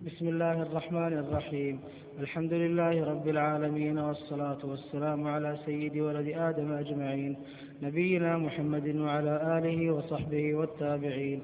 بسم الله الرحمن الرحيم. الحمد لله رب العالمين، والصلاة والسلام على سيد ولد آدم أجمعين، نبينا محمد وعلى آله وصحبه والتابعين.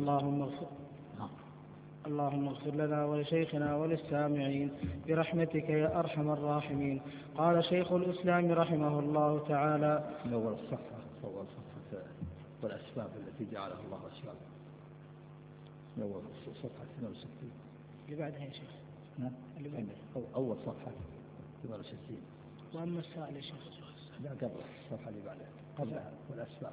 اللهم اغفر لنا ولشيخنا وللسامعين برحمتك يا أرحم الراحمين. قال شيخ الإسلام رحمه الله تعالى: أول الصفحة والأسباب التي جعلها الله أسبابا. أول صفحة 62 اللي بعدها يا شيخ. اللي بعدها أول صفحة 62. وأما السائل يا شيخ؟ لا، قبل الصفحة اللي بعدها قبلها والأسباب.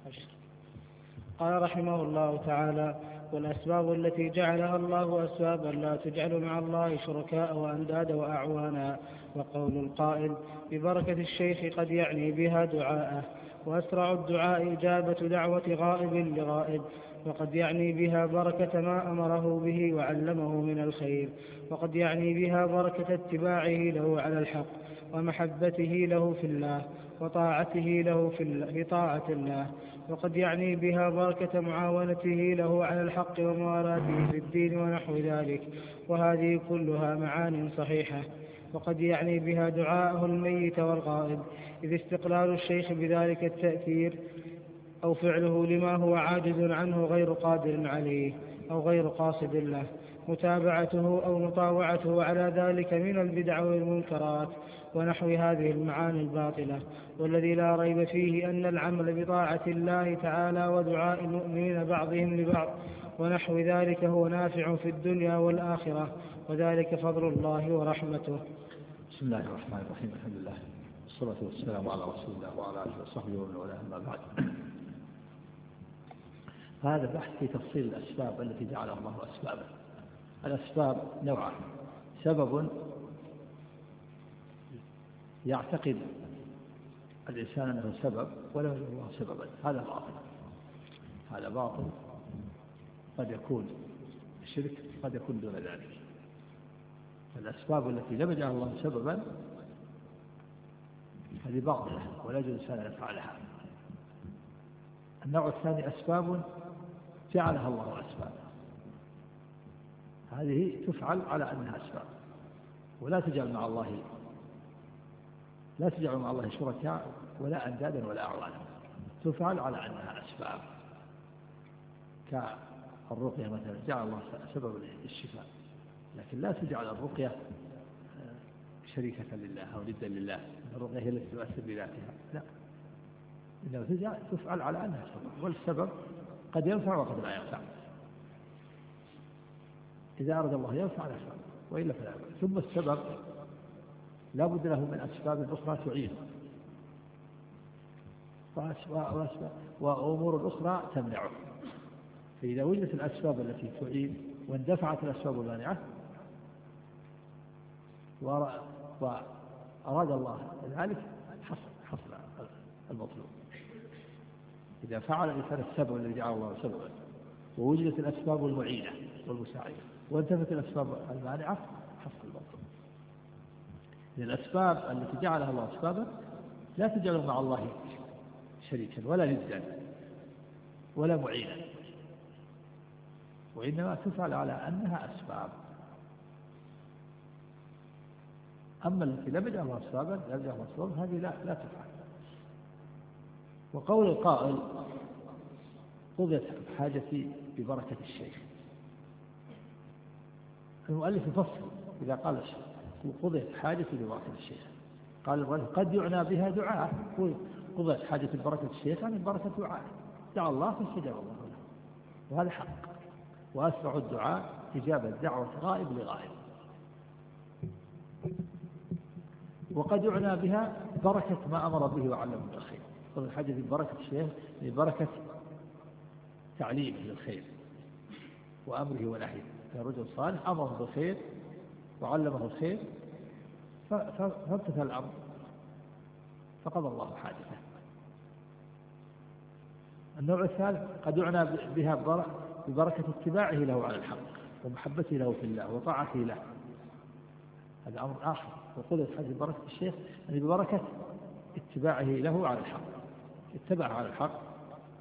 قال رحمه الله تعالى: والأسباب التي جعلها الله أسبابا لا تجعل مع الله شركاء وأندادا وأعوانا. وقول القائل ببركة الشيخ قد يعني بها دعاءه، وأسرع الدعاء إجابة دعوة غائب لغائب، وقد يعني بها بركة ما أمره به وعلمه من الخير، وقد يعني بها بركة اتباعه له على الحق، ومحبته له في الله، وطاعته له في طاعة الله، وقد يعني بها بركة معاونته له على الحق وموالاته في الدين ونحو ذلك، وهذه كلها معان صحيحة. وقد يعني بها دعاءه الميت والغائب، إذ استقلال الشيخ بذلك التأثير أو فعله لما هو عاجز عنه غير قادر عليه أو غير قاصد له، متابعته أو مطاوعته على ذلك من البدع والمنكرات ونحو هذه المعاني الباطلة. والذي لا ريب فيه أن العمل بطاعة الله تعالى ودعاء المؤمنين بعضهم لبعض ونحو ذلك هو نافع في الدنيا والآخرة، وذلك فضل الله ورحمته. بسم الله الرحمن الرحيم. الحمد لله والصلاة والسلام على رسول الله وعلى آله وصحبه ومن والاه، أما بعد. هذا بحث في تفصيل الأسباب التي جعلها الله أسبابا. الأسباب نوعان: سبب يعتقد الإنسان أنه سبب ولم يجعل الله سببا، هذا باطل. هذا باطل، قد يكون شرك، قد يكون دون ذلك. الأسباب التي لم يجعل الله سببا هذه باطلة ولا يجوز الإنسان أن يفعلها. النوع الثاني: أسباب جعلها الله أسبابا، هذه تفعل على أنها أسباب، ولا تجعل مع الله شركاء ولا أندادا ولا أعوانا، تفعل على أنها أسباب. كالرقية مثلا جعل الله سبب للشفاء، لكن لا تجعل الرقية شريكة لله أو ضدا لله. الرقية هي التي تؤثر بذاتها، لا، إنما تفعل على أنها سبب، والسبب قد ينفع وقد لا ينفع. إذا أراد الله ينفع نفع، وإلا فلا ينفع. ثم السبب لا بد له من أسباب أخرى تعين، وأمور أخرى تمنعه. فإذا وجدت الأسباب التي تعين واندفعت الأسباب المانعة وأراد الله ذلك حصل المطلوب. إذا فعل الإنسان السبب الذي جعل الله سببا ووجدت الأسباب المعينة والمساعدة وانتفت الأسباب المانعة حصل المطلوب. الأسباب التي جعلها الله أسبابا لا تجعل مع الله شريكا ولا ندا ولا معينا، وإنما تفعل على أنها أسباب. أما التي لم يجعل الله أسبابا هذه لا تفعل. وقول القائل قضيت حاجتي ببركة الشيخ، المؤلف يفصل إذا قال قضيت حاجتي ببركة الشيخ، قال قد يعنى بها دعاء. قضيت حاجتي ببركة الشيخ يعني بركة دعاء، دعا الله فاستجاب الله له، وهذا حق. وأسرع الدعاء إجابة دعوة غائب لغائب. وقد يعنى بها بركة ما أمر به وعلمه من الخير. قضيت حاجتي ببركة الشيخ لبركة تعليمه للخير وأمره ونهيه. الرجل صالح أمره بالخير وعلمه الخير فامتثل الأمر فقضى الله حاجته. النوع الثالث: قد يعنى بها ببركة اتباعه له على الحق ومحبته له في الله وطاعته له، هذا أمر آخر. وقضيت حاجة بركة الشيخ يعني ببركة اتباعه له على الحق، اتبعه على الحق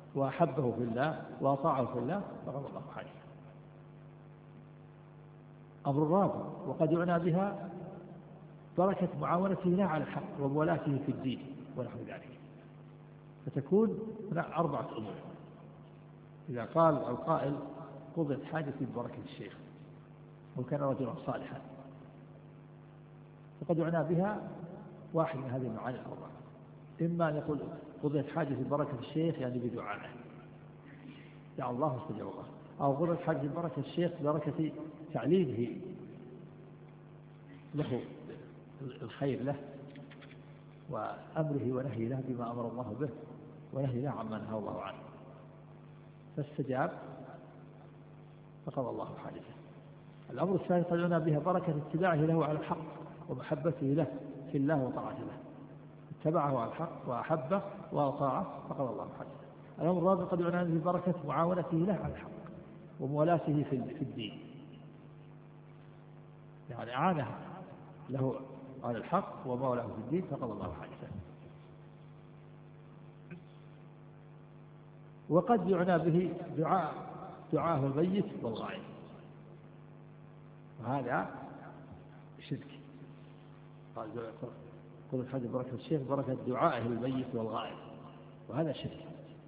وأحبه في الله وأطاعه في الله فقضى الله حاجته. أمر رابع: وقد يعنى بها بركة معاونته له على الحق وموالاته في الدين ونحو ذلك. فتكون هنا 4 أمور. إذا قال القائل: قضت حاجتي ببركة الشيخ، وكان رجلا صالحا، فقد يعنى بها واحد من هذه المعاني الأربعة: إما أن يقول قضيت حاجتي ببركة الشيخ يعني بدعائه، دعا الله واستجاب الله، أو قضيت حاجتي ببركة الشيخ ببركة تعليمه له الخير له، وأمره ونهي له بما أمر الله به، ونهي له عما نهى الله عنه، فاستجاب فقضى الله حاجته. الأمر الثاني: قد يعنى بها بركة اتباعه له على الحق ومحبته له في الله وطاعته له، اتبعه على الحق وأحبه وأطاعه فقضى الله حاجته. الأمر الرابع: قد يعنى به بركة معاونته له على الحق وموالاته في الدين، يعني أعانه له على الحق ومولاه في الدين فقضى الله حاجته. وقد يعنى به دعاء الميت والغائب، وهذا شرك. قال قل الحج بركة الشيخ بركة دعائه الميت والغائب، وهذا شرك.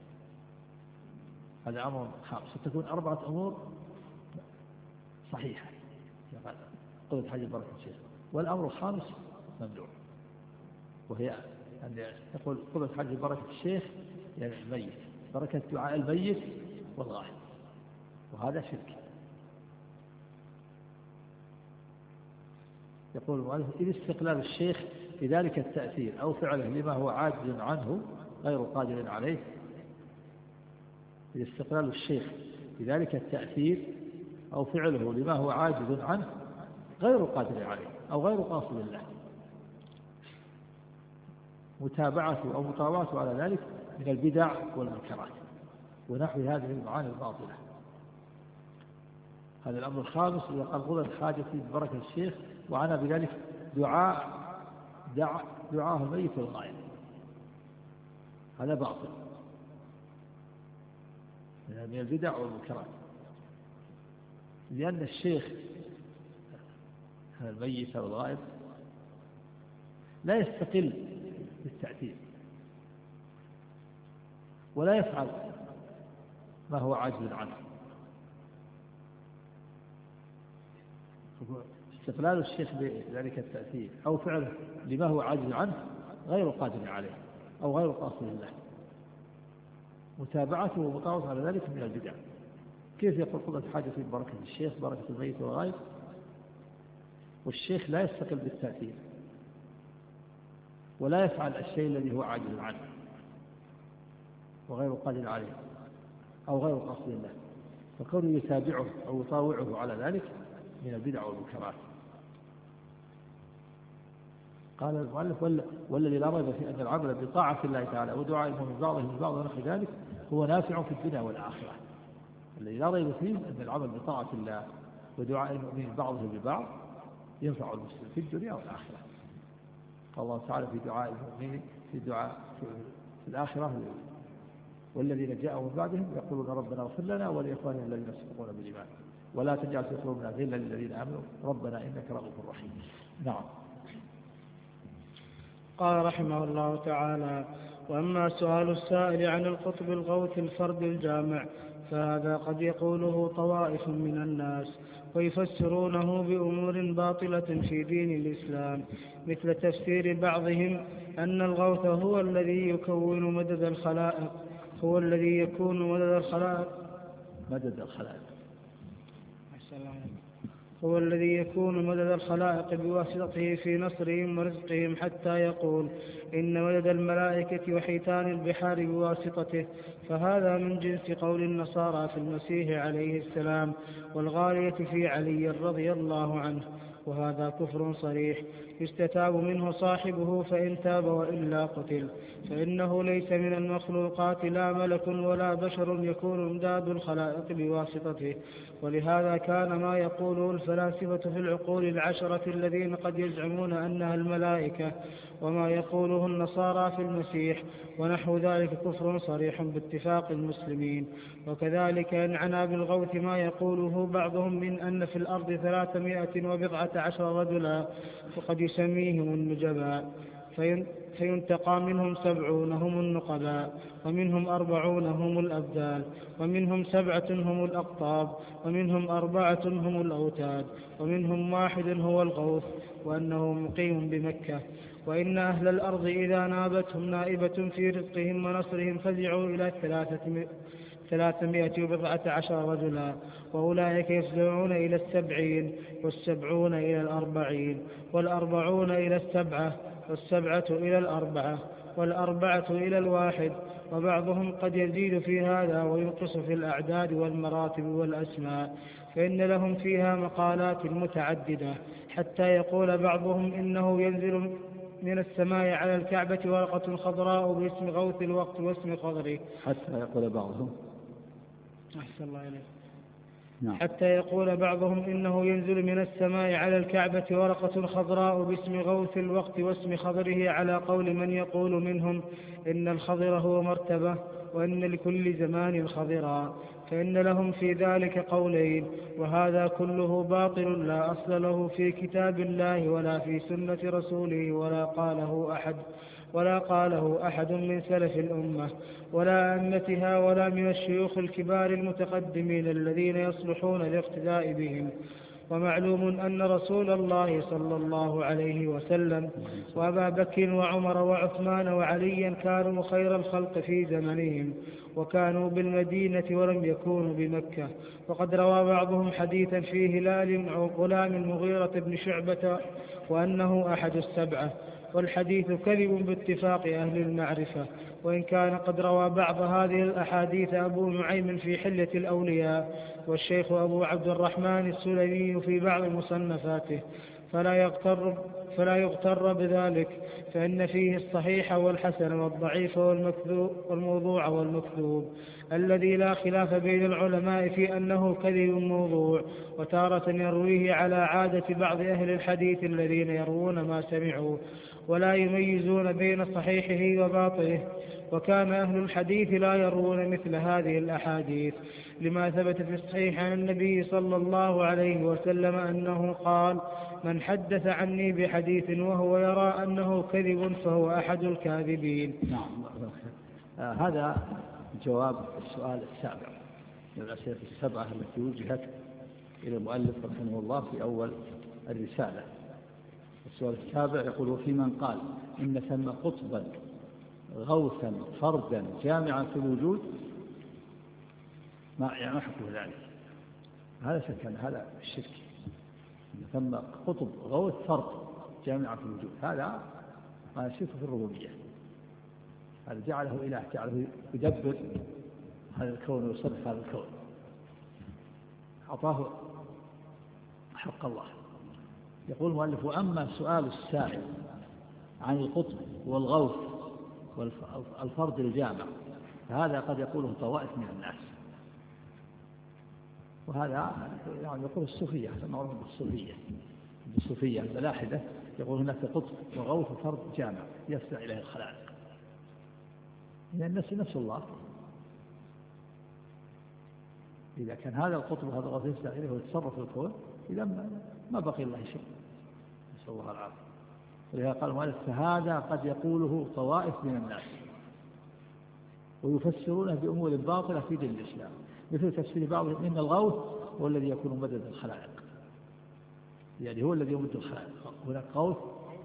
هذا أمر خامس. ستكون 4 أمور صحيحة قل الحج بركة الشيخ. والأمر الخامس ممنوع، وهي أن يقول قل الحج بركة الشيخ يعني الميت، بركة دعاء الميت والغائب، وهذا شرك. يقول المؤلف: إذ استقلال الشيخ بذلك التأثير أو فعله لما هو عاجز عنه غير قادر عليه. إذ استقلال الشيخ بذلك التأثير أو فعله لما هو عاجز عنه غير قادر عليه أو غير قاصد له، متابعته أو مطاوعته على ذلك من البدع والمنكرات ونحو هذه المعاني الباطلة. هذا الأمر الخامس: إذا قال قضت حاجتي ببركة الشيخ وعنى بذلك دعاه الميت والغائب، هذا باطل من البدع والمنكرات، لأن الشيخ الميت والغائب لا يستقل بالتأثير ولا يفعل ما هو عاجز عنه. استقلال الشيخ بذلك التأثير أو فعله لما هو عاجز عنه غير قادر عليه أو غير قاصد له، متابعته ومطاوعته على ذلك من البدع. كيف يقول قضت حاجتي ببركة الشيخ بركة الميت والغائب، والشيخ لا يستقل بالتأثير ولا يفعل الشيء الذي هو عاجز عنه وغير قادر عليه أو غير قاصد له، فكونه يتابعه أو يطاوعه على ذلك من البدع والمنكرات. قال المؤلف: والذي لا ريب في أن العمل بطاعة الله تعالى ودعاء من بعضهم لبعض ونحو ذلك هو نافع في الدنيا والآخرة. الذي لا ريب فيه أن العمل بطاعة الله ودعاء المؤمنين بعضهم ببعض ينفع المسلم في الدنيا والآخرة. قال الله تعالى في دعاء المؤمنين في الآخرة: والذين جاءوا من بعدهم يقولون ربنا اغفر لنا ولإخواننا الذين سبقونا بالإيمان ولا تجعل في قلوبنا غلا للذين آمنوا ربنا إنك رؤوف رحيم. نعم. قال رحمه الله تعالى: وأما سؤال السائل عن القطب الغوث الفرد الجامع فهذا قد يقوله طوائف من الناس ويفسرونه بأمور باطلة في دين الإسلام، مثل تفسير بعضهم أن الغوث هو الذي يكون مدد الخلائق، هو الذي يكون مدد الخلائق بواسطته في نصرهم ورزقهم، حتى يقول إن مدد الملائكة وحيتان البحار بواسطته، فهذا من جنس قول النصارى في المسيح عليه السلام والغالية في علي رضي الله عنه، وهذا كفر صريح يستتاب منه صاحبه فإن تاب وإلا قتل، فإنه ليس من المخلوقات لا ملك ولا بشر يكون امداد الخلائق بواسطته. ولهذا كان ما يقوله الفلاسفة في العقول العشرة الذين قد يزعمون أنها الملائكة وما يقوله النصارى في المسيح، ونحو ذلك كفر صريح باتفاق المسلمين. وكذلك ينعنى بالغوث ما يقوله بعضهم من أن في الأرض 319 رجلا، وقد يسميهم النجباء، فينتقى منهم 70 هم النقباء، ومنهم 40 هم الأبدال، ومنهم 7 هم الأقطاب، ومنهم 4 هم الأوتاد، ومنهم 1 هو الغوث، وأنه مقيم بمكة. وإن أهل الأرض إذا نابتهم نائبة في رزقهم ونصرهم فزعوا إلى 319 رجلا، وأولئك يفزعون إلى 70، والسبعون إلى 40، والأربعون إلى 7، والسبعة إلى 4، والأربعة إلى 1. وبعضهم قد يزيد في هذا وينقص في الأعداد والمراتب والأسماء، فإن لهم فيها مقالات متعددة، حتى يقول بعضهم إنه ينزل من السماء على الكعبة ورقة خضراء باسم غوث الوقت واسم خضره. حتى يقول بعضهم أحسن الله إليك. نعم. حتى يقول بعضهم إنه ينزل من السماء على الكعبة ورقة خضراء باسم غوث الوقت واسم خضره، على قول من يقول منهم إن الخضر هو مرتبة، وإن لكل زمان خضرا، فإن لهم في ذلك قولين، وهذا كله باطل لا أصل له في كتاب الله ولا في سنة رسوله، ولا قاله أحد من سلف الأمة ولا أئمتها ولا من الشيوخ الكبار المتقدمين الذين يصلحون الاقتداء بهم. ومعلوم أن رسول الله صلى الله عليه وسلم وأبا بكر وعمر وعثمان وعليا كانوا خير الخلق في زمنهم، وكانوا بالمدينة ولم يكونوا بمكة. وقد روى بعضهم حديثا في هلال غلام المغيرة بن شعبة وأنه أحد السبعة، والحديث كذب باتفاق أهل المعرفة، وإن كان قد روى بعض هذه الأحاديث أبو نعيم في حلية الأولياء، والشيخ أبو عبد الرحمن السلمي في بعض مصنفاته، فلا يغتر بذلك، فإن فيه الصحيح والحسن والضعيف والموضوع والمكذوب، الذي لا خلاف بين العلماء في أنه كذب موضوع، وتارة يرويه على عادة بعض أهل الحديث الذين يروون ما سمعوا ولا يميزون بين صحيحه وباطله. وكان أهل الحديث لا يروون مثل هذه الأحاديث، لما ثبت في الصحيح عن النبي صلى الله عليه وسلم أنه قال: من حدث عني بحديث وهو يرى أنه كذب فهو أحد الكاذبين. نعم. هذا جواب السؤال السابع من الأسئلة السبعة التي وجهت إلى المؤلف رحمه الله في أول الرسالة. السؤال السابع يقول: وفي من قال إن ثم قطبا غوثا فردا جامعا في الوجود، ما حكم ذلك؟ هذا شك، هذا الشرك. إن ثم قطب غوث فرد جامعا في الوجود، هذا ما الشرك في الربوبية. هذا جعله إله، جعله يدبر هذا الكون ويصرف هذا الكون، أعطاه حق الله. يقول المؤلف: وأما سؤال السائل عن القطب والغوث والفرد الجامع فهذا قد يقوله طوائف من الناس، وهذا يعني يقول الصوفية، معروف بالصوفية الملاحدة، يقول هناك قطب وغوث وفرد جامع يسمع إليه الخلائق، يعني الناس نفس الله. إذا كان هذا القطب وهذا الغوث يسمع إليه ويتصرف في الكون، إذا ما بقي الله شيء، نسأل الله العافية. ولهذا قال المؤلف: فهذا قد يقوله طوائف من الناس ويفسرونه بأمور باطلة في دين الإسلام، مثل تفسير بعضهم إن الغوث هو الذي يكون مدد الخلائق، يعني هو الذي يمد الخلائق. هناك غوث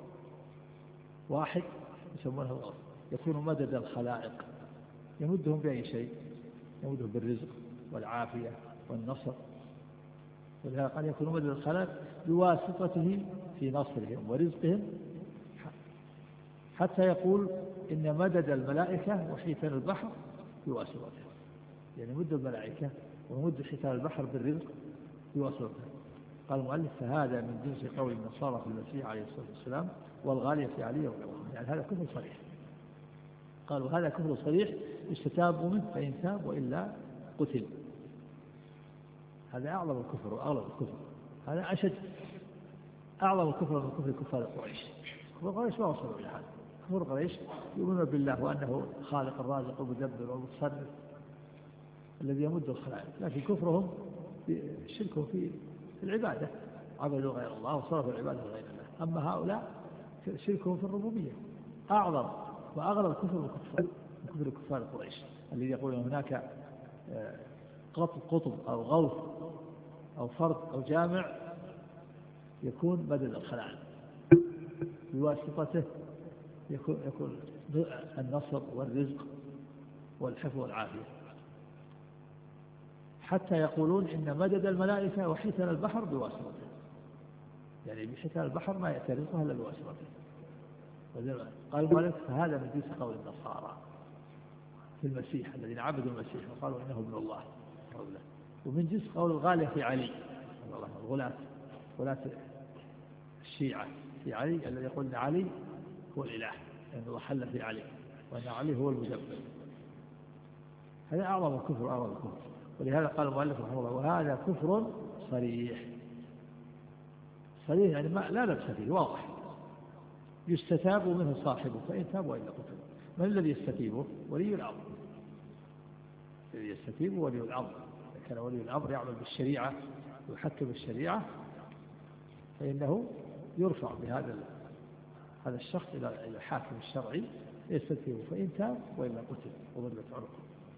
واحد يسمونه الغوث يكون مدد الخلائق، يمدهم بأي شيء، يمدهم بالرزق والعافية والنصر. ولهذا قال يكون مدد الخلائق بواسطته في نصرهم ورزقهم، حتى يقول إن مدد الملائكة وحيتان البحر بواسطته، يعني مد الملائكة ومد حيتان البحر بالرزق بواسطته. قال المؤلف: فهذا من جنس قول النصارى في المسيح عليه الصلاة والسلام والغالية في علي وغيرهم، يعني هذا كفر صريح. قالوا هذا كفر صريح يستتاب منه، فإن تاب وإلا قتل. هذا أعظم الكفر وأغلب الكفر، هذا أشد أعظم الكفر من كفر كفار قريش، كفر قريش ما وصلوا إلى هذا. كفر قريش يؤمنون بالله وأنه خالق الرازق والمدبر والمتصرف الذي يمد الخلائق، لكن كفرهم شركهم في العبادة، عبدوا غير الله وصرفوا العبادة غير الله. أما هؤلاء شركهم في الربوبية أعظم وأغلب الكفر من كفر كفار قريش الذي يقولون هناك قطب أو غوث أو فرد أو جامع يكون مدد الخلائق بواسطته يكون النصر والرزق والحفظ والعافية، حتى يقولون إن مدد الملائكة وحيتان البحر بواسطته، يعني بحيتان البحر ما يأتي رزقها إلا بواسطته. قال المؤلف فهذا من جنس قول النصارى في المسيح الذين عبدوا المسيح وقالوا إنه ابن الله، ومن جنس قول الغالية في علي، غلاة الشيعة في علي الذي يقول إن علي هو الإله لأنه يعني حل في علي وأن علي هو المدبر. هذا أعظم الكفر أعظم الكفر. ولهذا قال المؤلف رحمه الله وهذا كفر صريح. صريح يعني لا لبس فيه، واضح، يستتاب منه صاحبه فإن تاب وإلا قتل. من الذي يستتيبه؟ ولي الأمر. الذي يستتيبه ولي الأمر. إذا كان ولي الأمر يعمل بالشريعة ويحكم الشريعة فإنه يرفع بهذا الشخص إلى الحاكم الشرعي يستتيبه فإن تاب وإلا قتل وضربت عنقه،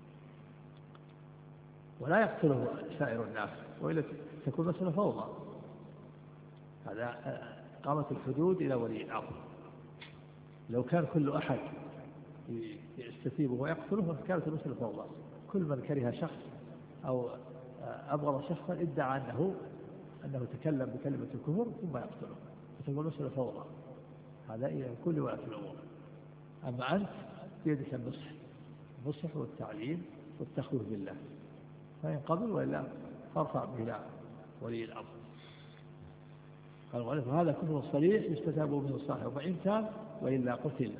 ولا يقتله سائر الناس وإلا تكون مسألة فوضى. هذا قامت الحدود إلى ولي الأمر. لو كان كل أحد يستتيبه ويقتله كانت المسألة فوضى. كل من كره شخص أو أبغض شخصا ادعى أنه تكلم بكلمة الكفر ثم يقتله فتكون المسألة فوضى. هذا إلى كل ولاة الأمور. أما أنت بيدك النصح والتعليم والتخويف بالله، فإن قبل وإلا فارفع به إلى ولي الأمر. قال المؤلف هذا كفر صريح يستتاب منه الصاحب فإن تاب وإلا قتل.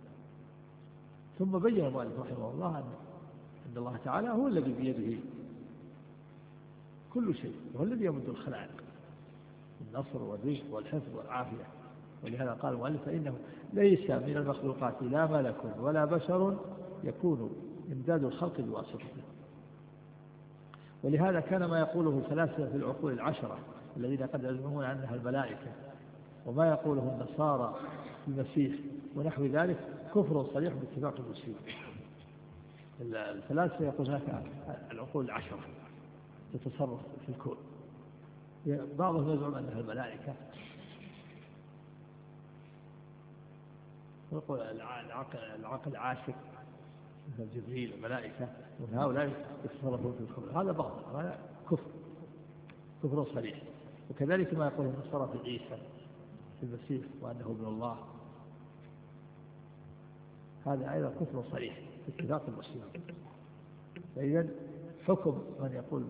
ثم بين المؤلف رحمه الله أن الله تعالى هو الذي بيده كل شيء، وهو الذي يمد الخلائق النصر والرزق والحفظ والعافية. ولهذا قال المؤلف فإنه ليس من المخلوقات لا ملك ولا بشر يكون إمداد الخلق بواسطته. ولهذا كان ما يقوله الفلاسفة في العقول العشرة الذين قد يزعمون أنها الملائكة وما يقوله النصارى في المسيح ونحو ذلك كفر صريح باتفاق المسلمين. الفلاسفة يقول هناك العقول العشرة تتصرف في الكون، بعضهم يزعم أنها الملائكة ويقول العقل عاشق مثل جبريل الملائكة ومن هؤلاء يتصرفون في الكون. هذا بعض، هذا كفر صريح. وكذلك ما يقول النصارى في عيسى في المسيح وأنه ابن الله، هذا أيضا كفر صريح باتفاق المسلمين. فإذا حكم من يقول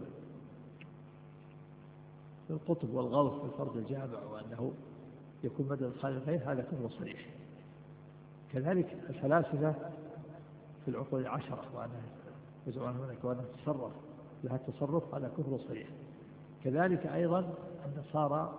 القطب والغوث بالفرد الجامع وأنه يكون مدد الخالقين هذا كفر صريح. كذلك الفلاسفة في العقول العشرة وأنها يزعمون هناك وأنها تتصرف لها التصرف هذا كفر صريح. كذلك أيضا النصارى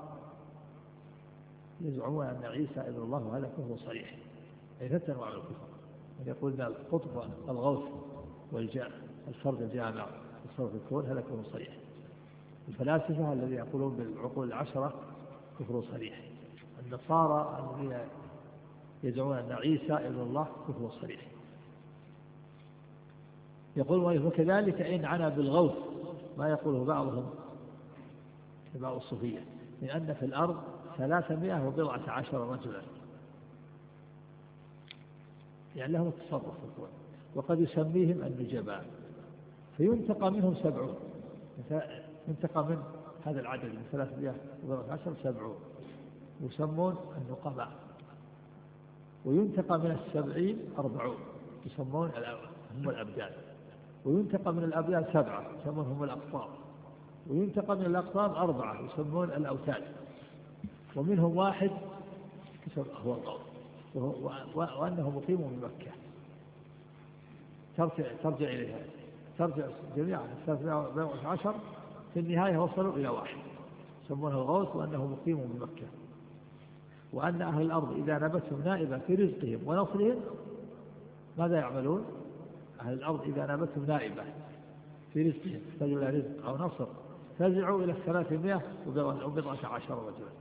يزعمون أن عيسى ابن الله وهذا كفر صريح. أي ثلاث أنواع من الكفر، من يقول أن القطب والغوث والفرد الجامع تصرف الكون هذا كفر صريح. الفلاسفة الذين يقولون بالعقول العشرة كفر صريح. النصارى الذين يزعمون أن عيسى ابن الله كفر صريح. يقول وكذلك إن عنا بالغوث ما يقوله بعضهم بعض الصوفية من أن في الأرض 314 رجلا يعني لهم التصرف في الكون، وقد يسميهم النجباء فينتقى منهم 70، ينتقى من هذا العدد من 314 70 يسمون النقباء، وينتقى من 70 40 يسمون هم الأبدان، وينتقى من الأبدان 7 يسمون هم الأقطاب، وينتقى من الأقطاب 4 يسمون الأوتاد، ومنهم واحد هو القول وأنه مقيم بمكة. ترجع إليها ترجع جميعا 314 في النهاية وصلوا إلى واحد يسمونه الغوث وأنه مقيم بمكة. وأن أهل الأرض إذا نبتهم نائبة في رزقهم ونصرهم ماذا يعملون؟ أهل الأرض إذا نبتهم نائبة في رزقهم يحتاجوا إلى رزق أو نصر فزعوا إلى 310 رجلا،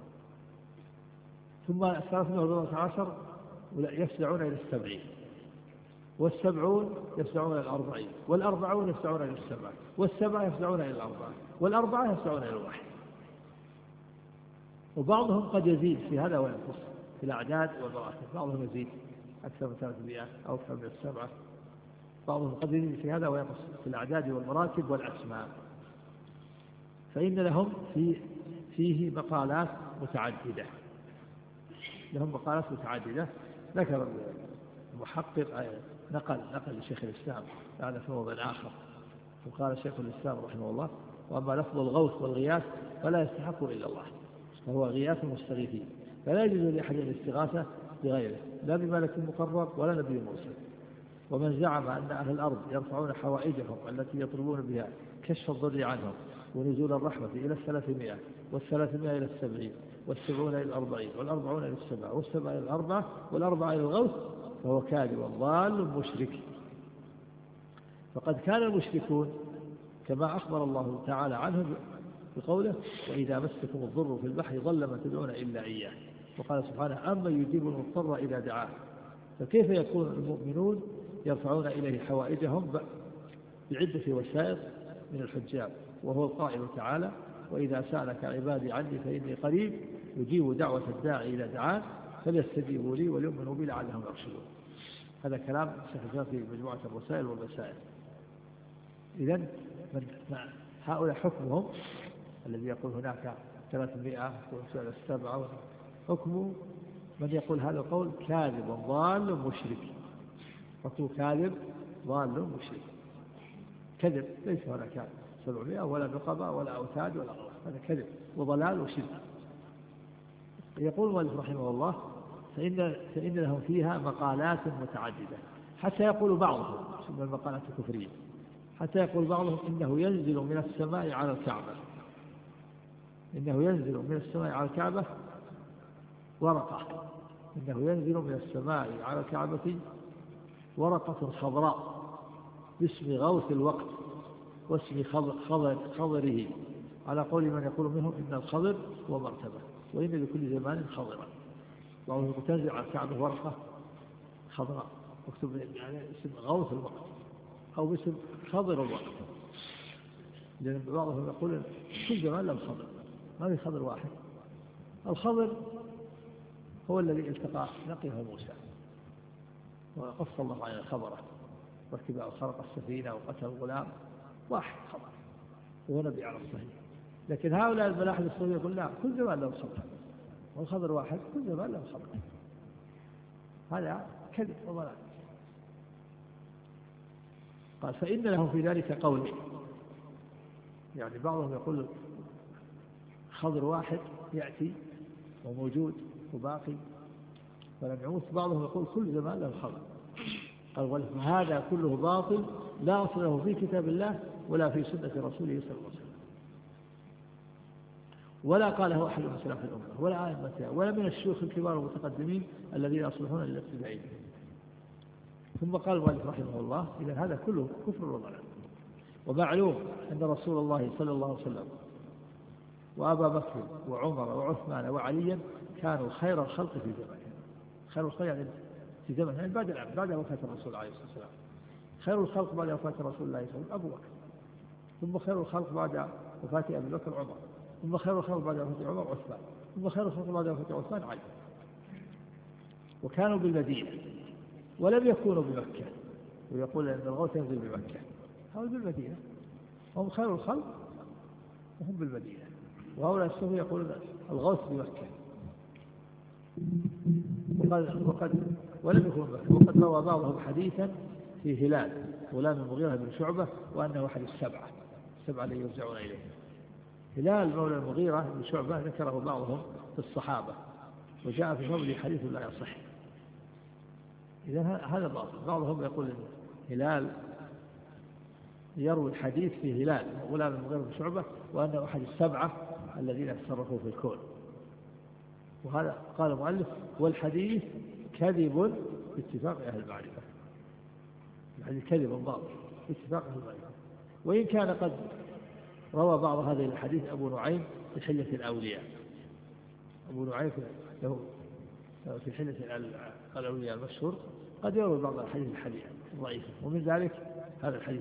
ثم 310 يفزعون إلى 70، والسبعون يفزعون إلى 40، والأربعون يفزعون إلى 7، والسبعة يفزعون إلى 4، والأربعة يفزعون إلى 1. وبعضهم قد يزيد في هذا وينقص في الأعداد والمراتب، بعضهم يزيد أكثر من 300 أو أكثر من 7، بعضهم قد يزيد في هذا وينقص في الأعداد والمراتب والأسماء. فإن لهم فيه مقالات متعددة، لهم مقالات متعددة. ذكر المحقق نقل لشيخ الإسلام هذا في موضع آخر، وقال شيخ الإسلام رحمه الله: وأما لفظ الغوث والغياث فلا يستحق إلا الله، فهو غياث المستغيثين، فلا يجوز لأحد الاستغاثة بغيره لا بملك مقرب ولا نبي مرسل. ومن زعم أن أهل الأرض يرفعون حوائجهم التي يطلبون بها كشف الضر عنهم ونزول الرحمة إلى 300، وال300 إلى 70، وال70 إلى 40، وال40 إلى 7، وال7 إلى 4، وال4 إلى الغوث، فهو كاذب ضال مشرك. فقد كان المشركون كما أخبر الله تعالى عنهم بقوله: وإذا مسكم الضر في البحر ضل ما تدعون إلا إياه. وقال سبحانه: أما يجيب المضطر إذا دعاه. فكيف يكون المؤمنون يرفعون إليه حوائجهم بعدة وسائل من الحجاب، وهو القائل تعالى: وإذا سألك عبادي عني فإني قريب يجيب دعوة الداعي إذا دعان فليستجيبوا لي وليؤمنوا بي لعلهم يرشدون. هذا كلام شيخ في مجموعة الرسائل والمسائل. إذن هؤلاء حكمهم الذي يقول هناك 300 وسائل 7، حكم من يقول هذا القول كاذب ضال مشرك. حكم كاذب ضال مشرك، كذب، ليس هناك 700 ولا نقبة ولا أوتاد ولا غلط، هذا كذب وضلال وشرك. يقول المؤلف رحمه الله: فإن لهم فيها مقالات متعددة، حتى يقول بعضهم من المقالات الكفرية، حتى يقول بعضهم إنه ينزل من السماء على الكعبة، إنه ينزل من السماء على الكعبة ورقة، إنه ينزل من السماء على الكعبة ورقة خضراء باسم غوث الوقت واسم خضره، على قول من يقول منهم إن الخضر هو مرتبة، وإن لكل زمان خضرا. وهو تنزل على الكعبة ورقة خضراء مكتوب يعني اسم غوث الوقت أو باسم خضر الوقت، لأن بعضهم يقول كل زمان له خضر، ما في خضر واحد. الخضر هو الذي التقى لقيه موسى وقص الله عليه خبره، ركب أو خرق السفينة وقتل الغلام، واحد خبر وهو نبي على الصحيح. لكن هؤلاء الملاحد الصغيرة يقول لا، كل زمان له خبر، والخبر واحد كل زمان له خبر. هذا كذب وضلال. قال: فإن لهم في ذلك قول، يعني بعضهم يقول خضر واحد يأتي وموجود وباقي ولم يموت، بعضهم يقول كل زمان له خبر. قال: وهذا كله باطل لا أصل له في كتاب الله ولا في سنة رسوله صلى الله عليه وسلم، ولا قاله أحد من سلف الأمة ولا أئمتها ولا من الشيوخ الكبار المتقدمين الذين يصلحون للاقتداء به. ثم قال المؤلف رحمه الله: إذا هذا كله كفر وضلال. ومعلوم أن رسول الله صلى الله عليه وسلم وأبا بكر وعمر وعثمان وعليا كانوا خير الخلق في زمانهم. خير الخلق يعني في زمانهم يعني بعد وفاة الرسول عليه الصلاة والسلام. خير الخلق بعد وفاة رسول الله صلى الله عليه وسلم أبو بكر، ثم خير الخلق بعد وفاة أبي بكر عمر، ثم خير الخلق بعد وفاة عمر عثمان، ثم خير الخلق بعد وفاة عثمان علي. وكانوا بالمدينة ولم يكونوا بمكة، ويقول أن الغوث ينزل بمكة. هؤلاء بالمدينة هم خير الخلق وهم بالمدينة، وهؤلاء السوء يقولون الغوث بمكة. ولم يكونوا بمكة. وقد روى بعضهم حديثا في هلال غلام المغيرة بن شعبة وأنه أحد السبعة الذين يرجعون إليه. هلال مولى المغيرة بن شعبة ذكره بعضهم في الصحابة، وجاء في فضل حديث لا يصح. إذا هذا باطل. بعضهم يقول إن هلال يروي الحديث في هلال غلام المغيرة بن شعبة وأنه أحد السبعة الذين تصرفوا في الكون. وهذا قال المؤلف والحديث كذب باتفاق أهل المعرفة، الحديث كذب باطل باتفاق أهل المعرفة. وإن كان قد روى بعض هذه الحديث أبو نعيم في حلية الأولياء، أبو نعيم له في حلية الأولياء المشهور قد يروي بعض الحديث الحديث ضعيفة، ومن ذلك هذا الحديث.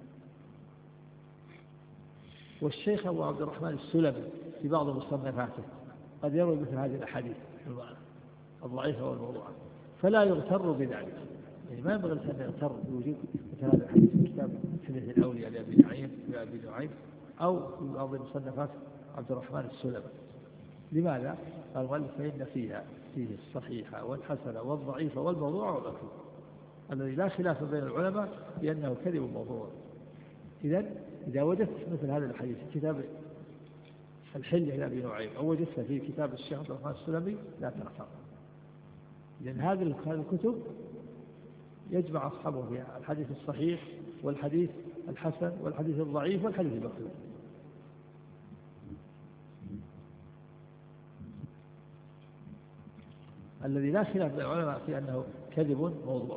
والشيخ أبو عبد الرحمن السلمي في بعض مصنفاته قد يروي مثل هذه الأحاديث الضعيفة والموضوعة، فلا يغتر بذلك، يعني ما ينبغي أن يغتر بوجود مثل هذا الحديث في كتاب حلية الأولياء لأبي نعيم أو في بعض مصنفات عبد الرحمن السلمي. لماذا؟ قال المؤلف فإن فيه الصحيحة والحسنة والضعيفة والموضوع والمكذوب الذي لا خلاف بين العلماء بأنه كذب موضوع. إذا وجدت مثل هذا الحديث في كتاب الحلية لأبي نعيم أو وجدت في كتاب الشيخ عبد الرحمن السلمي لا تغتر، لأن هذه الكتب يجمع أصحابه فيها الحديث الصحيح والحديث الحسن والحديث الضعيف والحديث المكذوب. الذي لا خلاف بين العلماء في أنه كذب موضوع.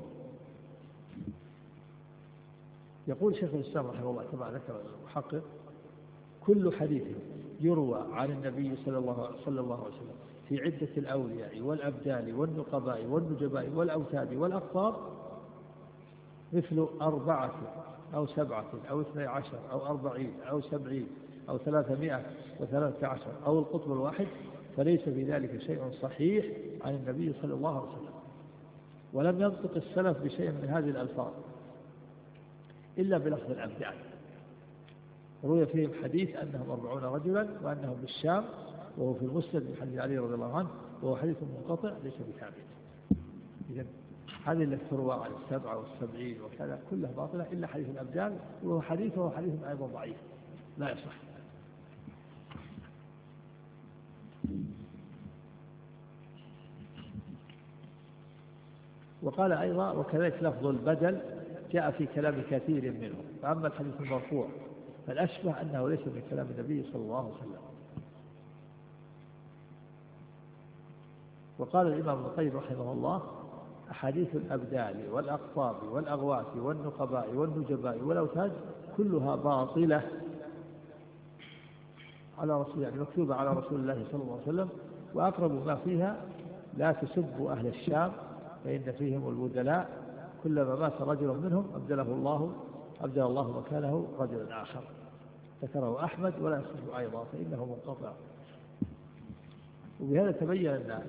يقول شيخ الإسلام رحمه الله كما ذكر المحقق كل حديث يروى عن النبي صلى الله عليه وسلم في عدة الأولياء والأبدال والنقباء والنجباء والأوتاد والأقطاب مثل 4 أو 7 أو 12 أو 40 أو 70 أو 313 أو القطب الواحد فليس في ذلك شيء صحيح عن النبي صلى الله عليه وسلم، ولم ينطق السلف بشيء من هذه الألفاظ إلا بلفظ الأبدال. روي فيهم حديث أنهم 40 رجلا وأنهم بالشام، وهو في المسند من حديث علي رضي الله عنه، وهو حديث منقطع ليس بثابت. إذن هذه التي تروى عن 7 و70 وكذا كلها باطلة إلا حديث الأبدال، وهو حديث أيضا ضعيف لا يصح. وقال أيضا وكذلك لفظ البدل جاء في كلام كثير منهم، فأما الحديث المرفوع فالأشبه أنه ليس من كلام النبي صلى الله عليه وسلم. وقال الإمام ابن القيم رحمه الله أحاديث الأبدال والأقطاب والأغواث والنقباء والنجباء والأوتاد كلها باطلة على رسول الله، مكتوبة على رسول الله صلى الله عليه وسلم، وأقرب ما فيها لا تسبوا أهل الشام فإن فيهم البدلاء كلما مات رجل منهم أبدل الله مكانه رجلا آخر. ذكره أحمد ولا يصح أيضا فإنه منقطع. وبهذا تبين أن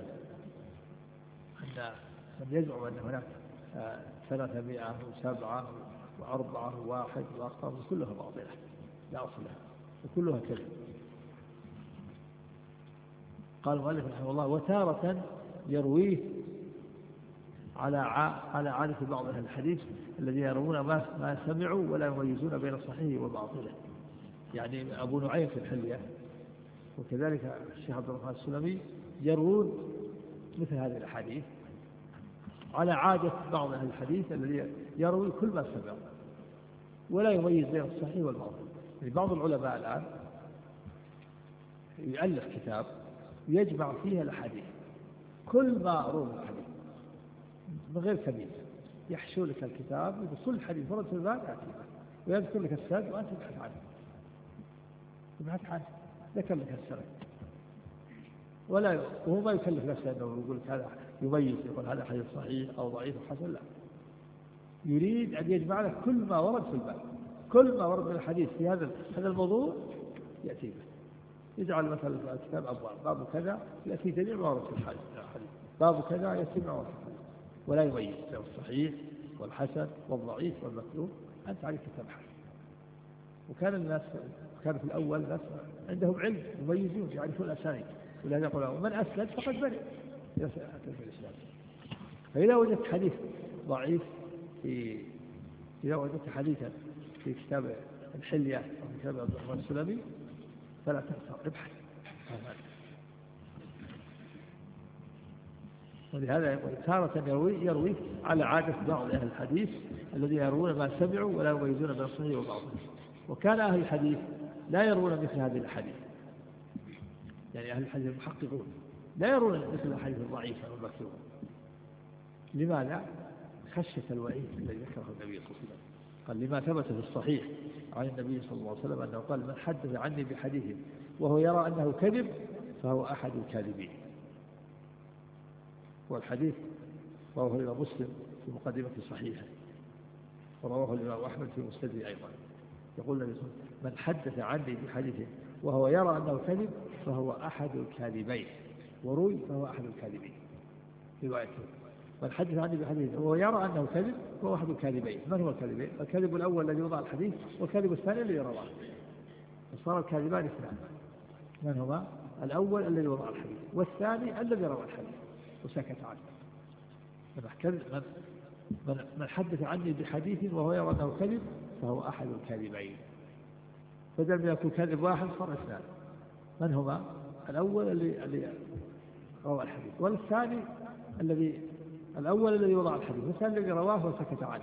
من يزعم أن هناك 307 و4 و1 وأقطاب كلها باطلة لا أصل لها وكلها كذب. قال المؤلف رحمه الله وتارة يرويه على عادة بعض أهل الحديث الذين يرون ما سمعوا ولا يميزون بين الصحيح وباطله، يعني أبو نعيم في الحلية وكذلك الشيخ عبد الرحمن السلمي يروون مثل هذه الأحاديث على عادة بعض أهل الحديث الذي يروي كل ما سمع ولا يميز بين الصحيح والباطل. يعني بعض العلماء الآن يؤلف كتاب ويجمع فيها الأحاديث كل ما روى الحديث من غير تمييز، يحشو لك الكتاب بكل حديث ورد في الباب يأتي ويذكر لك السند وأنت تبحث عنه ذكر لك السند وهو ما يكلف نفسه أنه يقول لك هذا يميز يقول هذا حديث صحيح أو ضعيف أو حسن، لا، يريد أن يجمع لك كل ما ورد في الباب، كل ما ورد من الحديث في هذا الموضوع يأتي به. يجعل مثلا في الكتاب أبواب باب كذا يأتي جميع ما ورد في الحديث، باب كذا يأتي ما ورد في الحديث ولا يميز بين الصحيح والحسن والضعيف والمكروه، أنت عليك تبحث. وكان في الأول الناس عندهم علم يميزون يعرفون الأسانيد، ولهذا يقول من أسلم فقد برئ إلى في الإسلام. فإذا وجدت حديث ضعيف إذا وجدت حديثا في كتاب الحلية أو في كتاب عبد الرحمن السلمي فلا تغتر، ابحث. ولهذا يقول تارة يروي على عادة بعض أهل الحديث الذين يروون ما سمعوا ولا يميزون بين الصحيح وباطله. وكان أهل الحديث لا يروون مثل هذه الأحاديث، يعني أهل الحديث المحققون لا يرون مثل الحديث الضعيف أو المكتوب. لماذا؟ خشية الوعيد الذي ذكره النبي صلى الله عليه وسلم. قال لما ثبت في الصحيح عن النبي صلى الله عليه وسلم أنه قال من حدث عني بحديث وهو يرى أنه كذب فهو أحد الكاذبين. والحديث رواه الإمام مسلم في مقدمة صحيحه، ورواه الإمام أحمد في مسنده أيضا. يقول النبي صلى الله عليه وسلم من حدث عني بحديث وهو يرى أنه كذب فهو أحد الكاذبين، وروي فهو أحد الكاذبين. روايته من حدث عني بحديث وهو يرى أنه كذب فهو أحد الكاذبين. من هو الكاذبين؟ الكذب الأول الذي وضع الحديث، والكذب الثاني الذي رواه. فصار الكاذبان اثنان، من هما؟ الأول الذي وضع الحديث، والثاني الذي روى الحديث وسكت عنه. من حدث عني بحديث وهو يرى أنه كذب فهو أحد الكاذبين. بدل من يكون كاذب واحد صار اثنان. من هما؟ الأول الذي روى الحديث، والثاني الأول الذي وضع الحديث، والثاني الذي رواه وسكت عنه.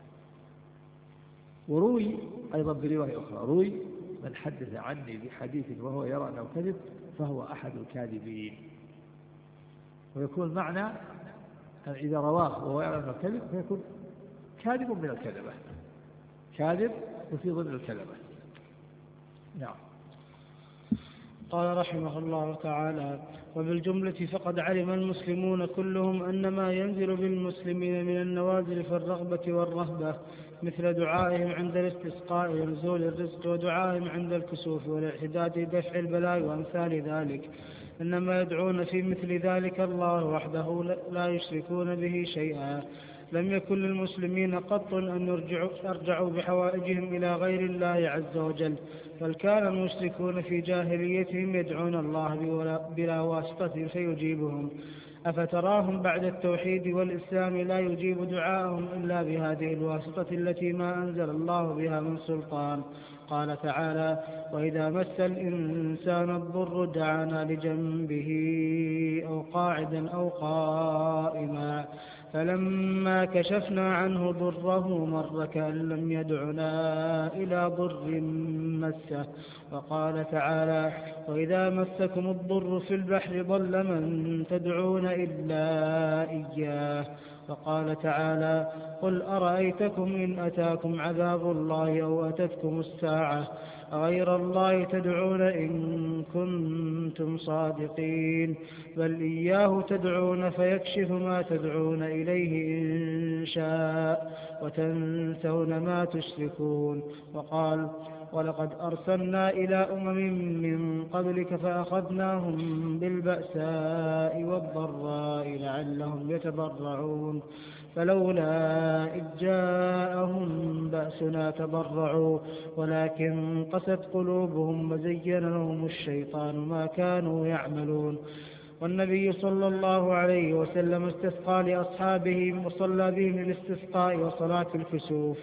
وروي أيضا برواية أخرى، روي من حدث عني بحديث وهو يرى أنه كذب فهو أحد الكاذبين. ويكون معنى إذا رواه وهو يرى أنه كذب فيكون كاذب من الكذبة، كاذب وفي ضمن الكذبة. نعم. قال رحمه الله تعالى: وبالجملة فقد علم المسلمون كلهم أن ما ينزل بالمسلمين من النوازل في الرغبة والرهبة، مثل دعائهم عند الاستسقاء ونزول الرزق، ودعائهم عند الكسوف والاعتداد لدفع البلاء وأمثال ذلك، إنما يدعون في مثل ذلك الله وحده لا يشركون به شيئا. لم يكن للمسلمين قط أن يرجعوا بحوائجهم إلى غير الله عز وجل، بل كان المشركون في جاهليتهم يدعون الله بلا واسطة فيجيبهم. أفتراهم بعد التوحيد والإسلام لا يجيب دعاءهم إلا بهذه الواسطة التي ما أنزل الله بها من سلطان. قال تعالى: وإذا مس الإنسان الضر دعانا لجنبه أو قاعدا أو قائما، فلما كشفنا عنه ضره مر كأن لم يدعنا إلى ضر مسه. وقال تعالى: وإذا مسكم الضر في البحر ضل من تدعون إلا إياه. وقال تعالى: قل أرأيتكم إن أتاكم عذاب الله أو أتتكم الساعة أغير الله تدعون إن كنتم صادقين، بل إياه تدعون فيكشف ما تدعون إليه إن شاء وتنسون ما تشركون. وقال: ولقد أرسلنا إلى أمم من قبلك فأخذناهم بالبأساء والضراء لعلهم يتضرعون، فلولا إذ جاءهم بأسنا تضرعوا ولكن قست قلوبهم وزين لهم الشيطان ما كانوا يعملون. والنبي صلى الله عليه وسلم استسقى لأصحابه وصلى بهم الاستسقاء وصلاة الكسوف،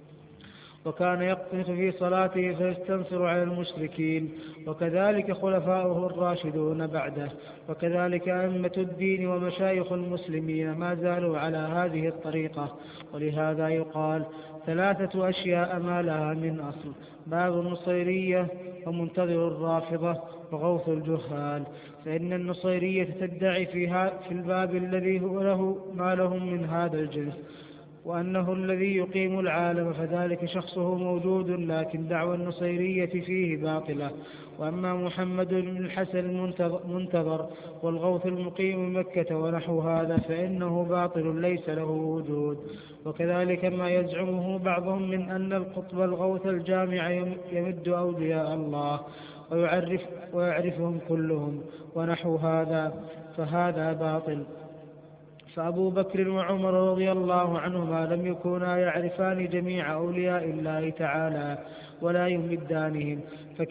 وكان يقنط في صلاته فيستنصر على المشركين، وكذلك خلفاؤه الراشدون بعده، وكذلك أئمة الدين ومشايخ المسلمين ما زالوا على هذه الطريقة. ولهذا يقال: 3 أشياء ما لها من أصل: باب النصيرية، ومنتظر الرافضة، وغوث الجهال. فإن النصيرية تدعي في الباب الذي هو له ما لهم من هذا الجنس، وأنه الذي يقيم العالم، فذلك شخصه موجود، لكن دعوى النصيرية فيه باطلة. وأما محمد بن الحسن المنتظر والغوث المقيم مكة ونحو هذا فإنه باطل ليس له وجود. وكذلك ما يزعمه بعضهم من أن القطب الغوث الجامع يمد أولياء الله ويعرفهم كلهم ونحو هذا، فهذا باطل. فأبو بكر وعمر رضي الله عنهما لم يكونا يعرفان جميع أولياء الله تعالى ولا يمدانهم،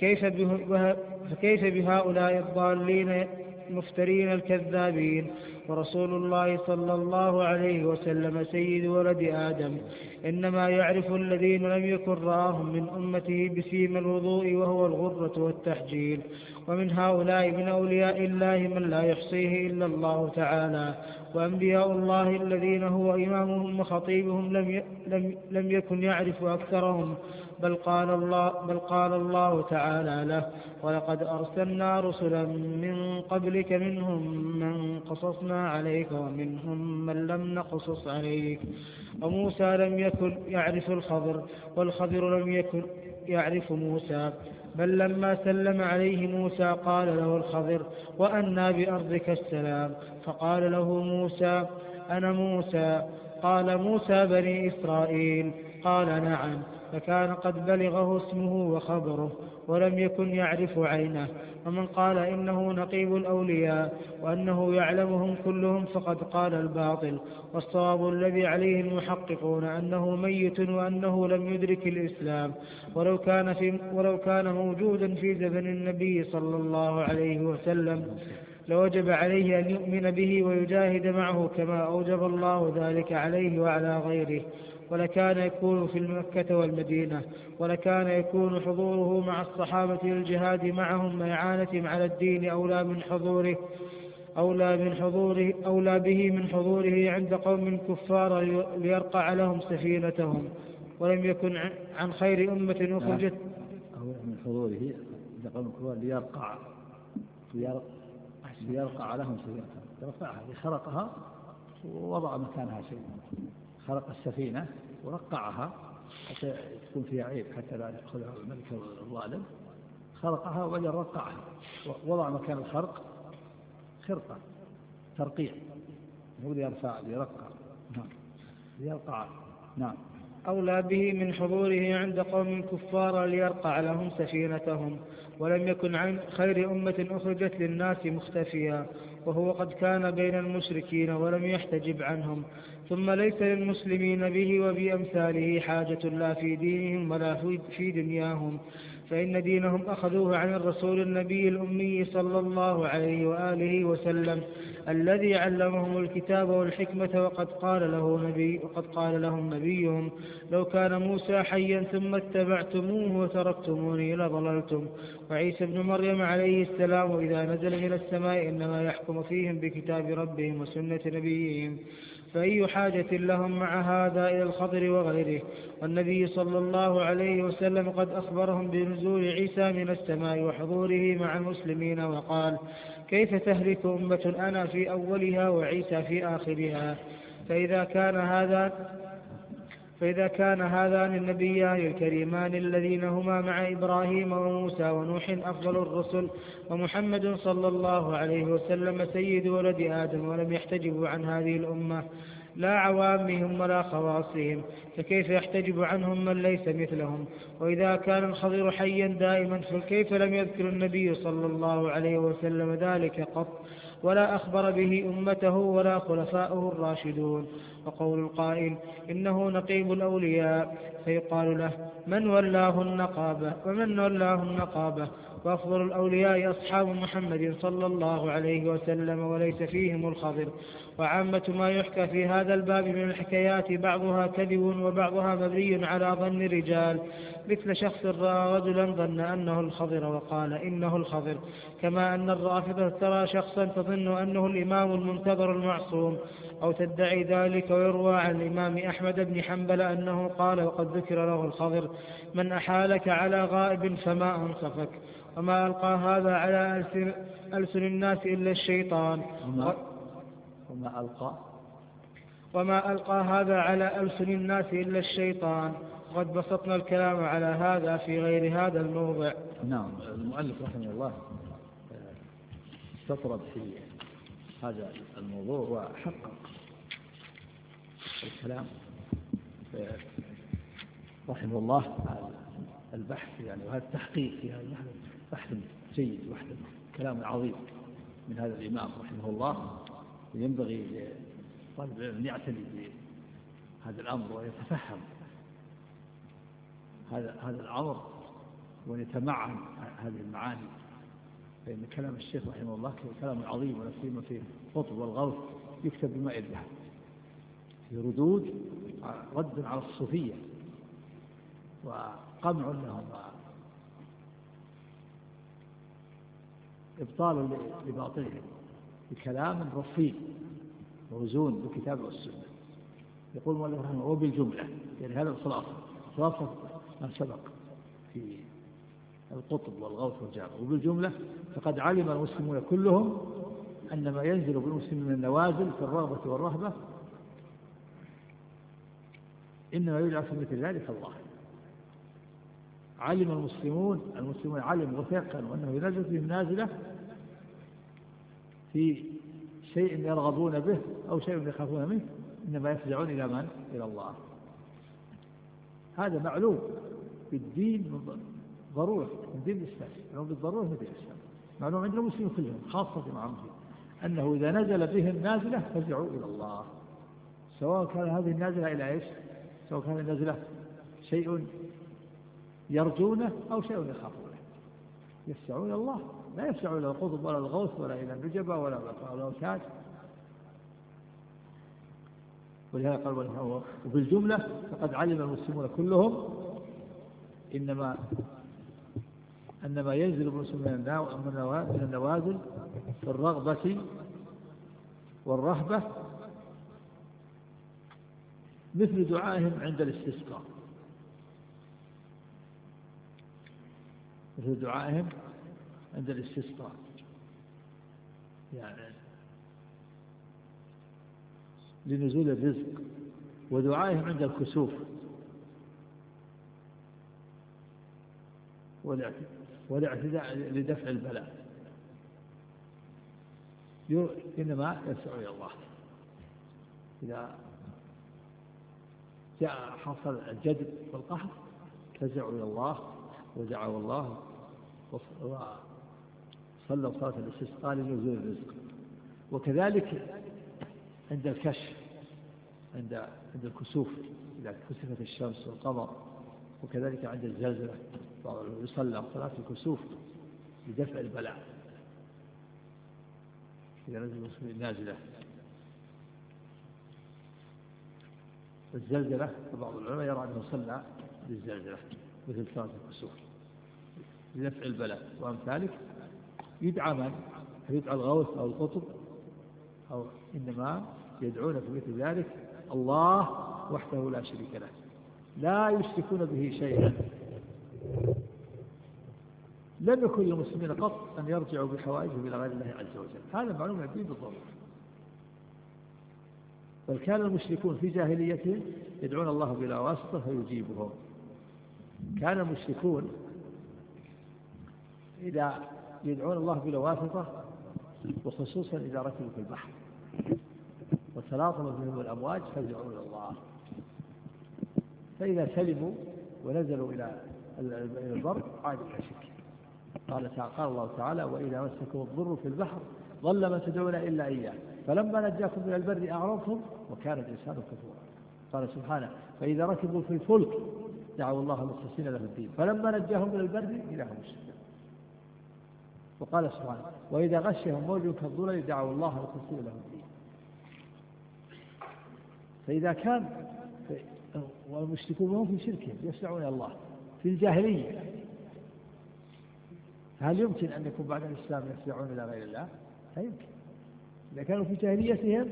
فكيف بهؤلاء الضالين المفترين الكذابين؟ ورسول الله صلى الله عليه وسلم سيد ولد آدم، إنما يعرف الذين لم يكن رآهم من أمته بسيم الوضوء وهو الغرة والتحجيل. ومن هؤلاء من أولياء الله من لا يحصيه إلا الله تعالى. وأنبياء الله الذين هو إمامهم وخطيبهم لم يكن يعرف أكثرهم بل قال الله تعالى له: ولقد أرسلنا رسلا من قبلك منهم من قصصنا عليك ومنهم من لم نقصص عليك. وموسى لم يكن يعرف الخضر، والخضر لم يكن يعرف موسى، بل لما سلم عليه موسى قال له الخضر: وأنى بأرضك السلام؟ فقال له موسى: أنا موسى. قال: موسى بني إسرائيل؟ قال: نعم. فكان قد بلغه اسمه وخبره ولم يكن يعرف عينه. ومن قال إنه نقيب الأولياء وأنه يعلمهم كلهم فقد قال الباطل. والصواب الذي عليه المحققون أنه ميت وأنه لم يدرك الإسلام، ولو كان موجودا في زمن النبي صلى الله عليه وسلم لوجب عليه أن يؤمن به ويجاهد معه كما أوجب الله ذلك عليه وعلى غيره، ولكان يكون في مكة والمدينة، ولكان يكون حضوره مع الصحابة للجهاد معهم وإعانتهم على الدين أولى به من حضوره عند قوم كفار ليرقع لهم سفينتهم. ولم يكن عن خير أمة أخرجت أولى من حضوره عند قوم كفار ليرقع لهم سفينتهم. رفعها خرقها ووضع مكانها شيء، خرق السفينة ورقعها حتى تكون فيها عيب حتى لا يأخذها الملك الظالم. خرقها وبعدين رقعها، وضع مكان الخرق خرقة ترقيع، هو يرفع ليرقع. نعم، ليرقع. نعم. أولى به من حضوره عند قوم كفار ليرقع لهم سفينتهم. ولم يكن عن خير أمة أخرجت للناس مختفيا، وهو قد كان بين المشركين ولم يحتجب عنهم. ثم ليس للمسلمين به وبأمثاله حاجة لا في دينهم ولا في دنياهم، فإن دينهم أخذوه عن الرسول النبي الأمي صلى الله عليه وآله وسلم الذي علمهم الكتاب والحكمة. وقد قال لهم نبيهم: لو كان موسى حيا ثم اتبعتموه وتركتموني لضللتم. وعيسى ابن مريم عليه السلام إذا نزل من السماء إنما يحكم فيهم بكتاب ربهم وسنة نبيهم، فأي حاجة لهم مع هذا إلى الخضر وغيره؟ والنبي صلى الله عليه وسلم قد أخبرهم بنزول عيسى من السماء وحضوره مع المسلمين، وقال: كيف تهلك أمة أنا في أولها وعيسى في آخرها؟ فإذا كان هذان النبيان الكريمان الذين هما مع إبراهيم وموسى ونوح أفضل الرسل، ومحمد صلى الله عليه وسلم سيد ولد آدم، ولم يحتجبوا عن هذه الأمة لا عوامهم ولا خواصهم، فكيف يحتجب عنهم من ليس مثلهم؟ وإذا كان الخضر حيا دائما فكيف لم يذكر النبي صلى الله عليه وسلم ذلك قط، ولا أخبر به أمته ولا خلفاؤه الراشدون؟ وقول القائل: إنه نقيب الأولياء، فيقال له: من ولاه النقابة؟ ومن ولاه النقابة؟ وأفضل الأولياء أصحاب محمد صلى الله عليه وسلم وليس فيهم الخضر. وعامة ما يحكى في هذا الباب من الحكايات بعضها كذب وبعضها مبني على ظن رجال، مثل شخص رأى رجلا ظن أنه الخضر وقال إنه الخضر، كما أن الرافضة ترى شخصا تظن أنه الإمام المنتظر المعصوم أو تدعي ذلك. ويروى عن الإمام أحمد بن حنبل أنه قال وقد ذكر له الخضر: من أحالك على غائب فما أنصفك. وما ألقى هذا على ألسن الناس إلا الشيطان. وما ألقى هذا على ألسن الناس إلا الشيطان. وقد بسطنا الكلام على هذا في غير هذا الموضع. نعم. المؤلف رحمه الله استطرد في هذا الموضوع وحقق الكلام رحمه الله البحث يعني، وهذا التحقيق في هذا بحث جيد وحده كلام عظيم من هذا الإمام رحمه الله. ينبغي لطالب العلم أن يعتني بهذا الأمر ويتفهم هذا الأمر ويتمعن هذه المعاني، فإن كلام الشيخ رحمه الله كلام عظيم، ولا سيما في الخطب والغوث يكتب بماء الذهب، في رد على الصوفية وقمع لهم وإبطال لباطلهم بكلام رصين موزون بالكتاب والسنة. يقول مؤلف رحمه الله وبالجملة، يعني هذا الخلاصة ما سبق في القطب والغوث والجامع. وبالجملة فقد علم المسلمون كلهم أن ما ينزل بالمسلمين من النوازل في الرغبة والرهبة إنما يجعل في مثل ذلك الله. علم المسلمون علم وثيقنوا أنه ينزل بهم نازلة في شيء يرغبون به أو شيء يخافون منه إنما يفزعون إلى من؟ إلى الله. هذا معلوم بالدين ضرورة من دين الإسلام، معلوم بالضرورة من دين الإسلام، معلوم عند المسلمين كلهم خاصة مع المسلمين أنه إذا نزل بهم نازلة فزعوا إلى الله، سواء كان هذه النازلة إلى إيش؟ سواء كان النازلة شيء يرجونه أو شيء يخافونه، يفزعون إلى الله، لا يفزعون إلى القطب ولا الغوث ولا إلى النجبة ولا الأوتاد. ولهذا قال وبالجملة فقد علم المسلمون كلهم أنما ينزل المسلمون من النوازل في الرغبة والرهبة مثل دعائهم عند الاستسقاء، مثل دعائهم عند الاستسقاء، يعني لنزول الرزق، ودعائهم عند الكسوف والاعتداء لدفع البلاء، إنما يسعوا إلى الله. إذا جاء حصل الجدب والقهر فزعوا إلى الله ودعوا الله وصلوا صلاة الاستسقاء لنزول الرزق. وكذلك عند الكشف، عند الكسوف إذا كسفت الشمس والقمر، وكذلك عند الزلزلة يصلى صلاة الكسوف لدفع البلاء إذا نزل النازلة. الزلزلة بعض العلماء يرى أنه صلى للزلزلة مثل صلاة الكسوف لدفع البلاء. وأمثالك يدعى من؟ يدعى الغوث أو القطب، أو إنما يدعون في مثل ذلك الله وحده لا شريك له، لا يشركون به شيئا. لم يكن للمسلمين قط أن يرجعوا بحوائجهم إلى غير الله عز وجل، هذا معلوم الدين بالضبط. بل كان المشركون في جاهليتهم يدعون الله بلا واسطة فيجيبهم. كان المشركون إذا يدعون الله بلا واسطة، وخصوصا إذا ركبوا في البحر وتلاطمت بهم الأمواج فزعوا إلى الله، فإذا سلموا ونزلوا إلى البر عادوا إلى شرك. قال الله تعالى وإذا مسكم الضر في البحر ضل ما تدعون إلا إياه فلما نجاكم من البر أعرضتم وكان الإنسان كفورا. قال سبحانه فإذا ركبوا في الفلك دعوا الله مخلصين له الدين فلما نجاهم من البر إذا هم يشركون. وقال سبحانه وإذا غشهم موج كالظلل دعوا الله مخلصين له الدين. فإذا كان والمشركون هم في شركهم يسعون إلى الله في الجاهلية، هل يمكن أن يكون بعد الإسلام يسعون إلى غير الله؟ لا يمكن. إذا كانوا في جاهليتهم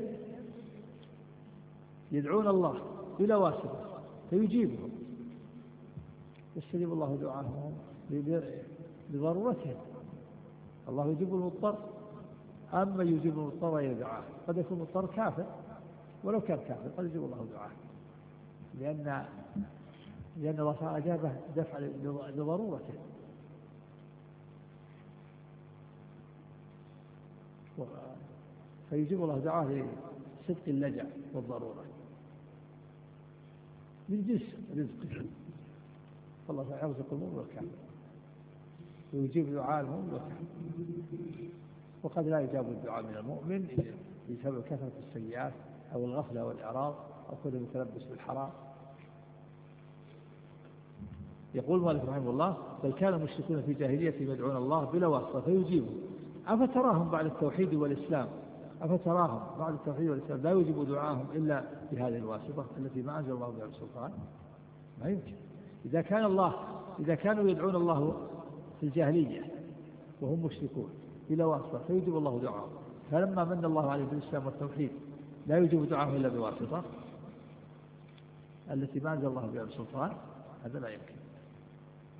يدعون الله بلا واسطة فيجيبهم، يستجيب الله دعاءهم لضرورتهم. الله يجيب المضطر، أما يجيب المضطر إلى دعاء. قد يكون المضطر كافر، ولو كان كافر قد يجيب الله دعاء، لأن الله أجابه دفع لضرورته. فيجيب الله دعاء لصدق اللجأ والضرورة من جنس رزقه. فالله تعالى يرزق المؤمن والكافر ويجيب دعاء المؤمن والكافر. وقد لا يجاب الدعاء من المؤمن بسبب كثرة السيئات أو الغفلة والإعراض أو كل متلبس بالحرام. يقول مالك رحمه الله بل كان المشركون في جاهليتهم يدعون الله بلا واسطة فيجيبهم. أفتراهم بعد التوحيد والإسلام لا يجيب دعاهم إلا بهذه الواسطة التي ما أنزل الله بها السلطان؟ ما يمكن. إذا كانوا يدعون الله في الجاهلية وهم مشركون بلا واسطة فيجيب الله دعاهم، فلما من الله عليه بالإسلام والتوحيد لا يجيب دعاهم إلا بواسطة التي ما أنزل الله بها السلطان؟ هذا لا يمكن.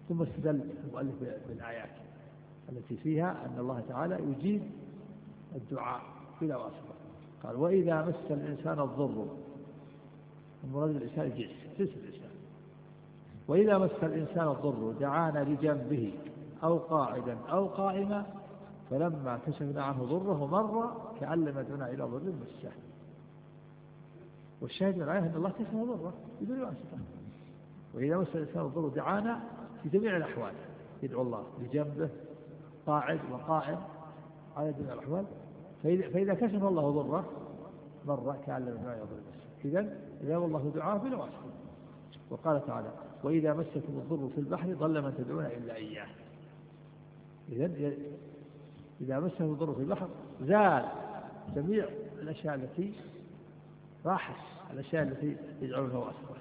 ثم استدل المؤلف بالآيات التي فيها أن الله تعالى يجيب الدعاء بلا واسطة. قال وإذا مس الإنسان الضر، المراد الإنسان جنس الإنسان، وإذا مس الإنسان الضر دعانا لجنبه أو قاعدا أو قائما فلما كشفنا عنه ضره مر كأن لم يدعنا إلى ضر مسه. والشاهد من الآية أن الله كشف ضره بدون واسطة. وإذا مس الإنسان الضر دعانا في جميع الأحوال، يدعو الله لجنبه قاعد وقائم على جميع الأحوال، فإذا كشف الله ضره مر كأن لم يدعنا إلى ضر مسه. إذن إذا الله دعاه بلا واسطة. وقال تعالى وإذا مسكم الضر في البحر ضل من تدعون إلا إياه. إذن إذا مسه الضر في البحر زال جميع الأشياء التي راحت، الأشياء التي يدعونها واسطة.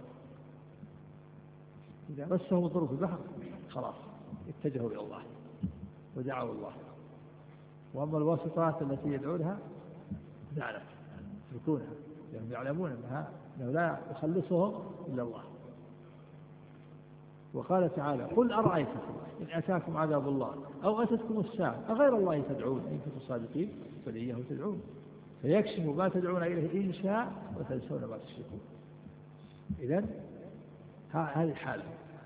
إذا مسه الضر في البحر خلاص اتجهوا إلى الله ودعوا الله. وأما الواسطات التي يدعونها زالت يتركونها لأنهم يعلمون أنه لا يخلصهم إلا الله. وقال تعالى قل أرأيتكم إن أتاكم عذاب الله أو أتتكم الساعة أغير الله تدعون إن كنتم صادقين فلإياه تدعون فيكشف ما تدعون إليه إن شاء وتنسون ما تشركون. إذن هذه حالة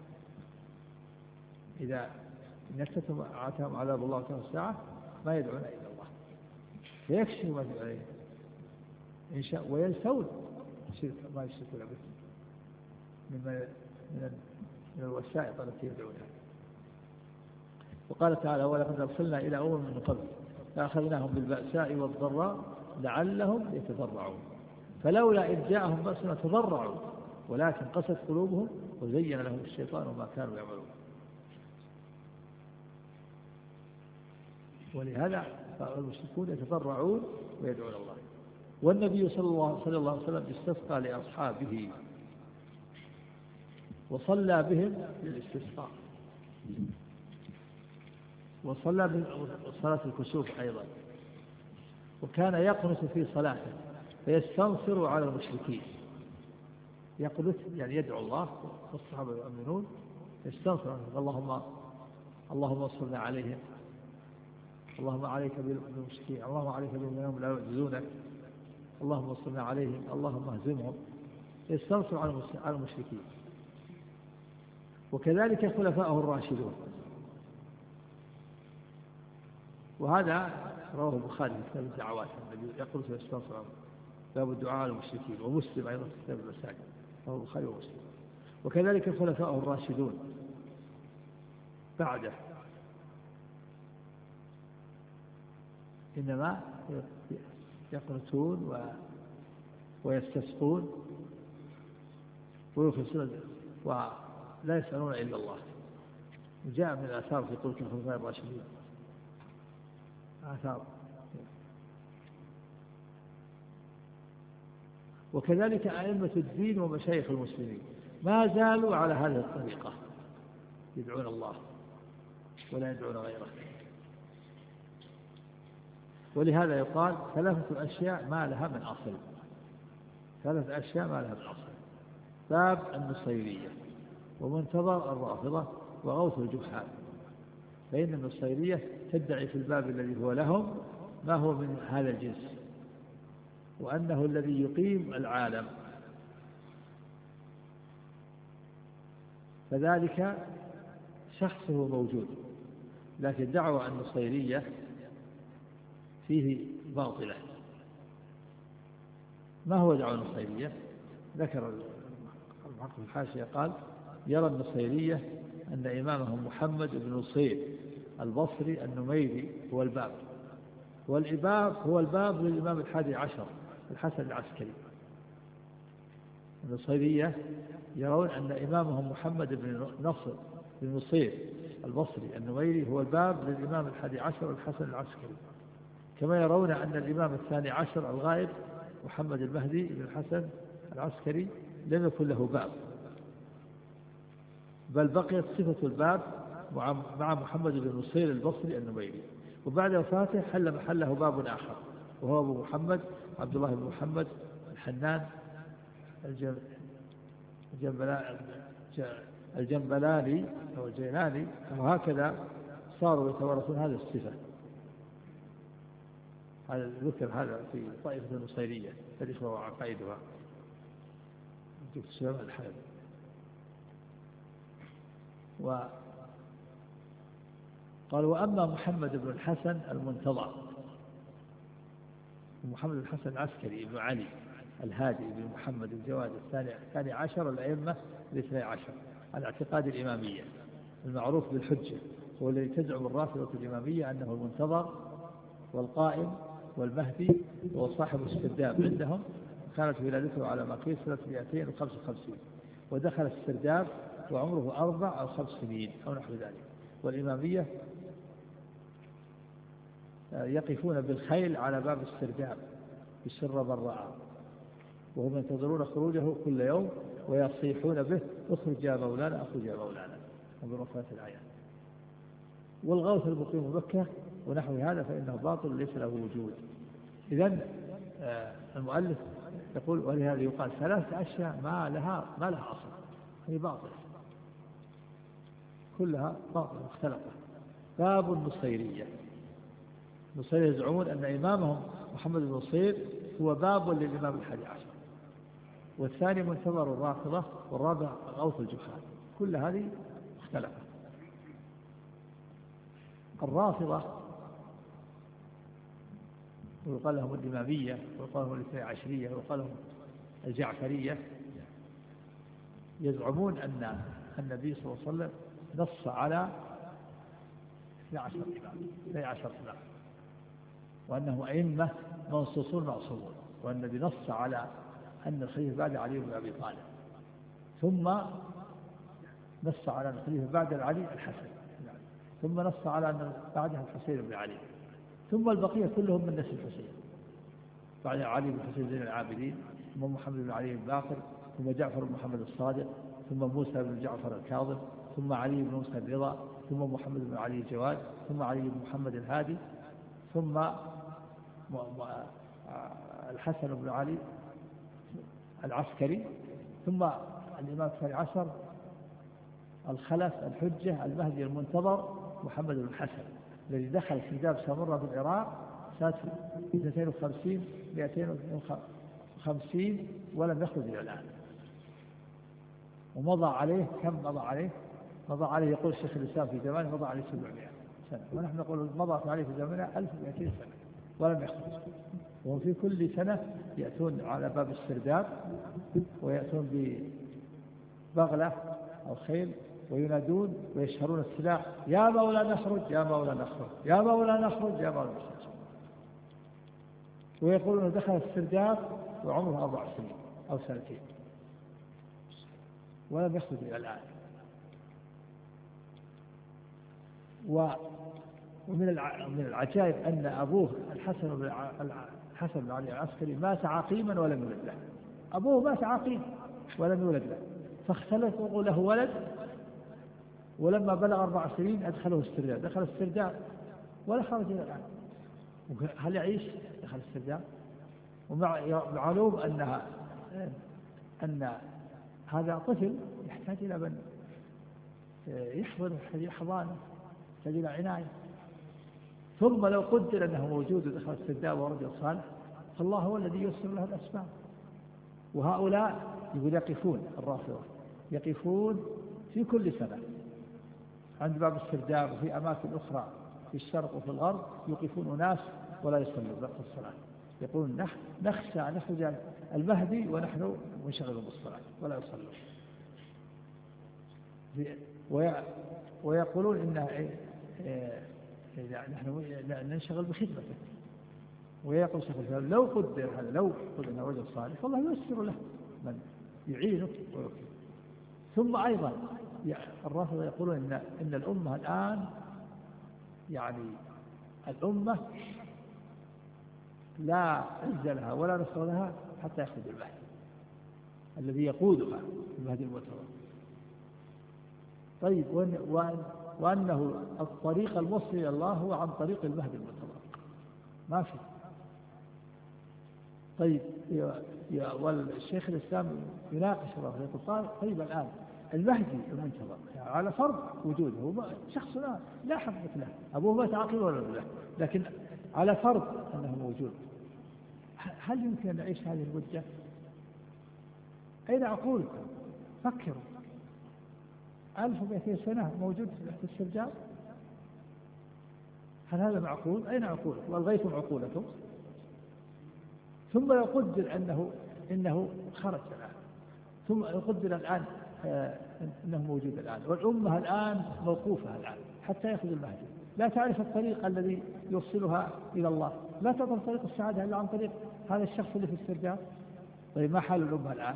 إذا أتاهم عذاب الله وأتاهم الساعة ما يدعون إلا الله فيكشف ما تدعون إليه إن شاء وينسون ما يشركون به من الوسائط التي يدعونها. وقال تعالى ولقد أرسلنا إلى أمم من قبل فأخذناهم بالبأساء والضراء لعلهم يتضرعون فلولا إذ جاءهم بأسنا تضرعوا ولكن قست قلوبهم وزين لهم الشيطان ما كانوا يعملون. ولهذا المشركون يتضرعون ويدعون الله. والنبي صلى الله عليه وسلم استسقى لأصحابه وصلى بهم للاستسقاء وصلى بهم صلاة الكسوف أيضا. وكان يقنت في صلاته فيستنصر على المشركين. يقنت يعني يدعو الله والصحابة يؤمنون يستنصر اللهم انصرنا عليهم اللهم عليك بالمشركين اللهم عليك بهم لا يعجزونك اللهم انصرنا عليهم اللهم اهزمهم. يستنصر على المشركين. وكذلك خلفاءه الراشدون. وهذا رواه البخاري في كتاب الدعوات النبي يقول سيستنصر باب الدعاء على المشركين. ومسلم أيضا في كتاب المساجد رواه البخاري ومسلم. وكذلك خلفاءه الراشدون بعده إنما يقنتون ويستسقون ويخلصون ولا يسألون إلا الله. وجاء من الآثار في قول الخلفاء الراشدين آثار. وكذلك أئمة الدين ومشايخ المسلمين ما زالوا على هذه الطريقة يدعون الله ولا يدعون غيره. ولهذا يقال ثلاثة أشياء ما لها من أصل. ثلاثة أشياء ما لها من أصل: باب النصيرية ومنتظر الرافضة وغوث الجحال. فإن النصيرية تدعي في الباب الذي هو لهم ما هو من هذا الجنس، وأنه الذي يقيم العالم، فذلك شخصه موجود. لكن دعوة النصيرية فيه باطلة. ما هو دعوة النصيرية؟ ذكر المحقق الحاشية قال: يرى النصيرية أن إمامهم محمد بن نصير البصري النميري هو الباب، والإباب هو الباب للإمام 11 الحسن العسكري. النصيرية يرون أن إمامهم محمد بن نصير البصري النميري هو الباب للإمام 11 الحسن العسكري، كما يرون أن الإمام 12 الغائب محمد المهدي بن الحسن العسكري لم يكن له باب، بل بقيت صفة الباب مع محمد بن نصير البصري النميري، وبعد وفاته حل محله باب آخر وهو أبو محمد عبد الله بن محمد الجنبلاني أو الجيلاني، وهكذا صاروا يتوارثون هذه الصفة. هذا ذكر هذا في طائفة النصيرية الإخوة وعقائدها في سلام الحلب. قال وأما محمد بن الحسن المنتظر، محمد بن الحسن العسكري بن علي الهادي بن محمد الجواد الثاني عشر الأئمة الاثني عشر على اعتقاد الإمامية المعروف بالحجة، هو الذي تزعم الرافضة الإمامية أنه المنتظر والقائم والمهدي وصاحب السرداب عندهم. كانت ولادته على ما قيل سنة 255، ودخل السرداب وعمره 4 أو 5 سنين أو نحو ذلك. والإمامية يقفون بالخيل على باب السرداب بالسر بالرعاء، وهم ينتظرون خروجه كل يوم ويصيحون به اخرج يا مولانا اخرج يا مولانا، وبرفات الآيات. والغوث المقيم مكة ونحو هذا فإنه باطل ليس له وجود. إذن المؤلف يقول ولهذا يقال 3 أشياء ما لها أصل، هي باطل كلها باطل مختلفة. باب النصيرية، النصيرية يزعمون أن إمامهم محمد بن نصير هو باب للإمام الحادي عشر، والثاني منتظر الرافضة، والرابع غوث الجحال. كل هذه مختلفة. الرافضة ويقال لهم الإمامية ويقال لهم الاثني عشرية ويقال لهم الجعفرية، يزعمون أن النبي صلى الله عليه وسلم نص على 12 إمام، وأنه أئمة منصوصون معصومون، وأن النبي نص على أن الخليفة بعد علي بن أبي طالب، ثم نص على أن الخليفة بعد علي الحسن، ثم نص على أن بعدها الحسين بن علي، ثم البقية كلهم من نسل الحسين، بعد علي بن حسين زين العابدين، ثم محمد بن علي الباقر، ثم جعفر بن محمد الصادق، ثم موسى بن جعفر الكاظم، ثم علي بن موسى الرضا، ثم محمد بن علي الجواد، ثم علي بن محمد الهادي، ثم الحسن بن علي العسكري، ثم الإمام الثاني عشر الخلف الحجة المهدي المنتظر محمد بن الحسن الذي دخل سرداب سامرة بالعراق سنة 250 ولم يخرج إلى الآن. ومضى عليه كم مضى عليه يقول الشيخ الإسلام في زمانه مضى عليه 700 سنة، ونحن نقول مضى عليه في زمانه 1200 سنة ولم يخرج. وهم في كل سنة يأتون على باب السرداب ويأتون ببغلة أو خيل وينادون ويشهرون السلاح يا مولانا اخرج يا مولانا اخرج يا مولانا اخرج يا مولانا اخرج، ويقولون دخل السرداب وعمره 4 سنين أو 2 سنين ولم يخرج إلى الآن. ومن العجائب أن أبوه الحسن بن علي العسكري مات عقيما ولم يولد له. أبوه مات عقيم ولم يولد له، فاختلفوا له ولد، ولما بلغ 4 سنين أدخله السرداب، دخل السرداب ولا خرج إلى الآن. هل يعيش؟ دخل السرداب. ومعلوم أن هذا طفل يحتاج إلى من يحضن حضانه، يحتاج إلى عناية. ثم لو قدر أنه موجود ودخل السرداب ورجل صالح فالله هو الذي ييسر له الأسباب. وهؤلاء يقول يقفون الرافضة يقفون في كل سنة عند باب السرداب وفي أماكن أخرى في الشرق وفي الغرب، يوقفون ناس ولا يصلون وقت الصلاة، يقولون نخشى أن يخرج المهدي ونحن منشغلون بالصلاة ولا يصلون. ويقولون إن نحن ننشغل بخدمته. ويقول شيخ الإسلام لو قدر أنه رجل صالح فالله ييسر له من يعينه ويوكله. ثم أيضا الرافضة يقولون إن الأمة الآن يعني الأمة لا عز لها ولا نصر لها حتى يخرج المهدي الذي يقودها المهدي المنتظر. طيب وأنه الطريق الموصل إلى الله هو عن طريق المهدي المنتظر، ما في. طيب والشيخ الإسلام يناقش الله يقول طيب الآن المهدي المنتظر على فرض وجوده هو شخص لا حقيقة له، أبوه مات عاقلا ولا له، لكن على فرض أنه موجود. هل يمكن أن نعيش هذه المدة؟ أين عقولكم؟ فكروا. 1200 سنة موجود في السرجاب، هل هذا معقول؟ أين عقولكم؟ ألغيتم عقولكم. ثم يقدر إنه خرج الآن، ثم يقدر الآن إنه موجود الآن، والأمة الآن موقوفة الآن حتى يأخذ المهدي، لا تعرف الطريق الذي يوصلها إلى الله، لا تعرف طريق السعادة إلا عن طريق هذا الشخص اللي في السرجاب. طيب ما حال الأمة الآن؟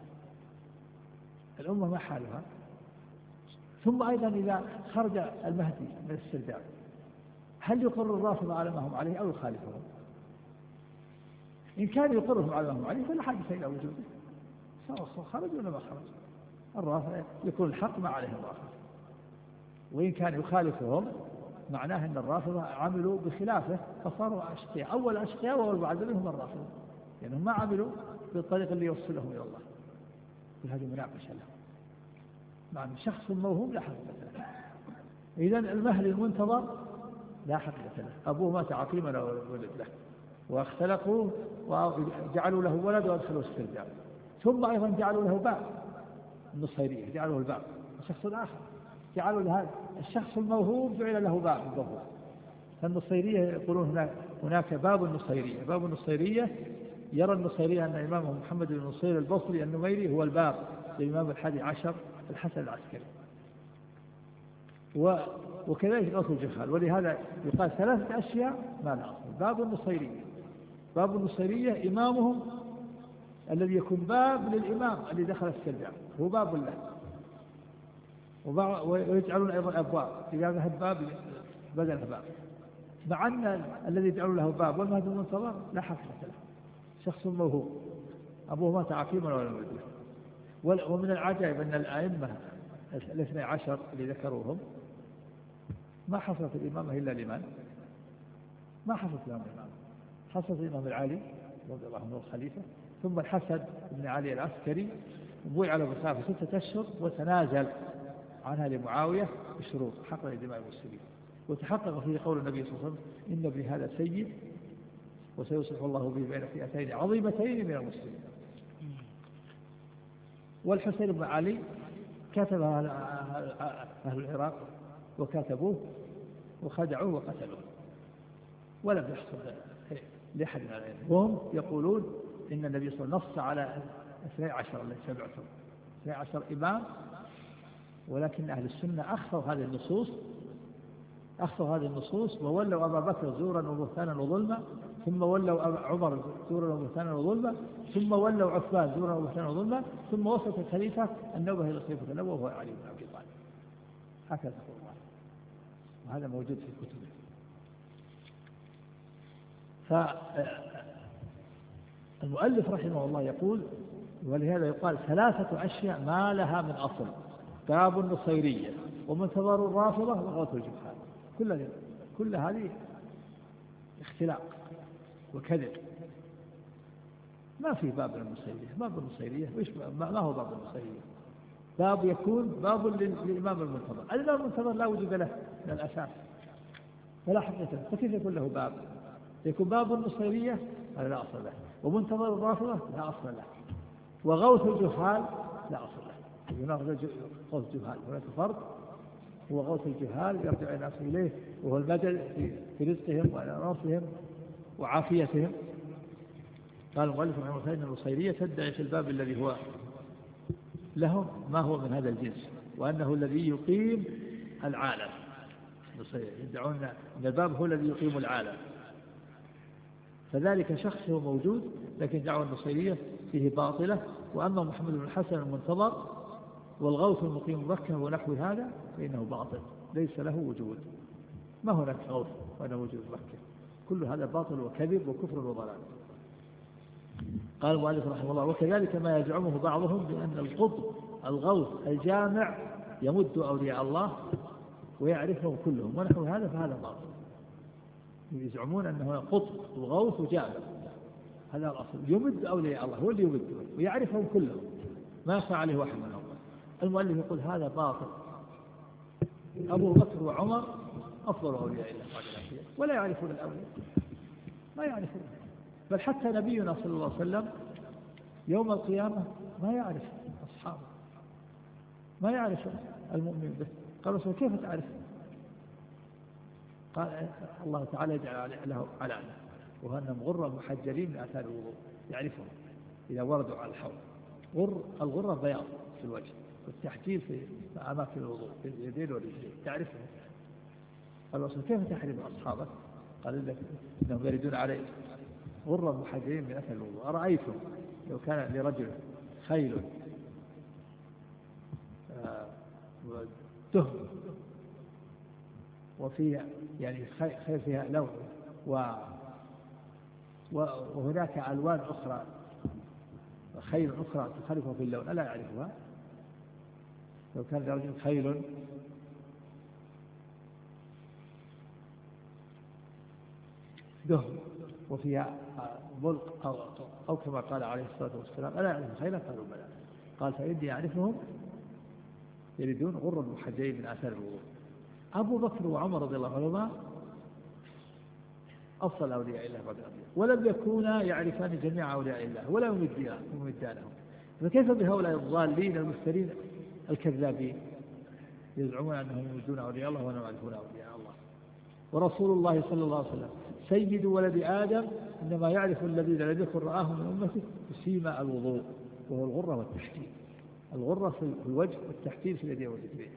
الأمة ما حالها؟ ثم أيضا إذا خرج المهدي من السرجاب هل يقر الرافضة على ما هم عليه أو يخالفهم؟ إن كان يقرهم على ما هم عليه فلا حدث إلى وجوده، سواء خرج ولا ما خرج. الرافضة يكون الحق ما عليه الرافضة، وإن كان يخالفهم معناه أن الرافضة عملوا بخلافه فصاروا أشقياء. أول أشقياء وأول بعد منهم الرافضة، لأنهم ما عملوا بالطريق اللي يوصلهم إلى الله. وهذه مناقشة لهم مع شخص موهوم لا حقيقة له. إذن المهدي المنتظر لا حقيقة له، أبوه مات عقيما ولا ولد له، واختلقوا وجعلوا له ولد وادخلوا السرجاب. ثم أيضا جعلوا له باب، النصيرية جعلوا له الباب، الشخص الآخر جعلوا له هذا الشخص الموهوب جعل له باب بالضبط. فالنصيرية يقولون هناك باب النصيرية. باب النصيرية يرى النصيرية أن إمامه محمد بن نصير البصري النميري هو الباب للإمام 11 الحسن العسكري. وكذلك غوث الجحال. ولهذا يقال 3 أشياء ما لها أصل. باب النصيرية، باب النصيرية إمامهم الذي يكون باب للإمام الذي دخل السرجاب هو باب له، ويجعلون أيضا أبواب إذا ذهب باب بدل باب، مع أن الذي يجعلون له باب والمهدي المنتظر لا حقيقة له، شخص موهوب أبوه مات عقيما ولا ولد له. ومن العجائب أن الأئمة 12 اللي ذكروهم ما حصلت الإمامة إلا لمن؟ ما حصلت الإمامة، حصلت الإمام العالي رضي الله عنه الخليفة، ثم الحسن بن علي العسكري بويع على بخافة 6 أشهر وتنازل عنها لمعاوية بشروط حقا لدماء المسلمين. وتحقق فيه قول النبي صلى الله عليه وسلم إن ابني هذا سيد وسيصلح الله به بين فئتين عظيمتين من المسلمين. والحسين بن علي كتب أهل العراق وكاتبوه وخدعوه وقتلوه ولم يحصل لأحد عليهم. وهم يقولون إن النبي صلى الله عليه وسلم نص على 12 الذي سبعتهم 12 إمام، ولكن أهل السنة أخفوا هذه النصوص وولوا أبا بكر زورا وبهتانا وظلما، ثم ولوا عمر زورا وبهتانا وظلما، ثم ولوا عثمان زورا وبهتانا وظلما، ثم وصلت الخليفة النوبة إلى خليفة النبوة وهو علي بن أبي طالب. هكذا تقول الله، وهذا موجود في كتبه. فالمؤلف رحمه الله يقول ولهذا يقال 3 أشياء ما لها من أصل: باب النصيرية ومنتظر الرافضة وغوث الجحال. كل هذه اختلاق وكذب. ما في باب النصيرية. باب النصيرية ما هو باب النصيرية؟ باب يكون باب للإمام المنتظر. الإمام المنتظر لا وجود له من الأساس ولا حقيقة، فكيف يكون له باب؟ يكون باب النصيرية هذا لا أصل له، ومنتظر الرافضة لا أصل له، وغوث الجحال لا أصل له. هناك غوث الجحال، هناك فرق، هو غوث الجهال يرجع الناس إليه، وهو المدد في رزقهم وأنفسهم وعافيتهم. قال المؤلف رحمه الله إن النصيرية تدعي في الباب الذي هو لهم ما هو من هذا الجنس، وأنه الذي يقيم العالم. يدعون أن الباب هو الذي يقيم العالم، فذلك شخص هو موجود، لكن دعوة النصيرية فيه باطلة. وأما محمد بن الحسن المنتظر والغوث المقيم مكة ونحو هذا فإنه باطل، ليس له وجود، ما هناك غوث وأنا وجود مكة. كل هذا باطل وكذب وكفر وضلال. قال المؤلف رحمه الله وكذلك ما يزعمه بعضهم بأن القطب الغوث الجامع يمد أولياء الله ويعرفهم كلهم ونحو هذا، فهذا باطل. يزعمون أنه قطب وغوث وجامع، هذا الأصل. يمد أولياء الله، هو اللي يمدهم ويعرفهم كلهم ما يخفى عليه واحد منهم. المؤلف يقول هذا باطل. أبو بكر وعمر أفضل أولياء الله بعد الأنبياء ولا يعرفون الأولياء، ما يعرفون. بل حتى نبينا صلى الله عليه وسلم يوم القيامة ما يعرف أصحابه، ما يعرف المؤمن به. قال رسول كيف تعرف؟ قال الله تعالى يجعل له علامة وأنهم غر محجلين من آثار الوضوء، يعرفهم إذا وردوا على الحوض. الغرة بياض في الوجه، والتحجيل في أماكن الوضوء في اليدين والرجلين، تعرفهم. قال رسول كيف تعرف أصحابك؟ قال لك إنهم يردون عليه غر محجلين من آثار الوضوء. أرأيتم لو كان لرجل خيل دهن وفيها يعني خيل فيها لون وهناك ألوان أخرى خيل أخرى تخالفه في اللون ألا يعرفها؟ لو كان لرجل خيل دهن وفيها بلق أو كما قال عليه الصلاة والسلام ألا يعرف خيلا؟ قالوا بلى. قال فإني أعرفهم يريدون غر المحجلين من آثار الوضوء. أبو بكر وعمر رضي الله عنهما أفضل أولياء الله بعد الأنبياء، ولم يكونا يعرفان جميع أولياء الله ولا يمدانهم. فكيف بهؤلاء الضالين المفترين الكذابين يزعمون أنهم يمدون أولياء الله وأنهم يعرفون أولياء الله؟ ورسول الله صلى الله عليه وسلم سيد ولد آدم إنما يعرف الذين لم يكن رآهم من أمته بسيما الوضوء، وهو الغرة والتحجيل. الغرة في الوجه والتحجيل في اليدين والرجلين.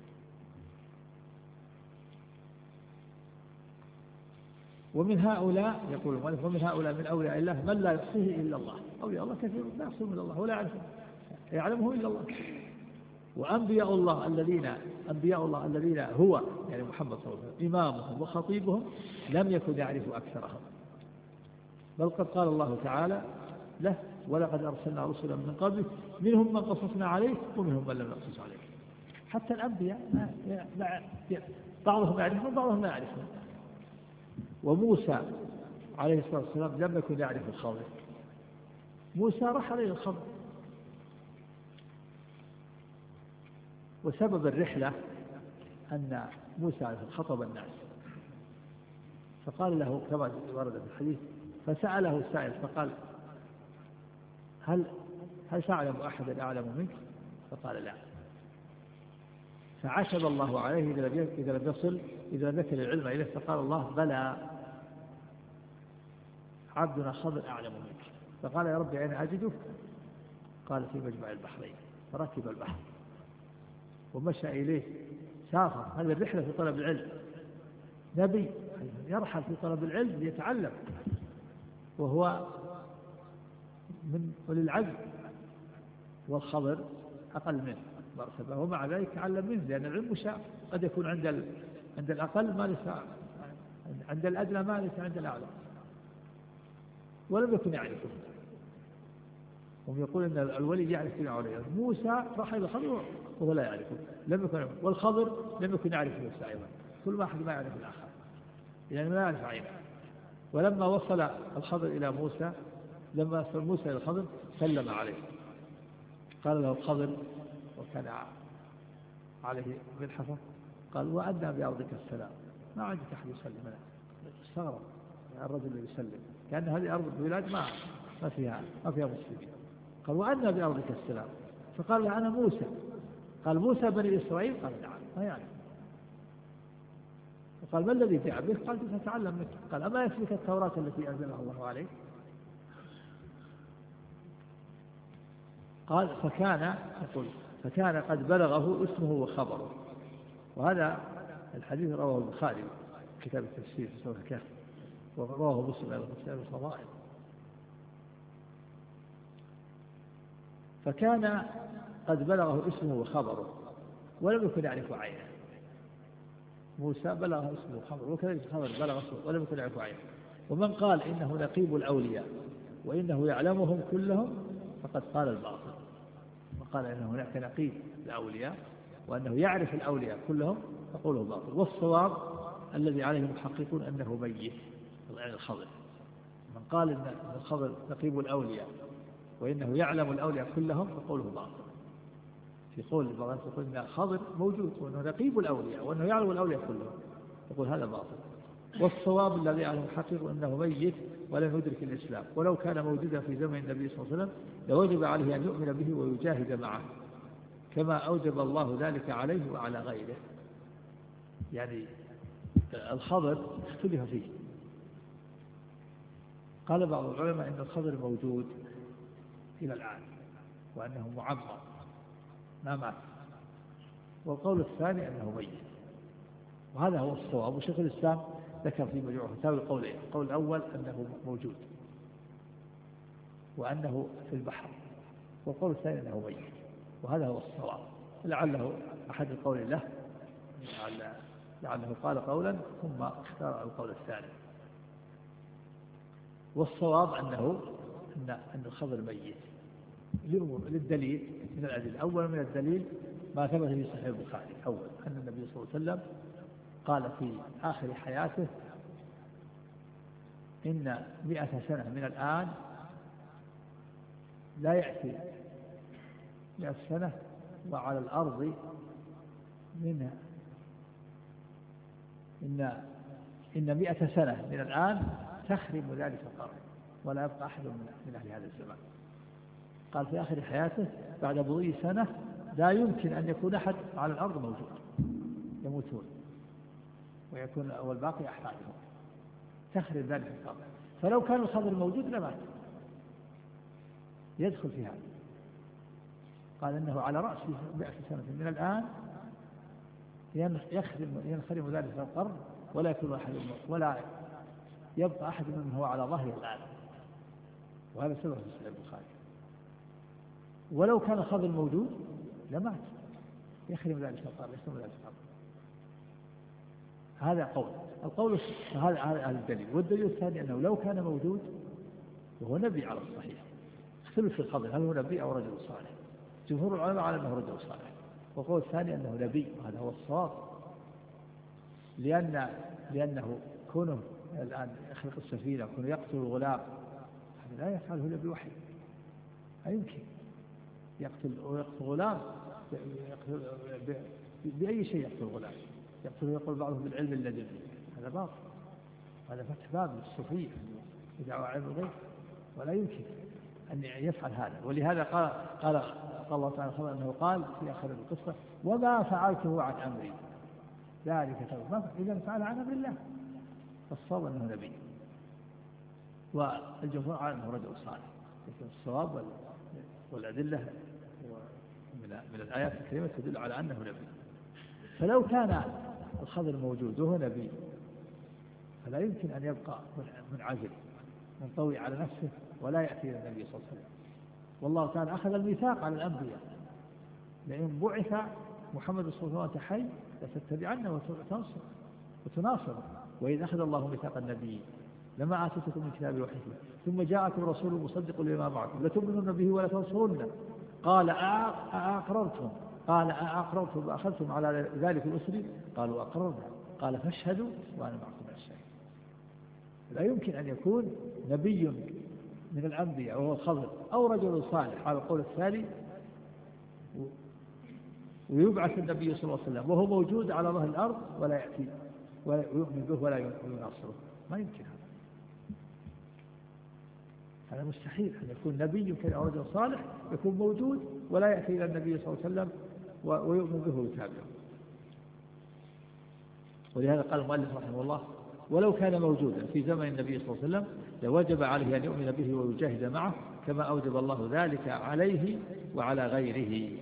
ومن هؤلاء يقول المؤلف ومن هؤلاء من أولياء الله من لا يحصيه إلا الله. أولياء الله كثير لا يحصيهم إلا الله ولا يعلمه إلا الله. وأنبياء الله الذين هو يعني محمد صلى الله عليه وسلم إمامهم وخطيبهم لم يكن يعرف أكثرهم، بل قد قال الله تعالى له ولقد أرسلنا رسلا من قبلك منهم من قصصنا عليه ومنهم من لم نقصص عليه. حتى الأنبياء بعضهم يعرفون بعضهم لا يعرفون. وموسى عليه الصلاة والسلام لم يكن يعرف الخضر. موسى راح عليه الخضر، وسبب الرحلة أن موسى خطب الناس فقال له كما ورد في الحديث فسأله سائل فقال هل تعلم أحدا أعلم منك؟ فقال لا. فعتب الله عليه إذا لم يكن العلم إليه، فقال الله بلى عبدنا خضر أعلم منك. فقال يا رب أين أجده؟ قال في مجمع البحرين. فركب البحر ومشى إليه، سافر. هذه الرحلة في طلب العلم، نبي يرحل في طلب العلم ليتعلم، وهو من أولي العزم، والخضر أقل منه مرتبة، ومع ذلك تعلم منه، لأن العلم مشاع، قد يكون عند الأقل ما ليس عند الأدنى ما ليس عند الأعلى، ولم يكن يعرفه. هم يقول أن الولي يعرف فيما عليه. موسى راح إلى الخضر وهو لا يعرفه، لم يكن يعرفه. والخضر لم يكن يعرف موسى أيضا، كل واحد ما يعرف الآخر، يعني ما يعرف عينه. ولما وصل الخضر إلى موسى، لما وصل موسى إلى الخضر سلم عليه، قال له الخضر وكان عليه ملحفة، قال وأدنى بأرضك السلام، ما عندك أحد يسلم له. استغرب الرجل اللي يسلم، كأن هذه أرض البلاد ما فيها مسلمين. قال وأدنى بأرضك السلام، فقال له أنا موسى. قال موسى بني إسرائيل؟ قال نعم. ما يعني؟ قال ما الذي جاء به؟ قال تتعلم منك. قال أما يكفيك التوراة التي أنزلها الله عليك؟ قال فكان قد بلغه اسمه وخبره. وهذا الحديث رواه البخاري كتاب التفسير في سورة الكهف، ورواه مسلم أيضا في كتاب الفضائل. فكان قد بلغه اسمه وخبره ولم يكن يعرف عينه. موسى بلغه اسمه وخبره، وكذلك الخبر بلغ اسمه ولم يكن يعرف عينه. ومن قال إنه نقيب الأولياء وإنه يعلمهم كلهم فقد قال الباطل. وقال إنه هناك نقيب الأولياء وأنه يعرف الأولياء كلهم فقوله باطل. والصواب الذي عليه المحققون أنه ميت، يعني الخضر. من قال إن الخضر نقيب الأولياء وإنه يعلم الأولياء كلهم فقوله باطل. في قول البعض يقول إن خضر موجود وأنه رقيب الأولياء وأنه يعلم الأولياء كلهم، يقول هذا باطل. والصواب الذي يعلم الحقيق أنه ميت ولم يدرك الإسلام، ولو كان موجودا في زمن النبي صلى الله عليه وسلم لوجب عليه أن يؤمن به ويجاهد معه كما أوجب الله ذلك عليه وعلى غيره. يعني الخضر اختلف فيه، قال بعض العلماء أن الخضر موجود إلى الآن وأنه معمر ما مات، والقول الثاني أنه ميت، وهذا هو الصواب. وشيخ الإسلام ذكر في مجموع فتاوى القولين، القول الأول أنه موجود وأنه في البحر، والقول الثاني أنه ميت، وهذا هو الصواب. لعله أحد القول له، لعله قال قولا ثم اختار القول الثاني. والصواب أن الخضر ميت للدليل من الأدلة. أولا من الدليل ما ثبت في صحيح البخاري أول أن النبي صلى الله عليه وسلم قال في آخر حياته إن 100 سنة من الآن لا يأتي 100 سنة وعلى الأرض منها إن 100 سنة من الآن تخرب ذلك القرن ولا يبقى أحد من أهل هذا الزمان. قال في آخر حياته بعد مضي سنة لا يمكن أن يكون أحد على الأرض موجود، يموتون ويكون والباقي أحفادهم، تخرب ذلك القرن. فلو كان الخضر موجود لمات، يدخل في هذا. قال إنه على رأس 100 سنة من الآن ينخرم ذلك القرن ولا يكون أحد ولا يبقى أحد من هو على ظهر الآن، وهذا سبب في صحيح البخاري. ولو كان الخضر موجود لمات، يخرم ذلك القرن يخرم ذلك القرن. هذا القول هذا الدليل. والدليل الثاني أنه لو كان موجود وهو نبي على الصحيح، اختلف في الخضر هل هو نبي أو رجل صالح. جمهور العلماء على أنه رجل صالح، والقول الثاني أنه نبي، وهذا هو الصواب، لأنه كونه الآن يخلق السفينة كونه يقتل الغلام هذا لا يفعله إلا بوحي، لا يمكن يقتل غلام بأي شيء. يقتل غلام يقول بعضهم بالعلم اللدني، هذا باطل، هذا فتح باب للصوفية يدعوا علم الغيب، ولا يمكن أن يفعل هذا. ولهذا قال الله تعالى أنه قال في آخر القصة وما فعلته عن أمري ذلك إذا فعل عن أمر الله، فالصواب أنه نبي، والجمهور على أنه رجل صالح. لكن الصواب والأدلة من الآيات الكريمة تدل على أنه نبي. فلو كان الخضر موجود وهو نبي فلا يمكن أن يبقى منعزل منطوي على نفسه ولا يأتي إلى النبي صلى الله عليه وسلم. والله تعالى أخذ الميثاق على الأنبياء لئن بعث محمد صلى الله عليه وسلم حي لتتبعنه وتناصر، وإذ أخذ الله ميثاق النبي لما آتيتكم من كتاب وحكمة ثم جاءكم رسول مصدق لما معكم لتؤمنون به ولا تنصرونه قال أأقررتم وأخذتم على ذلك الأسر قالوا أقررنا قال فاشهدوا وأنا معكم من الشهيد. لا يمكن أن يكون نبي من الأنبياء وهو الخضر أو رجل صالح على القول الثاني ويبعث النبي صلى الله عليه وسلم وهو موجود على ظهر الأرض ولا يأتي ويؤمن به ولا يناصره، ما يمكن هذا مستحيل أن يكون نبي أو رجل صالح يكون موجود ولا يأتي إلى النبي صلى الله عليه وسلم ويؤمن به ويتابعه. ولهذا قال المؤلف رحمه الله ولو كان موجودا في زمن النبي صلى الله عليه وسلم لوجب عليه أن يؤمن به ويجاهد معه كما أوجب الله ذلك عليه وعلى غيره.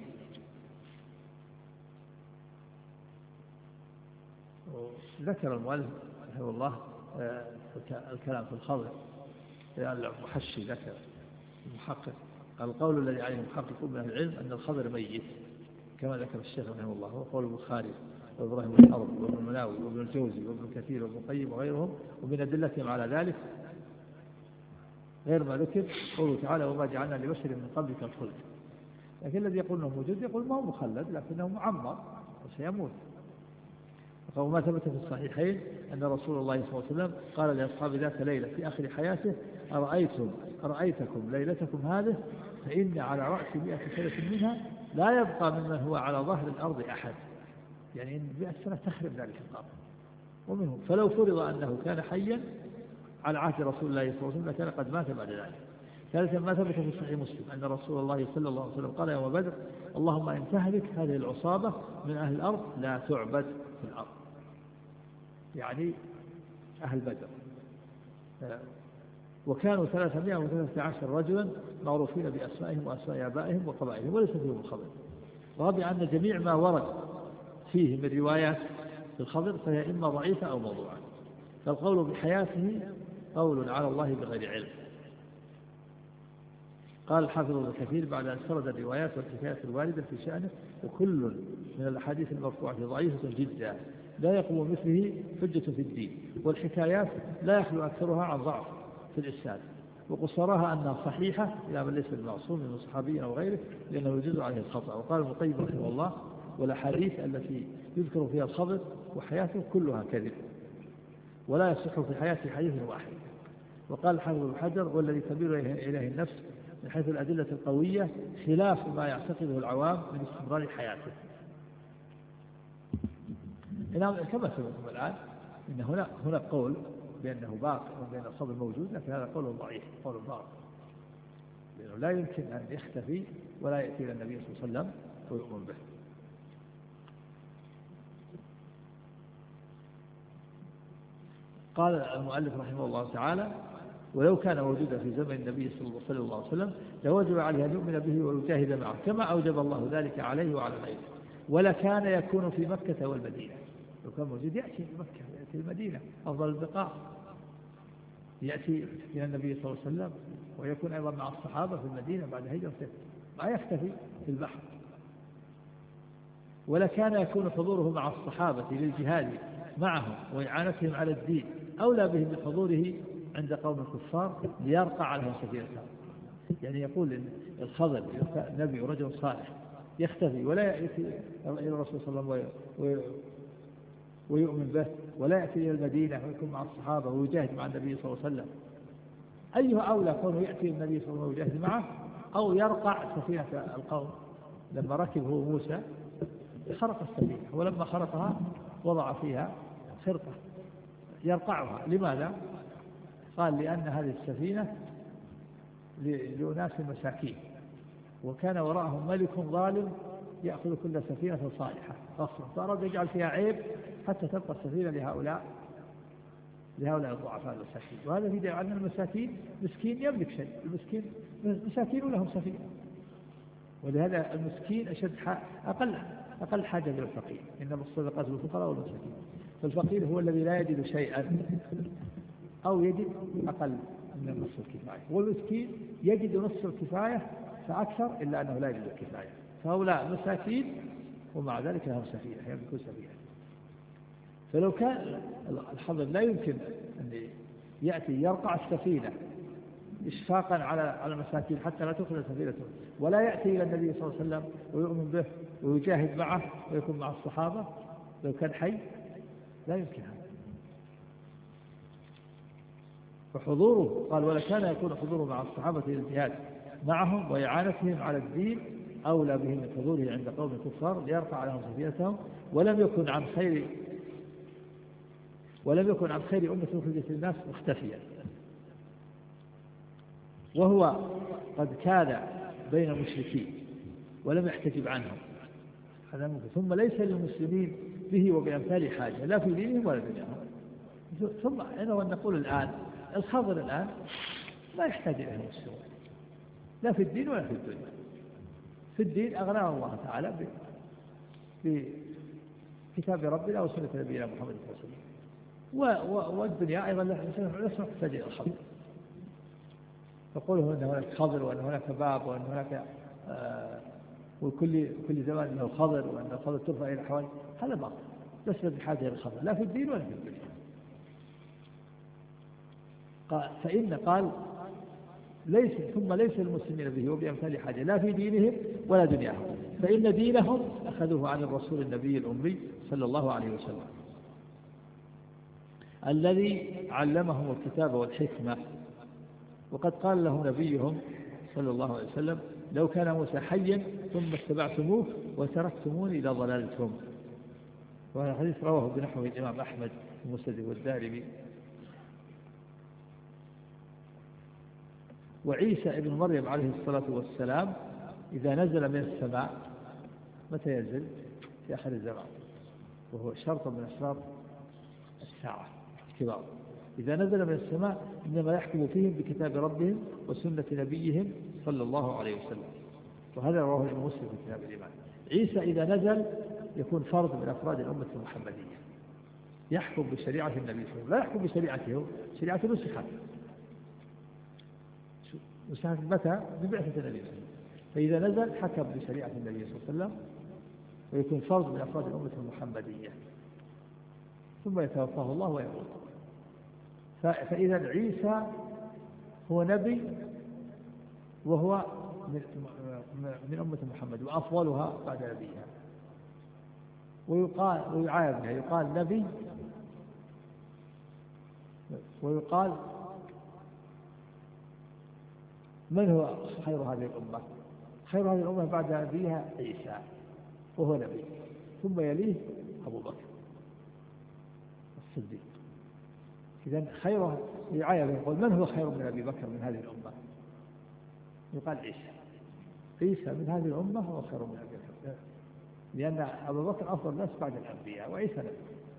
ذكر المؤلف رحمه الله الكلام في الخضر، يعني المحشي ذكر المحقق القول الذي عليه المحققون من أهل العلم أن الخضر ميت كما ذكر الشيخ رحمه الله، هو قول البخاري وإبراهيم بن الأرض وابن المناوي وابن الجوزي وابن كثير وابن القيم وغيرهم، ومن أدلتهم على ذلك غير ما ذكر قوله تعالى وما جعلنا لبشر من قبلك الخلد. لكن الذي يقول أنه موجود يقول ما هو مخلد لكنه معمر وسيموت. وما ثبت في الصحيحين أن رسول الله صلى الله عليه وسلم قال لأصحاب ذات ليلة في آخر حياته أرأيتكم ليلتكم هذه فإن على رأس 100 سنة منها لا يبقى ممن هو على ظهر الأرض أحد، يعني إن 100 سنة تخرب ذلك القرن. ومنهم فلو فرض أنه كان حيا على عهد رسول الله صلى الله عليه وسلم لكان قد مات بعد ذلك. ثالثا ما ثبت في صحيح مسلم أن رسول الله صلى الله عليه وسلم قال يوم بدر: اللهم إن تهلك هذه العصابة من أهل الأرض لا تعبد في الأرض، يعني أهل بدر. وكانوا 313 رجلا معروفين بأسمائهم وأسماء آبائهم وقبائلهم وليس فيهم الخبر. رابعا أن جميع ما ورد فيه من روايات في الخبر فهي إما ضعيفة أو موضوعة، فالقول بحياته قول على الله بغير علم. قال الحافظ ابن كثير بعد أن سرد الروايات والحكايات الواردة في شأنه: وكل من الأحاديث المرفوعة ضعيفة جدا لا يقوم مثله حجة في الدين، والحكايات لا يخلو أكثرها عن ضعف في الإسناد، وقصرها أنها صحيحة إلى من ليس بالمعصوم من صحابي أو غيره لأنه يجوز عليه الخطأ. وقال ابن القيم رحمه الله: والأحاديث التي يذكر فيها الخبر وحياته كلها كذب، ولا يصح في حياته حديث واحد. وقال الحافظ بن حجر: والذي تميل إليه النفس من حيث الأدلة القوية خلاف ما يعتقده العوام من استمرار حياته. كما سمعتم الآن إن هنا قول بأنه باقي وبأن الخبر موجود، لكن هذا قول ضعيف، قول باطل، لأنه لا يمكن أن يختفي ولا يأتي إلى النبي صلى الله عليه وسلم ويؤمن به. قال المؤلف رحمه الله تعالى: ولو كان موجودا في زمن النبي صلى الله عليه وسلم لوجب عليه أن يؤمن به ويجاهد معه كما أوجب الله ذلك عليه وعلى غيره، ولكان يكون في مكة والمدينة. لو كان موجود يأتي مكة ويأتي المدينة أفضل البقاع، يأتي إلى النبي صلى الله عليه وسلم ويكون أيضا مع الصحابة في المدينة بعد هجرته، ما يختفي في البحر. ولكان يكون حضوره مع الصحابة للجهاد معهم وإعانتهم على الدين أولى بهم من حضوره عند قوم الكفار ليرقى عليهم سفينتهم. يعني يقول إن الخضر نبي ورجل صالح يختفي ولا يأتي إلى الرسول صلى الله عليه وسلم ويؤمن به، ولا يأتي إلى المدينة ويكون مع الصحابة ويجاهد مع النبي صلى الله عليه وسلم. أيها أولى كونه يأتي النبي صلى الله عليه وسلم ويجاهد معه أو يرقع سفينة القوم؟ لما ركب هو موسى خرق السفينة، ولما خرقها وضع فيها خرقة يرقعها. لماذا؟ قال: لأن هذه السفينة لأناس مساكين، وكان وراءهم ملك ظالم يأخذ كل سفينة صالحة غصبا، فأراد يجعل فيها عيب حتى تبقى السفينة لهؤلاء الضعفاء المساكين. وهذا في دليل أن المساكين مسكين يملك شيء، المسكين مساكين لهم سفينة، ولهذا المسكين أقل حاجة من الفقير، إنما الصدقات للفقراء والمساكين. فالفقير هو الذي لا يجد شيئا أو يجد أقل من نصف الكفاية، والمسكين يجد نصف الكفاية فأكثر إلا أنه لا يجد الكفاية. فهؤلاء مساكين ومع ذلك لهم سفينة، يملكون سفينة. فلو كان الحضر لا يمكن أن يأتي يرقع السفينة إشفاقا على المساكين حتى لا تخرج سفينته، ولا يأتي إلى النبي صلى الله عليه وسلم ويؤمن به ويجاهد معه ويكون مع الصحابة، لو كان حي لا يمكن هذا. فحضوره قال: ولكان يكون حضوره مع الصحابة للجهاد معهم وإعانتهم على الدين أولى بهم من حضوره عند قوم الكفار ليرفع عليهم سفينتهم، ولم يكن عن خير أمة أخرجت للناس مختفيا، وهو قد كان بين المشركين ولم يحتجب عنهم. ثم ليس للمسلمين به وبأمثال حاجة لا في دينهم ولا دنياهم. ثم أنا نقول الآن الخضر الآن لا يحتاج إليه المسلمون لا في الدين ولا في الدنيا. في الدين أغناه الله تعالى بكتاب ربنا وسنة نبينا محمد صلى الله عليه وسلم، والدنيا أيضا لا تحتاج إلى الخضر. فقوله أن هناك خضر وأن هناك باب وأن هناك وكل زمان له خضر وأن الخضر ترفع إلى الحوالي، هذا باطل، ليس بحاجة إلى الخضر لا في الدين ولا في الدنيا. قال ثم ليس المسلمين به وبأمثال حاجة لا في دينهم ولا دنياهم، فإن دينهم أخذوه عن الرسول النبي الأمي صلى الله عليه وسلم الذي علمهم الكتاب والحكمة. وقد قال له نبيهم صلى الله عليه وسلم: لو كان موسى حيا ثم اتبعتموه وتركتموني لضللتم. وهذا الحديث رواه بنحو الإمام أحمد المسند والدارمي. وعيسى ابن مريم عليه الصلاة والسلام إذا نزل من السماء، متى ينزل؟ في آخر الزمان، وهو شرط من أشراط الساعة الكبار. إذا نزل من السماء إنما يحكم فيهم بكتاب ربهم وسنة نبيهم صلى الله عليه وسلم، وهذا رواه ابن مسلم في كتاب الإيمان. عيسى إذا نزل يكون فرد من أفراد الأمة المحمدية، يحكم بشريعة النبي صلى الله عليه وسلم، لا يحكم بشريعته، شريعة نسخت متى؟ ببعثة النبي صلى الله عليه وسلم. فإذا نزل حكم بشريعة النبي صلى الله عليه وسلم ويكون فرد من أفراد الأمة المحمدية، ثم يتوفاه الله ويموت. فإذا عيسى هو نبي وهو من أمة محمد وأفضلها بعد نبيها، ويعايب بها، يقال نبي ويقال من هو خير هذه الأمة؟ خير هذه الأمة بعد نبيها عيسى وهو نبي، ثم يليه أبو بكر الصديق. إذن خيره يعايب، يقول من هو خير من أبي بكر من هذه الأمة؟ يقال عيسى من هذه الأمة هو خير من أبي بكر، لأن أبو بكر أفضل الناس بعد الأنبياء وعيسى نبي.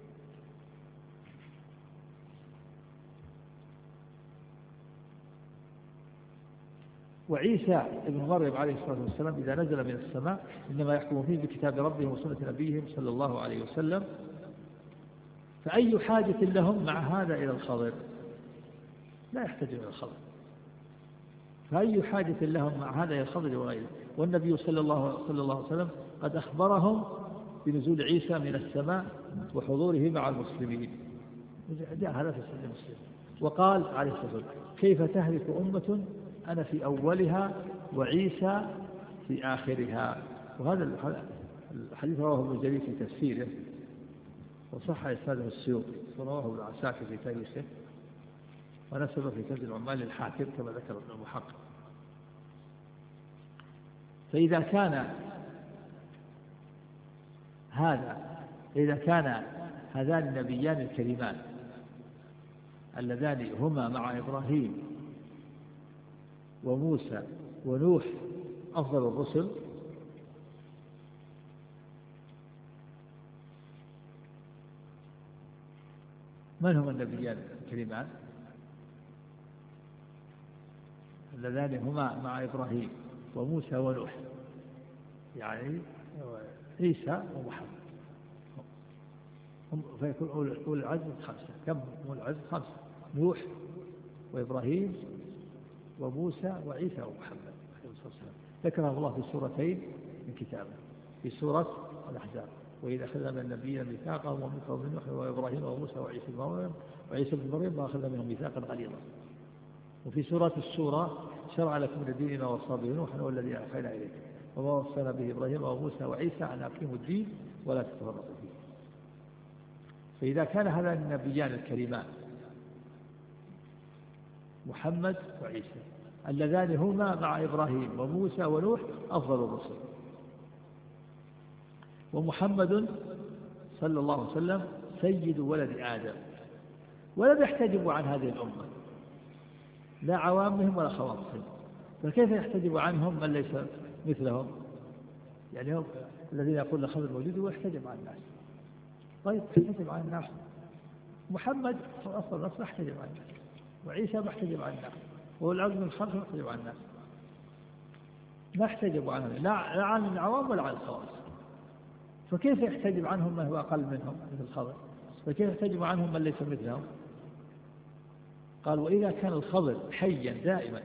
وعيسى ابن مريم عليه الصلاة والسلام إذا نزل من السماء إنما يحكم فيه بكتاب ربهم وسنة نبيهم صلى الله عليه وسلم. فأي حاجة لهم مع هذا إلى الخضر؟ لا يحتاجون إلى الخضر. فأي حاجة لهم مع هذا إلى الخضر وغيره؟ والنبي صلى الله عليه وسلم قد أخبرهم بنزول عيسى من السماء وحضوره مع المسلمين، جاء هذا في صحيح مسلم. وقال عليه الصلاة والسلام كيف تهلك أمة أنا في أولها وعيسى في آخرها. وهذا الحديث رواه ابن جرير في تفسيره وصح إسناده السيوطي، ورواه ابن عساكر في تاريخه، ونسب في كنز العمال للحاكم كما ذكر ابن المحقق. فإذا كان هذان النبيان الكريمان اللذان هما مع إبراهيم وموسى ونوح أفضل الرسل، من هم النبيان الكريمان اللذان هما مع إبراهيم وموسى ونوح؟ يعني عيسى ومحمد، فيكون أولي العزم خمسة. كم أولي العزم؟ خمسة: نوح وإبراهيم وموسى وعيسى ومحمد عليه الصلاة والسلام. ذكرهم الله في سورتين من كتابه، في سورة الأحزاب: وإذا أخذنا من النبيين ميثاقهم ومنك ومن نوح وإبراهيم وموسى وعيسى بن مريم وأخذنا منهم ميثاقا غليظا. وفي سورة الشورى: شرع لكم من الدين ما وصى به نوح والذي أوحينا إليك وما وصينا به إبراهيم وموسى وعيسى أن أقيموا الدين ولا تتفرقوا فيه. فإذا كان هذا النبيان الكريمان محمد وعيسى اللذان هما مع إبراهيم وموسى ونوح أفضل الرسل، ومحمد صلى الله عليه وسلم سيد ولد آدم، ولم يحتجبوا عن هذه الأمة لا عوامهم ولا خواصهم، فكيف يحتجب عنهم من ليس مثلهم؟ يعني هم الذين يقول الخبر موجود ويحتجب عن الناس. طيب يحتجب عن الناس، محمد أصل الناس لا يحتجب عن الناس، وعيسى ما يحتجب عن الناس، وهو العزم الخمس ما يحتجب عن الناس، ما يحتجب عنهم لا عن العوام ولا عن الخواص. فكيف يحتجب عنهم من هو أقل منهم مثل الخضر؟ فكيف يحتجب عنهم من ليس مثلهم؟ قال: وإذا كان الخضر حيا دائما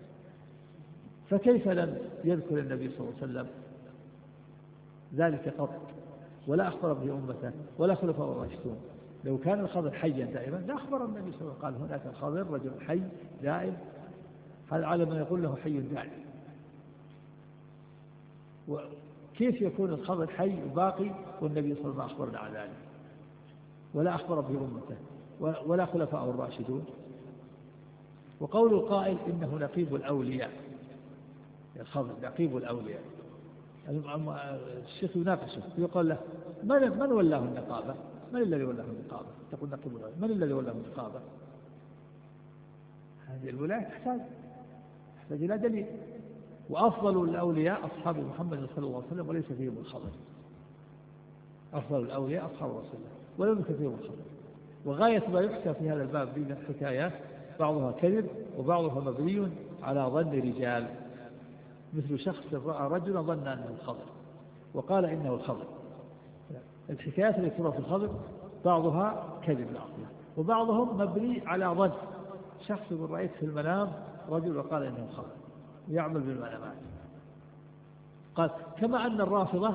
فكيف لم يذكر النبي صلى الله عليه وسلم ذلك قط ولا أخبر به أمته ولا خلفاء الراشدون؟ لو كان الخضر حيا دائما لا أخبر النبي صلى الله عليه وسلم، قال هناك الخضر رجل حي دائم، هذا على من يقول له حي دائم. وكيف يكون الخضر حي وباقي والنبي صلى الله عليه وسلم أخبرنا عن ذلك ولا أخبر به أمته ولا خلفاء الراشدون؟ وقول القائل إنه نقيب الأولياء، الخضر نقيب الأولياء، الشيخ يناقشه يقول له من ولاه النقابة؟ من الذي ولاه النقابة؟ تقول نقيب الولاية، من الذي ولاه النقابة؟ هذه الولاية تحتاج إلى دليل. وأفضل الأولياء أصحاب محمد صلى الله عليه وسلم وليس فيهم الخبر. أفضل الأولياء أصحاب رسول الله وليس فيهم الخبر. وغاية ما يحكى في هذا الباب من الحكايات بعضها كذب وبعضها مبني على ظن رجال، مثل شخص رأى رجلا ظن أنه الخضر وقال إنه الخضر. الحكايات التي تروى في الخضر بعضها كذب العقل وبعضهم مبني على ظن. شخص يقول رأيت في المنام رجل وقال إنه الخضر يعمل بالمنامات. قال كما أن الرافضة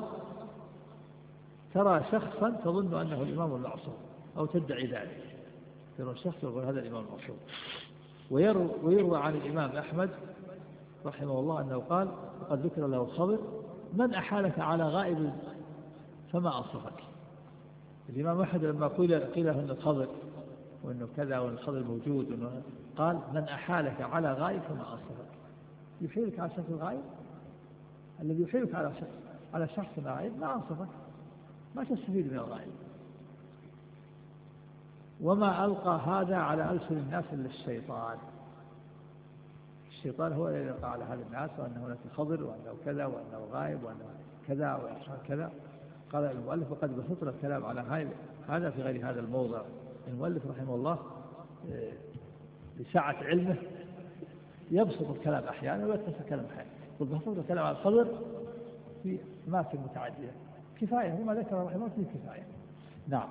ترى شخصا تظن أنه الإمام المعصوم أو تدعي ذلك، ترى شخص يقول هذا الإمام المعصوم. ويروى عن الإمام أحمد رحمه الله أنه قال وقد ذكر له الخبر من أحالك على غائب فما أصفك. الإمام أحمد لما قيل له أن الخبر وأنه كذا وأن الخبر موجود قال من أحالك على غائب فما أصفك. يحيلك على شخص الغائب، الذي يحيلك على شخص غائب ما أصفك، ما تستفيد من الغائب. وما ألقى هذا على ألسن الناس إلا الشيطان. الشيطان هو الذي يلقى على هذا الناس وأنه هناك خضر وأنه كذا وأنه غائب وأنه كذا ويحصل كذا. قال المؤلف وقد بسطنا الكلام على هذا في غير هذا الموضع. المؤلف رحمه الله بسعة علمه يبسط الكلام أحيانا ويتسع الكلام أحيانا. وبسط الكلام على الخضر في أماكن متعددة كفاية، وما ذكر رحمه الله فيه كفاية. نعم.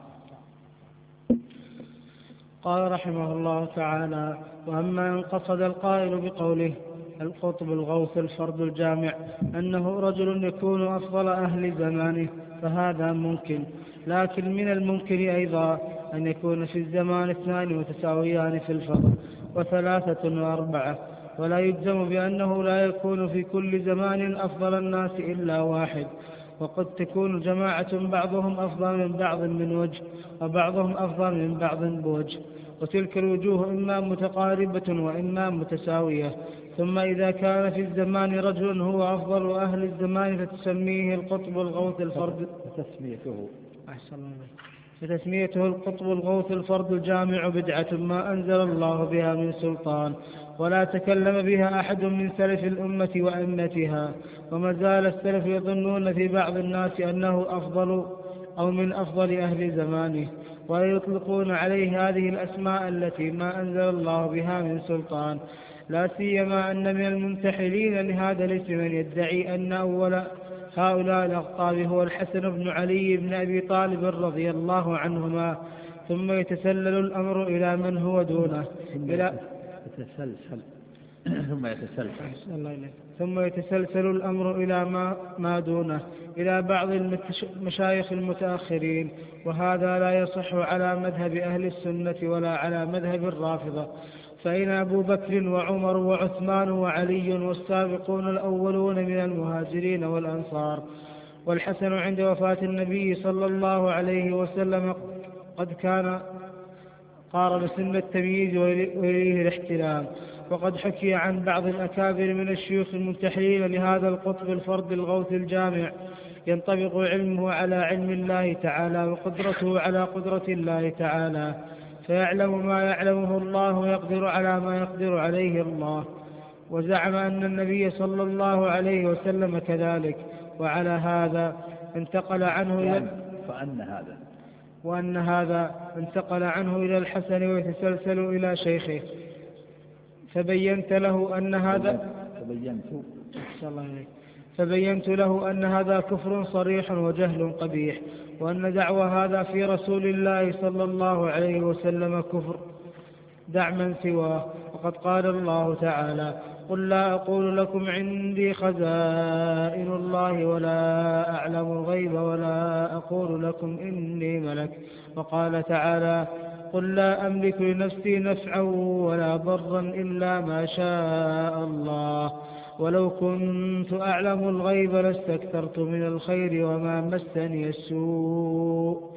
قال رحمه الله تعالى: وأما إن قصد القائل بقوله القطب الغوث الفرد الجامع أنه رجل يكون أفضل أهل زمانه فهذا ممكن، لكن من الممكن أيضا أن يكون في الزمان 2 متساويان في الفضل و3 و4، ولا يجزم بأنه لا يكون في كل زمان أفضل الناس إلا واحد. وقد تكون جماعة بعضهم أفضل من بعض من وجه وبعضهم أفضل من بعض بوجه، وتلك الوجوه إما متقاربة وإما متساوية. ثم إذا كان في الزمان رجل هو أفضل أهل الزمان فتسميه القطب الغوث الفرد فتسميته القطب الغوث الفرد الجامع بدعة ما أنزل الله بها من سلطان، ولا تكلم بها أحد من سلف الأمة وأئمتها. وما زال السلف يظنون في بعض الناس أنه أفضل أو من أفضل أهل زمانه، ويطلقون عليه هذه الأسماء التي ما أنزل الله بها من سلطان. لا سيما أن من المنتحلين لهذا الاسم من يدعي أن أول هؤلاء الأقطاب هو الحسن بن علي بن أبي طالب رضي الله عنهما، ثم يتسلل الأمر إلى من هو دونه ثم يتسلسل الأمر إلى ما دونه إلى بعض المشايخ المتأخرين، وهذا لا يصح على مذهب أهل السنة ولا على مذهب الرافضة. فإن أبو بكر وعمر وعثمان وعلي والسابقون الأولون من المهاجرين والأنصار والحسن عند وفاة النبي صلى الله عليه وسلم قد كان قارب سن التمييز وإليه الاحتلام. وقد حكي عن بعض الأكابر من الشيوخ المنتحلين لهذا القطب الفرد الغوث الجامع ينطبق علمه على علم الله تعالى وقدرته على قدرة الله تعالى، فيعلم ما يعلمه الله ويقدر على ما يقدر عليه الله. وزعم أن النبي صلى الله عليه وسلم كذلك، وعلى هذا انتقل عنه وأن هذا انتقل عنه إلى الحسن ويتسلسل إلى شيخه. فبينت له أن هذا كفر صريح وجهل قبيح، وأن دعوى هذا في رسول الله صلى الله عليه وسلم كفر دع من سواه. وقد قال الله تعالى: قل لا أقول لكم عندي خزائن الله ولا أعلم الغيب ولا أقول لكم إني ملك. وقال تعالى: قل لا أملك لنفسي نفعا ولا ضرا إلا ما شاء الله ولو كنت أعلم الغيب لاستكثرت من الخير وما مسني السوء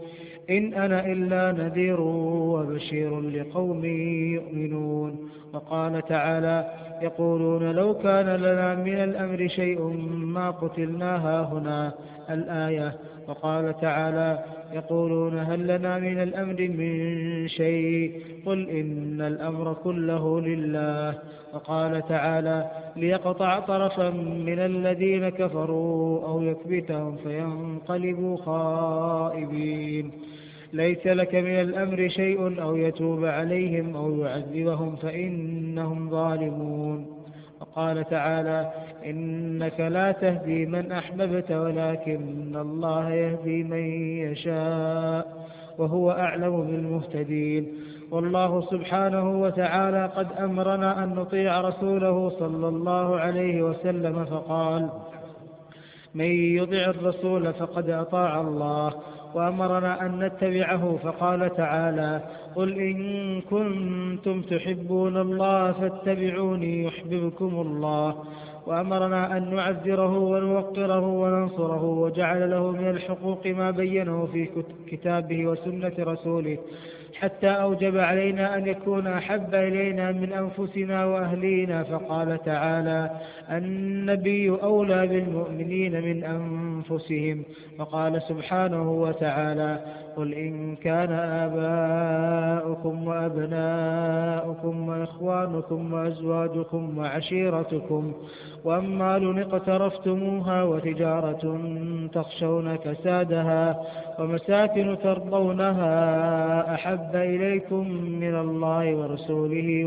إن أنا إلا نذير وبشير لقوم يؤمنون. وقال تعالى يقولون لو كان لنا من الأمر شيء ما قتلنا هاهنا الآية. وقال تعالى يقولون هل لنا من الأمر من شيء قل إن الأمر كله لله. وقال تعالى ليقطع طرفا من الذين كفروا أو يكبتهم فينقلبوا خائبين. ليس لك من الأمر شيء أو يتوب عليهم أو يعذبهم فإنهم ظالمون. وقال تعالى إنك لا تهدي من أحببت ولكن الله يهدي من يشاء وهو أعلم بالمهتدين. والله سبحانه وتعالى قد أمرنا أن نطيع رسوله صلى الله عليه وسلم فقال من يطع الرسول فقد أطاع الله. وأمرنا أن نتبعه فقال تعالى قل إن كنتم تحبون الله فاتبعوني يحببكم الله. وأمرنا أن نعذره ونوقره وننصره وجعل له من الحقوق ما بينه في كتابه وسنة رسوله حتى أوجب علينا أن يكون أحب إلينا من أنفسنا وأهلينا فقال تعالى النبي أولى بالمؤمنين من أنفسهم. وقال سبحانه وتعالى قل إن كان آباؤكم وأبناؤكم وإخوانكم وأزواجكم وعشيرتكم وأموال اقترفتموها وتجارة تخشون كسادها ومساكن ترضونها أحب إليكم من الله ورسوله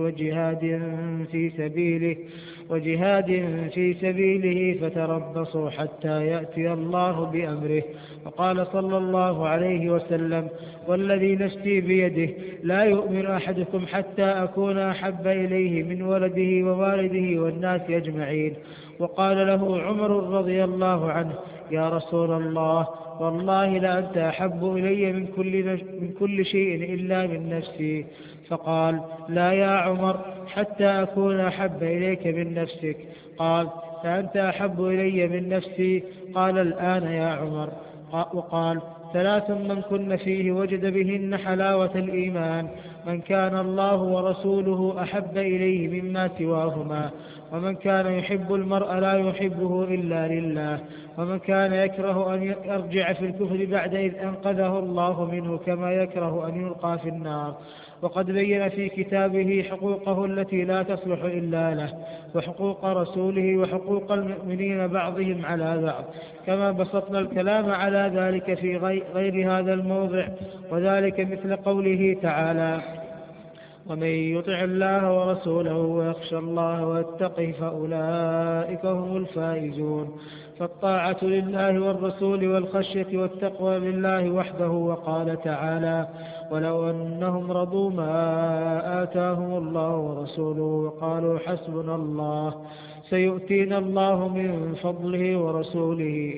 وجهاد في سبيله فتربصوا حتى يأتي الله بأمره. وقال صلى الله عليه وسلم والذي نفسي بيده لا يؤمن أحدكم حتى أكون أحب إليه من ولده ووالده والناس أجمعين. وقال له عمر رضي الله عنه يا رسول الله والله لأنت أحب إلي من كل شيء إلا من نفسي. فقال لا يا عمر حتى أكون أحب إليك من نفسك. قال فأنت أحب إلي من نفسي. قال الآن يا عمر. وقال ثلاث من كن فيه وجد بهن حلاوة الإيمان من كان الله ورسوله أحب إليه مما سواهما ومن كان يحب المرء لا يحبه إلا لله ومن كان يكره أن يرجع في الكفر بعد إذ أنقذه الله منه كما يكره أن يلقى في النار. وقد بين في كتابه حقوقه التي لا تصلح إلا له وحقوق رسوله وحقوق المؤمنين بعضهم على بعض كما بسطنا الكلام على ذلك في غير هذا الموضع. وذلك مثل قوله تعالى ومن يطع الله ورسوله ويخشى الله ويتقه فأولئك هم الفائزون. فالطاعة لله والرسول والخشية والتقوى لله وحده. وقال تعالى ولو أنهم رضوا ما آتاهم الله ورسوله وقالوا حسبنا الله سيؤتينا الله من فضله ورسوله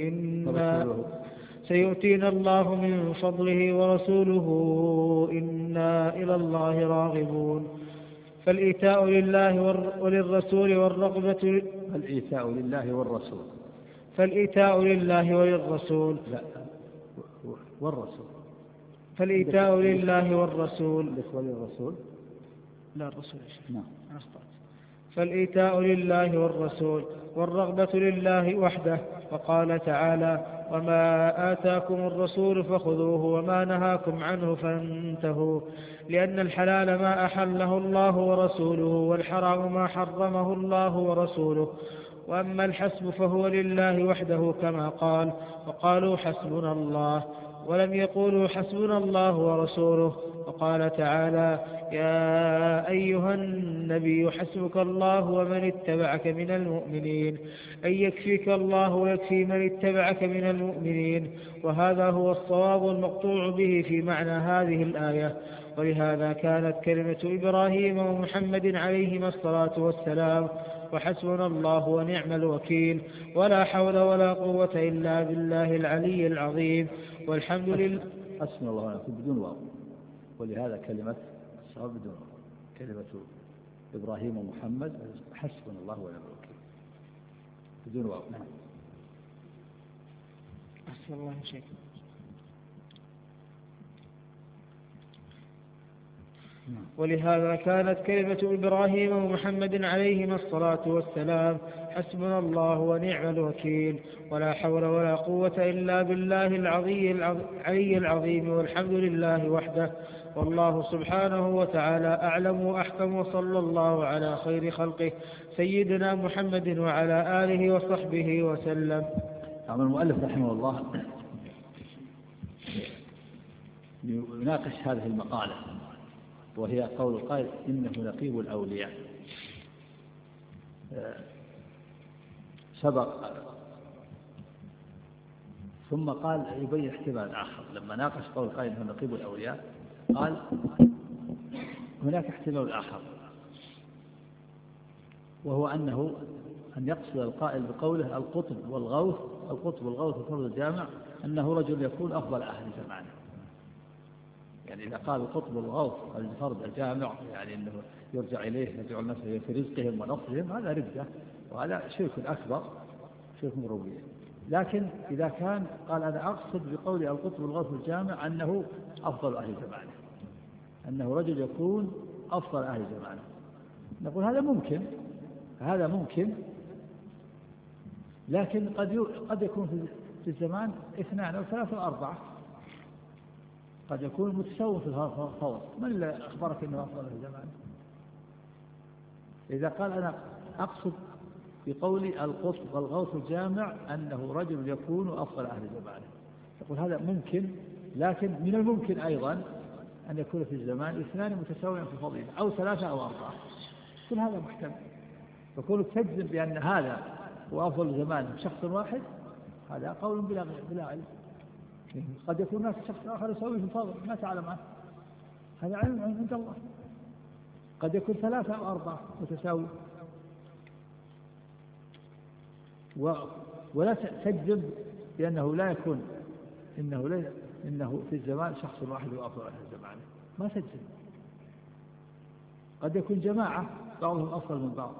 إنا إلى الله راغبون. فالإيتاء لله وللرسول والرغبة فالإيتاء لله والرسول فالإيتاء لله والرسول والرغبة لله وحده. وقال تعالى وما آتاكم الرسول فخذوه وما نهاكم عنه فانتهوا. لأن الحلال ما أحله الله ورسوله والحرام ما حرمه الله ورسوله. وأما الحسب فهو لله وحده كما قال وقالوا حسبنا الله ولم يقولوا حسبنا الله ورسوله. وقال تعالى يا أيها النبي حسبك الله ومن اتبعك من المؤمنين أي يكفيك الله ويكفي من اتبعك من المؤمنين. وهذا هو الصواب المقطوع به في معنى هذه الآية. ولهذا كانت كلمة إبراهيم ومحمد عليهما الصلاة والسلام وحسبنا الله ونعم الوكيل ولا حول ولا قوة إلا بالله العلي العظيم. والحمد لله. حسبنا الله ونعم الوكيل بدون واو. ولهذا كلمة الصواب بدون واو. كلمة إبراهيم ومحمد حسبنا الله ونعم الوكيل بدون واو. نعم. أحسن الله شيء. ولهذا كانت كلمة إبراهيم ومحمد عليهما الصلاة والسلام حسبنا الله ونعم الوكيل، ولا حول ولا قوة إلا بالله العلي العظيم، والحمد لله وحده، والله سبحانه وتعالى أعلم وأحكم، وصلى الله على خير خلقه سيدنا محمد وعلى آله وصحبه وسلم. أما المؤلف رحمه الله يناقش هذه المقالة، وهي قول القائل إنه نقيب الأولياء. سبق ثم قال يبين احتمال آخر لما ناقش قول القائل إنه نقيب الأولياء، قال هناك احتمال آخر، وهو أن يقصد القائل بقوله القطب والغوث الفرد الجامع أنه رجل يكون أفضل أهل زمانه. يعني إذا قال القطب والغوث الفرد الجامع يعني أنه يرجع إليه يجعل نفسه في رزقهم ونصرهم، هذا ردة وهذا شرك أكبر، شرك ربوبية. لكن إذا كان قال أنا أقصد بقول القطب والغوث الجامع أنه أفضل أهل زمانه، أنه رجل يكون أفضل أهل زمانه، نقول هذا ممكن، لكن قد يكون في الزمان 2 أو 3 أو 4، قد يكون متساوي في الفضل. من اللي أخبرك أنه أفضل أهل زمانه؟ إذا قال أنا أقصد بقولي القطب والغوث الجامع أنه رجل يكون أفضل أهل زمانه، يقول هذا ممكن، لكن من الممكن أيضا أن يكون في الزمان 2 متساويين في الفضيلة أو 3 أو 4، كل هذا محتمل. يكون تجزم بأن هذا هو أفضل زمان شخص واحد، هذا قول بلا علم. قد يكون هناك شخص آخر يساوي في الفضل ما تعلم عنه، هذا علم عند الله. قد يكون 3 أو 4 متساوي، ولا تجزم بأنه لا يكون إنه في الزمان شخص واحد هو أفضل أهل زمانه، ما تجزم. قد يكون جماعة بعضهم أفضل من بعض.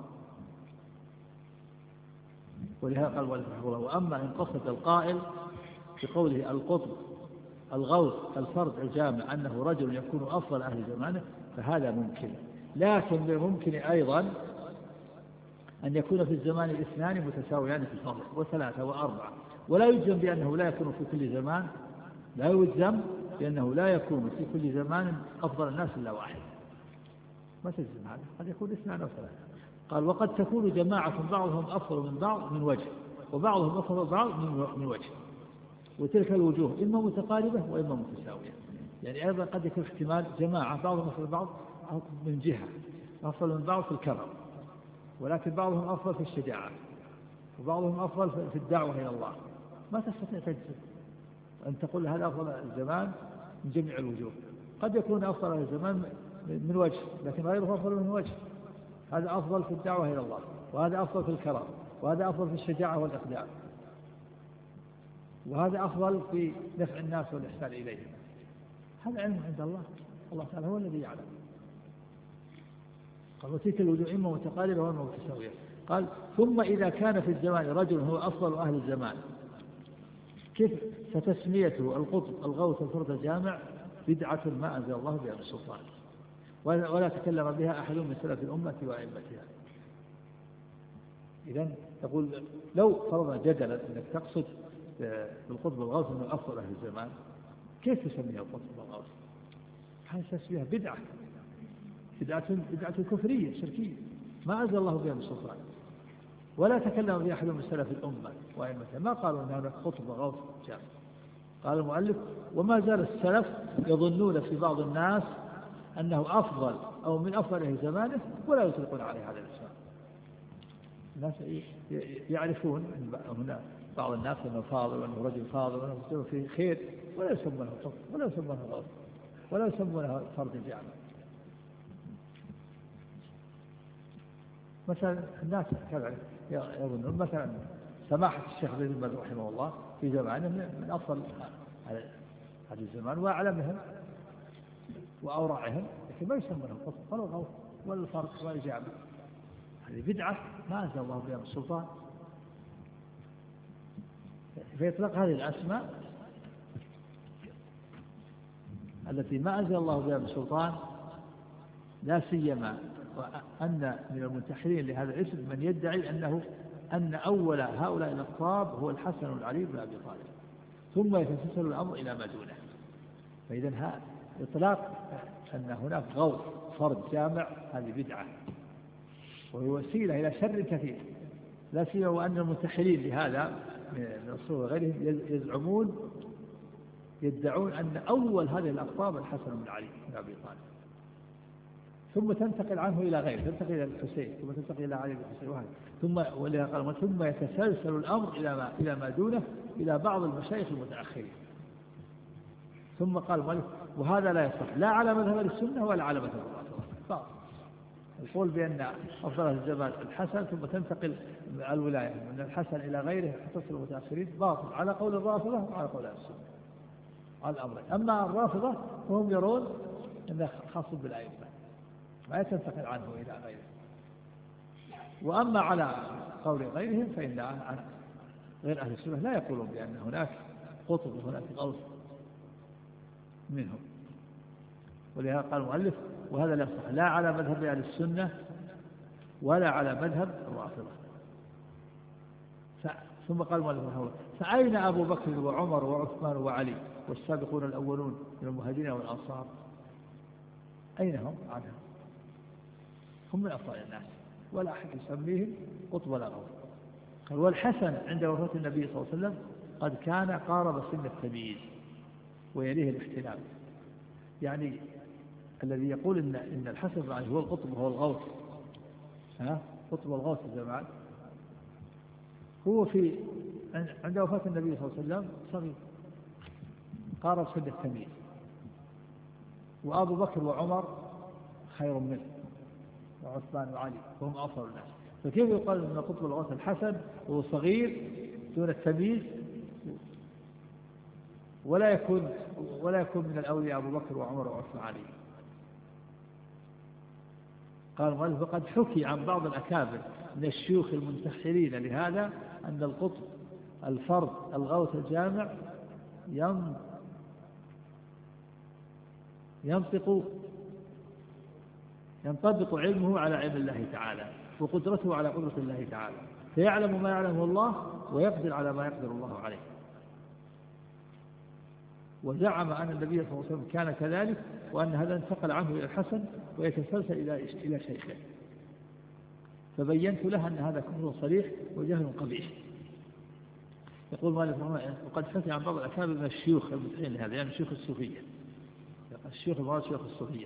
ولهذا قال رحمه الله وأما إن قصد القائل بقوله القطب الغوث الفرد الجامع أنه رجل يكون أفضل أهل زمانه فهذا ممكن، لكن ممكن أيضا أن يكون في الزمان 2 متساويان في الفضل و3 و4، ولا يجزم بأنه لا يكون في كل زمان، لا يجزم بأنه لا يكون في كل زمان أفضل الناس إلا واحد، ما تجزم هذا، قد يكون 2 أو 3. قال وقد تكون جماعة بعضهم أفضل من بعض من وجه، وبعضهم أفضل من بعض من وجه، وتلك الوجوه إما متقاربة وإما متساوية. يعني أيضا قد يكون احتمال جماعة بعضهم أفضل من بعض من جهة، أفضل من بعض في الكرم، ولكن بعضهم أفضل في الشجاعة، وبعضهم أفضل في الدعوة إلى الله. ما تستطيع تجزم أن تقول هذا أفضل الزمان من جميع الوجوه. قد يكون أفضل الزمان من وجه، لكن غيره أفضل من وجه. هذا أفضل في الدعوة إلى الله، وهذا أفضل في الكرم، وهذا أفضل في الشجاعة والإقدام، وهذا أفضل في نفع الناس والإحسان إليهم. هذا علم عند الله، الله تعالى هو الذي يعلم. قال وتلك الوجوه إما متقاربة وإما متساوية. قال ثم إذا كان في الزمان رجل هو أفضل أهل الزمان، كيف فتسميته القطب الغوث الفرد الجامع بدعة ما أنزل الله بها من سلطان، ولا تكلم بها أحد من سلف الأمة وأئمتها. إذن تقول لو فرضنا جدلا أنك تقصد بالقطب والغوث أنه أفضل أهل الزمان، كيف تسميها القطب والغوث؟ هذا تسميها بدعة كفرية شركية ما أنزل الله بها من سلطان، ولا تكلم بها أحد من سلف الأمة وأئمتها، ما قالوا أن هذا قطب وغوث جامع. قال المؤلف وما زال السلف يظنون في بعض الناس أنه أفضل أو من أفضل أهل زمانه ولا يطلقون عليه هذا الاسم. الناس يعرفون هنا بعض الناس أنه فاضل وأنه رجل فاضل وأنه فيه خير، ولا يسمونه قطب ولا يسمونه غوث ولا يسمونه فرد جامع. مثلا الناس يظنون مثلا سماحة الشيخ بن باز رحمه الله في زمانه من أفضل هذا الزمان وأعلمهم وأورعهم، لكن ما يسمونه القطب ولا الغوث ولا الفرد ولا الجامع. هذه بدعة ما أنزل الله بها من سلطان، فيطلق هذه الأسماء التي ما أنزل الله بها من سلطان لا سيما أن من المنتحرين لهذا الاسم من يدعي أن أول هؤلاء الأقطاب هو الحسن العلي بن أبي طالب، ثم يتسلسل الأمر إلى ما دونه. فإذا هذا إطلاق أن هناك غوث فرد جامع هذه بدعة، وهي وسيلة إلى شر كثير، لا سيما وأن المنتحرين لهذا من الصوفية وغيرهم يدعون أن أول هذه الأقطاب الحسن بن علي بن أبي طالب، ثم تنتقل عنه إلى غيره، تنتقل إلى الحسين، ثم تنتقل إلى علي بن الحسين، وهكذا. ثم يتسلسل الأمر إلى ما دونه، إلى بعض المشايخ المتأخرين. ثم قال مالك وهذا لا يصح لا على مذهب السنة ولا على مذهب الرافضة. القول بأن أفضل الزمان الحسن ثم تنتقل الولاية من الحسن إلى غيره حتى المتأخرين باطل على قول الرافضة وعلى قول السنة على الأمر. أما الرافضة فهم يرون أنه خاص بالأئمة ما تنتقل عنه إلى غيره. وأما على قول غيرهم فإن غير أهل السنة لا يقولون بأن هناك قطب وهناك غوث منهم. ولهذا قال المؤلف وهذا لا يصح لا على مذهب أهل السنة ولا على مذهب الرافضة. ثم قال المؤلف رحمه الله فأين أبو بكر وعمر وعثمان وعلي والسابقون الأولون من المهاجرين والأنصار؟ أين هم عنهم؟ هم من أفضل الناس ولا أحد يسميهم قطب ولا غوث. والحسن عند وفاة النبي صلى الله عليه وسلم قد كان قارب سن التمييز ويليه الاحتلام. يعني الذي يقول إن الحسن بن علي هو القطب وهو الغوث، قطب والغوث الجماعة، هو عند وفاة النبي صلى الله عليه وسلم صغير قارب سن التمييز، وأبو بكر وعمر خير منه وعثمان وعلي وهم أفضل الناس. فكيف يقال أن قطب الغوث الحسن وهو صغير دون التمييز ولا يكون من الأولياء أبو بكر وعمر وعثمان وعلي؟ قال المؤلف وقد حكي عن بعض الأكابر من الشيوخ المنتحرين لهذا أن القطب الفرد الغوث الجامع ينطبق علمه على علم الله تعالى وقدرته على قدرة الله تعالى، فيعلم ما يعلمه الله ويقدر على ما يقدر الله عليه. وزعم أن النبي صلى الله عليه وسلم كان كذلك، وأن هذا انتقل عنه إلى الحسن ويتسلسل إلى شيخه. فبينت له أن هذا كفر صريح وجهل قبيح. يقول مالك وقد حكي عن بعض الأكابر من الشيوخ المتحين لهذا، يعني الشيوخ الصوفية، الشيوخ المراد شيوخ الصوفية،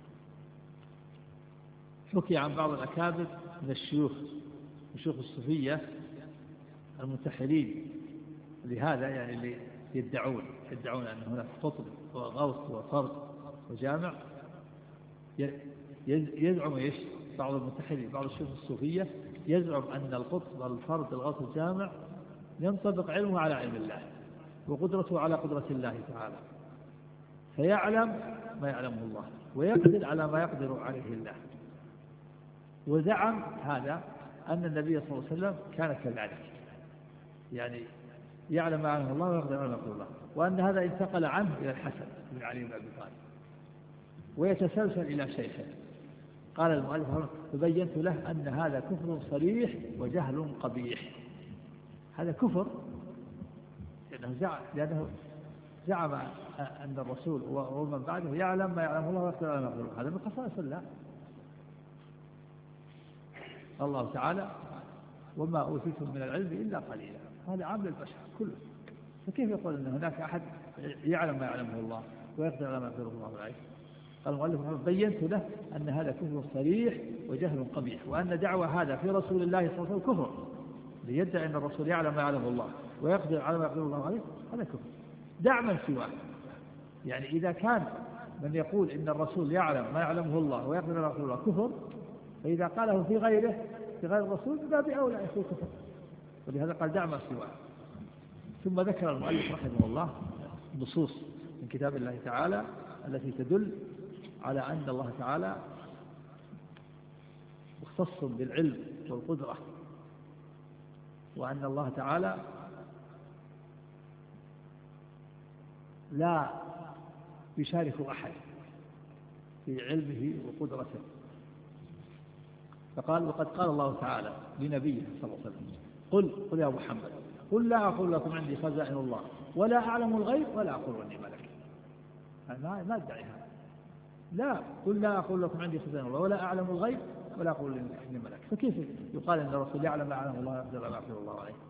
حكي عن بعض الأكابر من الشيوخ الصوفية المنتحلين لهذا، يعني اللي يدعون أن هناك قطب وغوث وفرد وجامع. يزعم بعض المنتحلين بعض الشيوخ الصوفية يزعم أن القطب الفرد الغوث الجامع ينطبق علمه على علم الله وقدرته على قدرة الله تعالى، فيعلم ما يعلمه الله ويقدر على ما يقدر عليه الله. وزعم هذا أن النبي صلى الله عليه وسلم كان كذلك، يعني يعلم ما يعلمه الله ويقدر على ما يقدر الله، وأن هذا انتقل عنه إلى الحسن بن علي بن أبي طالب ويتسلسل إلى شيخه. قال المؤلف فبينت له أن هذا كفر صريح وجهل قبيح. هذا كفر لأنه زعم أن الرسول ومن بعده يعلم ما يعلم الله ويقدر على ما يقدر الله. هذا من خصائص الله. الله تعالى وما أوتيتم من العلم إلا قليلا، هذا عام للبشر كله. فكيف يقول أن هناك أحد يعلم ما يعلمه الله ويقدر على ما يقدر الله عليه؟ قال المؤلف بينت له أن هذا كفر صريح وجهل قبيح، وأن دعوة هذا في رسول الله صلى الله عليه وسلم كفر، ليدعي أن الرسول يعلم ما يعلمه الله ويقدر على ما يقدر الله عليه، هذا كفر. دع من سواه، يعني إذا كان من يقول إن الرسول يعلم ما يعلمه الله ويقدر على ما يقدر الله كفر، فإذا قاله في غير الرسول فباب أولى يكون كفر. ولهذا قال دع ما سواه. ثم ذكر المؤلف رحمه الله نصوص من كتاب الله تعالى التي تدل على أن الله تعالى مختص بالعلم والقدرة، وأن الله تعالى لا يشارك أحد في علمه وقدرته. فقال وقد قال الله تعالى لنبيه صلى الله عليه وسلم قل يا محمد قل لا أقول لكم عندي خزائن الله ولا أعلم الغيب ولا أقول إني ملك. ما أدعي هذا. لا قل لا أقول لكم عندي خزائن الله ولا أعلم الغيب ولا أقول إني ملك. فكيف يقال أن الرسول يعلم ما أعلم الله يقدر ما يقدر الله عليه.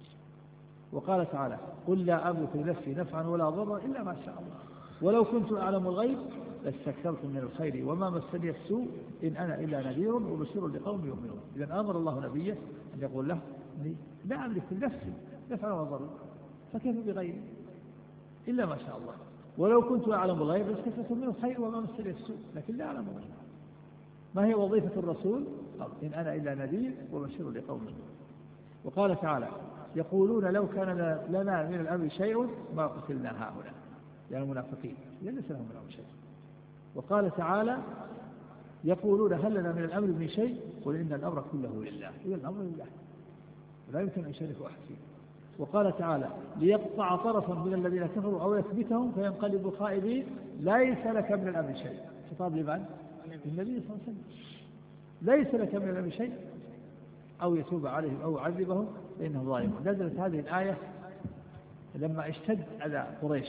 وقال تعالى قل لا أملك لنفسي نفعا ولا ضرا إلا ما شاء الله ولو كنت أعلم الغيب لاستكثرت من الخير وما مسني السوء إن أنا إلا نذير وبشير لقوم يؤمنون. إذا أمر الله نبيه أن يقول له لا أملك لنفسي نفعا ولا ضرا فكيف بغيري إلا ما شاء الله ولو كنت أعلم الغيب لاستكثرت من الخير وما مسني السوء لكن لا أعلم الغيب. ما هي وظيفة الرسول؟ إن أنا إلا نذير وبشير لقوم يؤمنون. وقال تعالى يقولون لو كان لنا من الأمر شيء ما قتلنا هؤلاء يعني المنافقين ليس لهم من الأمر شيء. وقال تعالى يقولون هل لنا من الأمر من شيء قل إن الأمر كله لله. إذا الأمر لله لا يمكن أن يشارك أحد فيه. وقال تعالى ليقطع طرفا من الذين كفروا أو يثبتهم فينقلبوا خائبين ليس لك من الأمر شيء. خطاب لمن؟ النبي صلى الله عليه وسلم. ليس لك من الأمر شيء أو يتوب عليهم أو يعذبهم فإنهم ظالمون. نزلت هذه الآية لما اشتد على قريش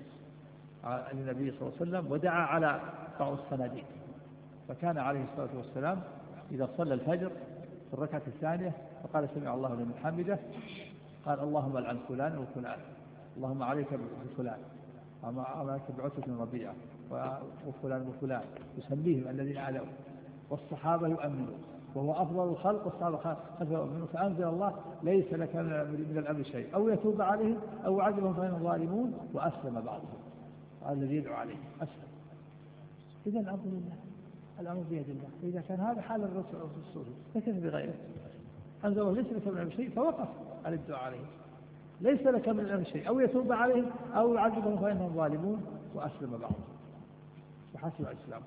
النبي صلى الله عليه وسلم ودعا على بعض الصناديق. فكان عليه الصلاة والسلام إذا صلى الفجر في الركعة الثانية فقال سمع الله لمن حمده قال اللهم العن فلان وفلان اللهم عليك بفلان عليك بعتبة بن ربيعة وفلان وفلان يسميهم الذين علوا والصحابة يؤمنون وهو أفضل الخلق والصحابة خلفه يؤمنون. فأنزل الله ليس لك من الأمر شيء أو يتوب عليهم أو يعذبهم فإنهم ظالمون وأسلم بعضهم الذي يدعو عليه أسلم. إذا الأمر لله الأمر بيد الله. إذا كان هذا حال الرسول فكيف بغيره؟ أنزل الله ليس لك من الأمر شيء فوقف على الدعاء عليه ليس لك من الأمر شيء أو يتوب عليهم أو يعذبهم فإنهم ظالمون وأسلم بعضهم وحسب الإسلام.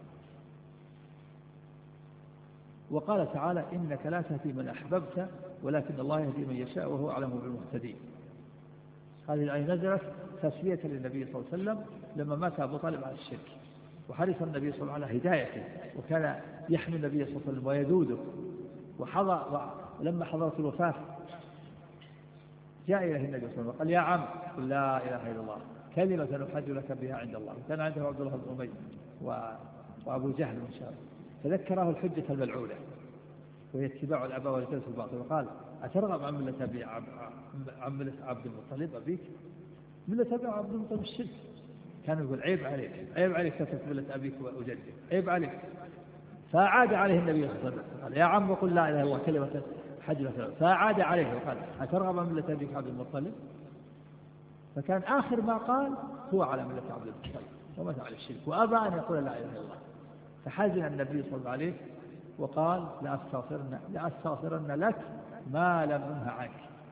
وقال تعالى إنك لا تهدي من أحببت ولكن الله يهدي من يشاء وهو أعلم بالمهتدين. هذه الآية نزلت تسوية للنبي صلى الله عليه وسلم لما مات أبو طالب على الشرك وحرص النبي صلى الله عليه وسلم على هدايته وكان يحمي النبي صلى الله عليه وسلم ويذوده. ولما حضرت الوفاة جاء إليه النبي صلى الله عليه وسلم قال يا عم قل لا إله إلا الله كلمة نحج لك بها عند الله. كان عنده عبد الله بن أمية وأبو جهل من شاء فذكره الحجة الملعونة وهي اتباع الآباء والجدود في الباطل وقال أترغب عن ملة أبي عن ملة عبد المطلب أبيك ملة أبي عبد المطلب الشرك. كان يقول عيب عليك تترك ملة أبيك وجدك عيب عليك. فأعاد عليه النبي صلى الله عليه وسلم قال يا عم وقل لا إله إلا الله كلمة حج فأعاد عليه وقال أترغب عن ملة أبيك عبد المطلب. فكان آخر ما قال هو على ملة عبد المطلب ومات على الشرك وأبى أن يقول لا إله إلا الله. فحزن النبي صلى الله عليه وقال لأستغفرن لك ما لم أنه عنك.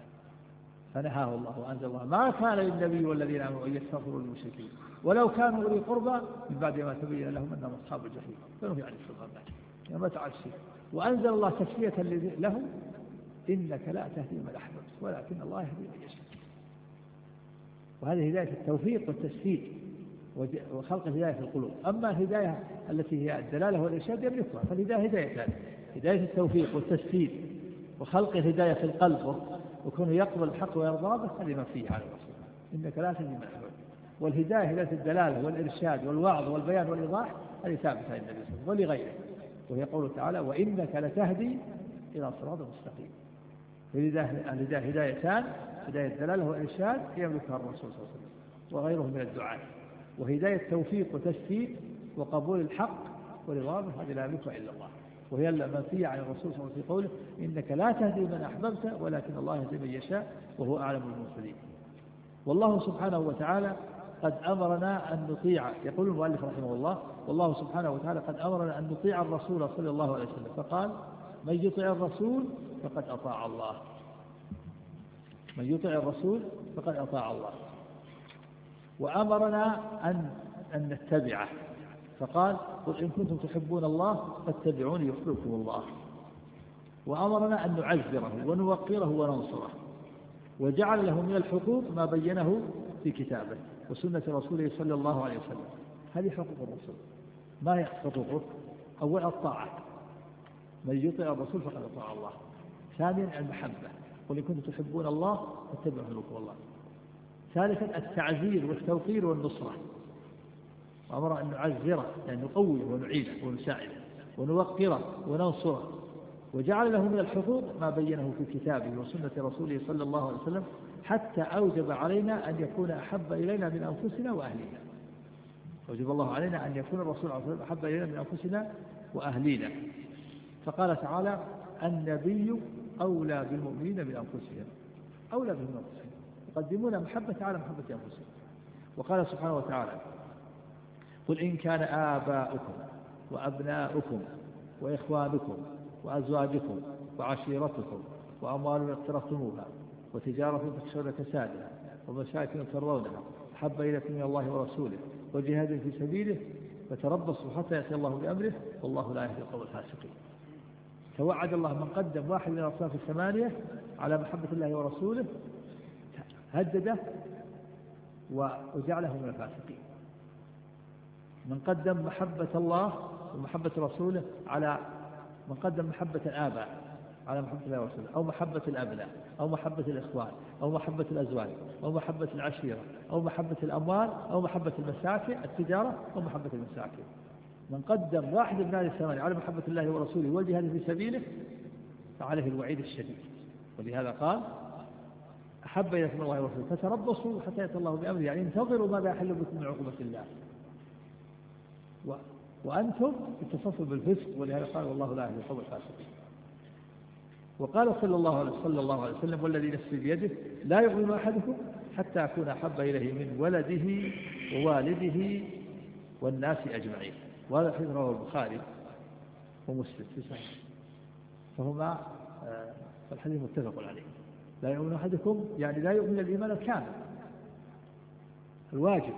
فنهاه الله وأنزل الله ما كان للنبي والذين آمنوا أن يستغفروا للمشركين ولو كانوا أولي قربى من بعد ما تبين لهم أنهم أصحاب الجحيم كانوا في عن الصغار يوم تعالى الشرك. وأنزل الله تسلية لهم إنك لا تهدي من أحببت ولكن الله يهدي من يشاء. وهذه هداية التوفيق والتسديد وخلق الهداية في القلوب. أما الهداية التي هي الدلالة والإرشاد يملكها فالهداية هدايتان هداية التوفيق والتسديد وخلق الهداية في القلب وكونه يقبل الحق ويرضاه بس هذه ما فيه على الرسول إنك لا تهدي من أحببت. والهداية هداية الدلالة والإرشاد والوعظ والبيان والإيضاح هذه ثابتة للنبي صلى الله عليه وسلم ولغيره. وهي قوله تعالى وإنك لتهدي إلى صراط مستقيم. الهداية هدايتان هداية الدلالة والإرشاد يملكها الرسول صلى الله عليه وسلم وغيره من الدعاء. وهداية توفيق وتسديد وقبول الحق ورضاه هذه لا يملكها إلا الله. وهي المنفية عن الرسول صلى الله عليه وسلم في قوله إنك لا تهدي من أحببت ولكن الله يهدي من يشاء وهو أعلم بالمهتدين. والله سبحانه وتعالى قد أمرنا أن نطيع. يقول المؤلف رحمه الله والله سبحانه وتعالى قد أمرنا أن نطيع الرسول صلى الله عليه وسلم فقال من يطيع الرسول فقد أطاع الله. من يطيع الرسول فقد أطاع الله. وأمرنا أن نتبعه فقال قل إن كنتم تحبون الله فاتبعوني يحببكم الله. وأمرنا أن نعذره ونوقره وننصره وجعل له من الحقوق ما بينه في كتابه وسنة رسوله صلى الله عليه وسلم. هذه حقوق الرسول ما هي حقوقه؟ أول الطاعة، من يطيع الرسول فقد أطاع الله. ثانيا المحبة، قل إن كنتم تحبون الله فاتبعوا يحببكم الله. ثالثا التعزير والتوقير والنصرة، وأمر أن نعزره يعني نقويه ونعينه ونساعده ونوقره وننصره. وجعل له من الحقوق ما بينه في كتابه وسنة رسوله صلى الله عليه وسلم، حتى أوجب علينا أن يكون أحب إلينا من أنفسنا وأهلنا. أوجب الله علينا أن يكون الرسول عليه الصلاة والسلام أحب إلينا من أنفسنا وأهلنا. فقال تعالى: النبي أولى بالمؤمنين من أنفسهم، أولى بهم من أنفسهم، يقدمون محبة على محبة أنفسهم. وقال سبحانه وتعالى: قل إن كان آباؤكم وأبناؤكم وإخوانكم وأزواجكم وعشيرتكم وأموال اقترفتموها وتجارة تخشون كسادها ومساكن ترضونها أحب إليكم من الله ورسوله وجهاد في سبيله فتربصوا حتى يأتي الله بأمره والله لا يهدي القوم الفاسقين. توعد الله من قدم واحد من الأصناف الثمانية على محبة الله ورسوله هدده وجعله من الفاسقين. من قدم محبة الله ومحبة رسوله على من قدم محبة الآباء على محبة الله ورسوله، أو محبة الأبناء، أو محبة الإخوان، أو محبة الأزواج، أو محبة العشيرة، أو محبة الأموال، أو محبة المساكن التجارة، أو محبة المساكن. من قدم واحد من هذه الثمانية على محبة الله ورسوله والجهاد في سبيله فعليه الوعيد الشديد. ولهذا قال: أحب إليكم من الله ورسوله فتربصوا حتى يأتي الله بأمره، يعني انتظروا ماذا يحل بكم من عقوبة الله وأنتم اتصفتم بالفسق، ولهذا قال: والله لا يهدي القوم الفاسقين. وقال صلى الله عليه وسلم: والذي نفسي بيده لا يؤمن أحدكم حتى أكون أحب إليه من ولده ووالده والناس أجمعين. وهذا الحديث رواه البخاري ومسلم في صحيح، فهما الحديث متفق عليه. لا يؤمن أحدكم يعني لا يؤمن الإيمان الكامل الواجب،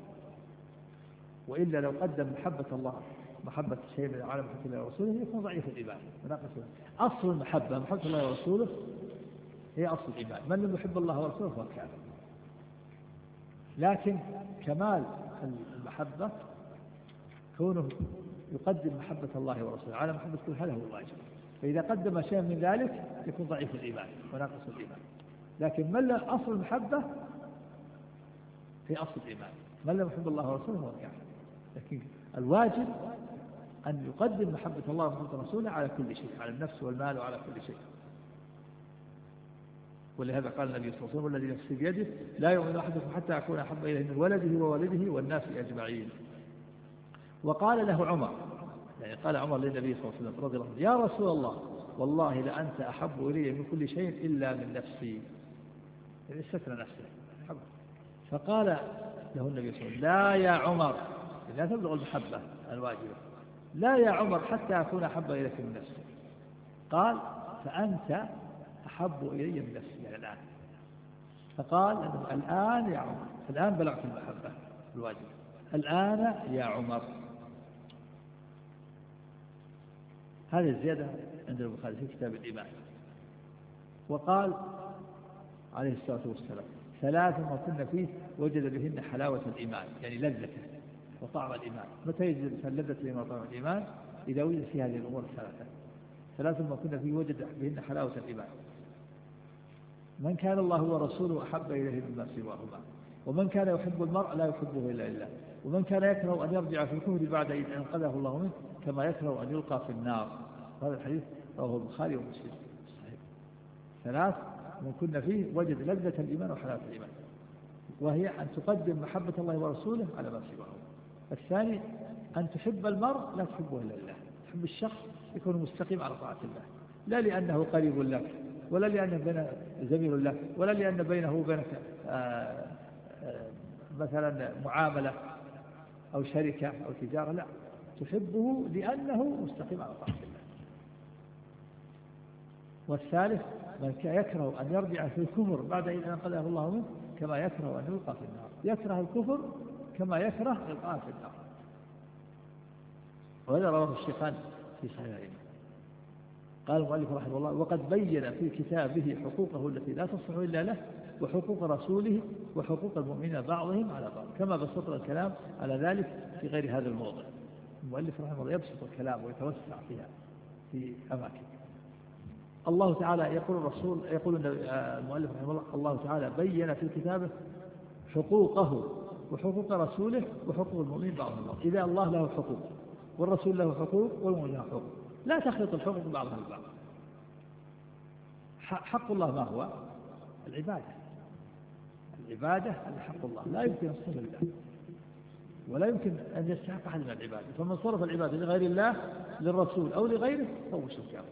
وإلا لو قدم محبة الله محبة شيء من على محبة الله ورسوله يكون ضعيف الإيمان. أصل المحبة محبة الله ورسوله هي أصل الإيمان، من لم يحب الله ورسوله فهو كافر. لكن كمال المحبة كونه يقدم محبة الله ورسوله على محبة كل هذا هو الواجب، فإذا قدم شيء من ذلك يكون ضعيف الإيمان وناقص الإيمان. لكن من أصل المحبة هي أصل الإيمان، من لم يحب الله ورسوله هو كافر. لكن الواجب أن يقدم محبة الله ومحبة رسوله على كل شيء، على النفس والمال وعلى كل شيء. ولهذا قال النبي صلى الله عليه وسلم: والذي نفسي بيده لا يؤمن أحدكم حتى أكون أحب إليه من ولده ووالده والناس أجمعين. وقال له عمر، يعني قال عمر للنبي صلى الله عليه وسلم رضي الله عنه: يا رسول الله والله لأنت أحب إلي من كل شيء إلا من نفسي، يعني استثنى نفسه. فقال له النبي صلى الله عليه وسلم: لا يا عمر، لا تبلغ المحبة الواجبة، لا يا عمر حتى أكون أحب إليك من نفسي. قال: فأنت أحب إلي من نفسي يعني الآن. فقال: الآن يا عمر، الآن بلغت المحبة الواجبة، الآن يا عمر. هذه الزيادة عند البخاري في كتاب الإيمان. وقال عليه الصلاة والسلام: ثلاث ما كنا فيه وجد بهن حلاوة الإيمان، يعني لذته وطعم الإيمان. متى يجد الإنسان لذة الإيمان وطعم الإيمان؟ إذا وجد في هذه الأمور الثلاثة. ثلاث ما كنا فيه وجد بهن حلاوة الإيمان: من كان الله ورسوله أحب إليه مما سواهما، ومن كان يحب المرء لا يحبه إلا الله، ومن كان يكره أن يرجع في الكفر بعد إذ أنقذه الله منه كما يكره أن يلقى في النار. هذا الحديث رواه البخاري ومسلم صحيح. ثلاث من كنا فيه وجد لذة الإيمان وحلاوة الإيمان، وهي أن تقدم محبة الله ورسوله على ما سواه. الثاني أن تحب المرء لا تحبه إلا الله، تحب الشخص يكون مستقيم على طاعة الله، لا لأنه قريب لك، ولا لأنه بين زميل لك، ولا لأن بينه وبينك مثلا معاملة أو شركة أو تجارة، لا، تحبه لأنه مستقيم على طاعة الله. والثالث من يكره أن يرجع في الكفر بعد إذ أنقذه الله منه كما يكره أن يلقى في النار، يكره الكفر كما يكره إلقاء في النار. وهذا رواه الشيخان في صحيحين. قال المؤلف رحمه الله: وقد بين في كتابه حقوقه التي لا تصلح إلا له وحقوق رسوله وحقوق المؤمنين بعضهم على بعض، كما بسطنا الكلام على ذلك في غير هذا الموضع. المؤلف رحمه الله يبسط الكلام ويتوسع فيها في أماكن. الله تعالى يقول المؤلف رحمه الله تعالى بين في كتابه حقوقه وحقوق رسوله وحقوق المؤمنين بعضهم بعض. إذا الله له حقوق والرسول له حقوق والمؤمن له حقوق، لا تخلط الحقوق بعضها البعض. حق الله ما هو؟ العبادة هذا حق الله، لا يمكن أن يصرف الله ولا يمكن أن يستحق أحد من العبادة، فمن صرف العبادة لغير الله للرسول أو لغيره فهو مشرك.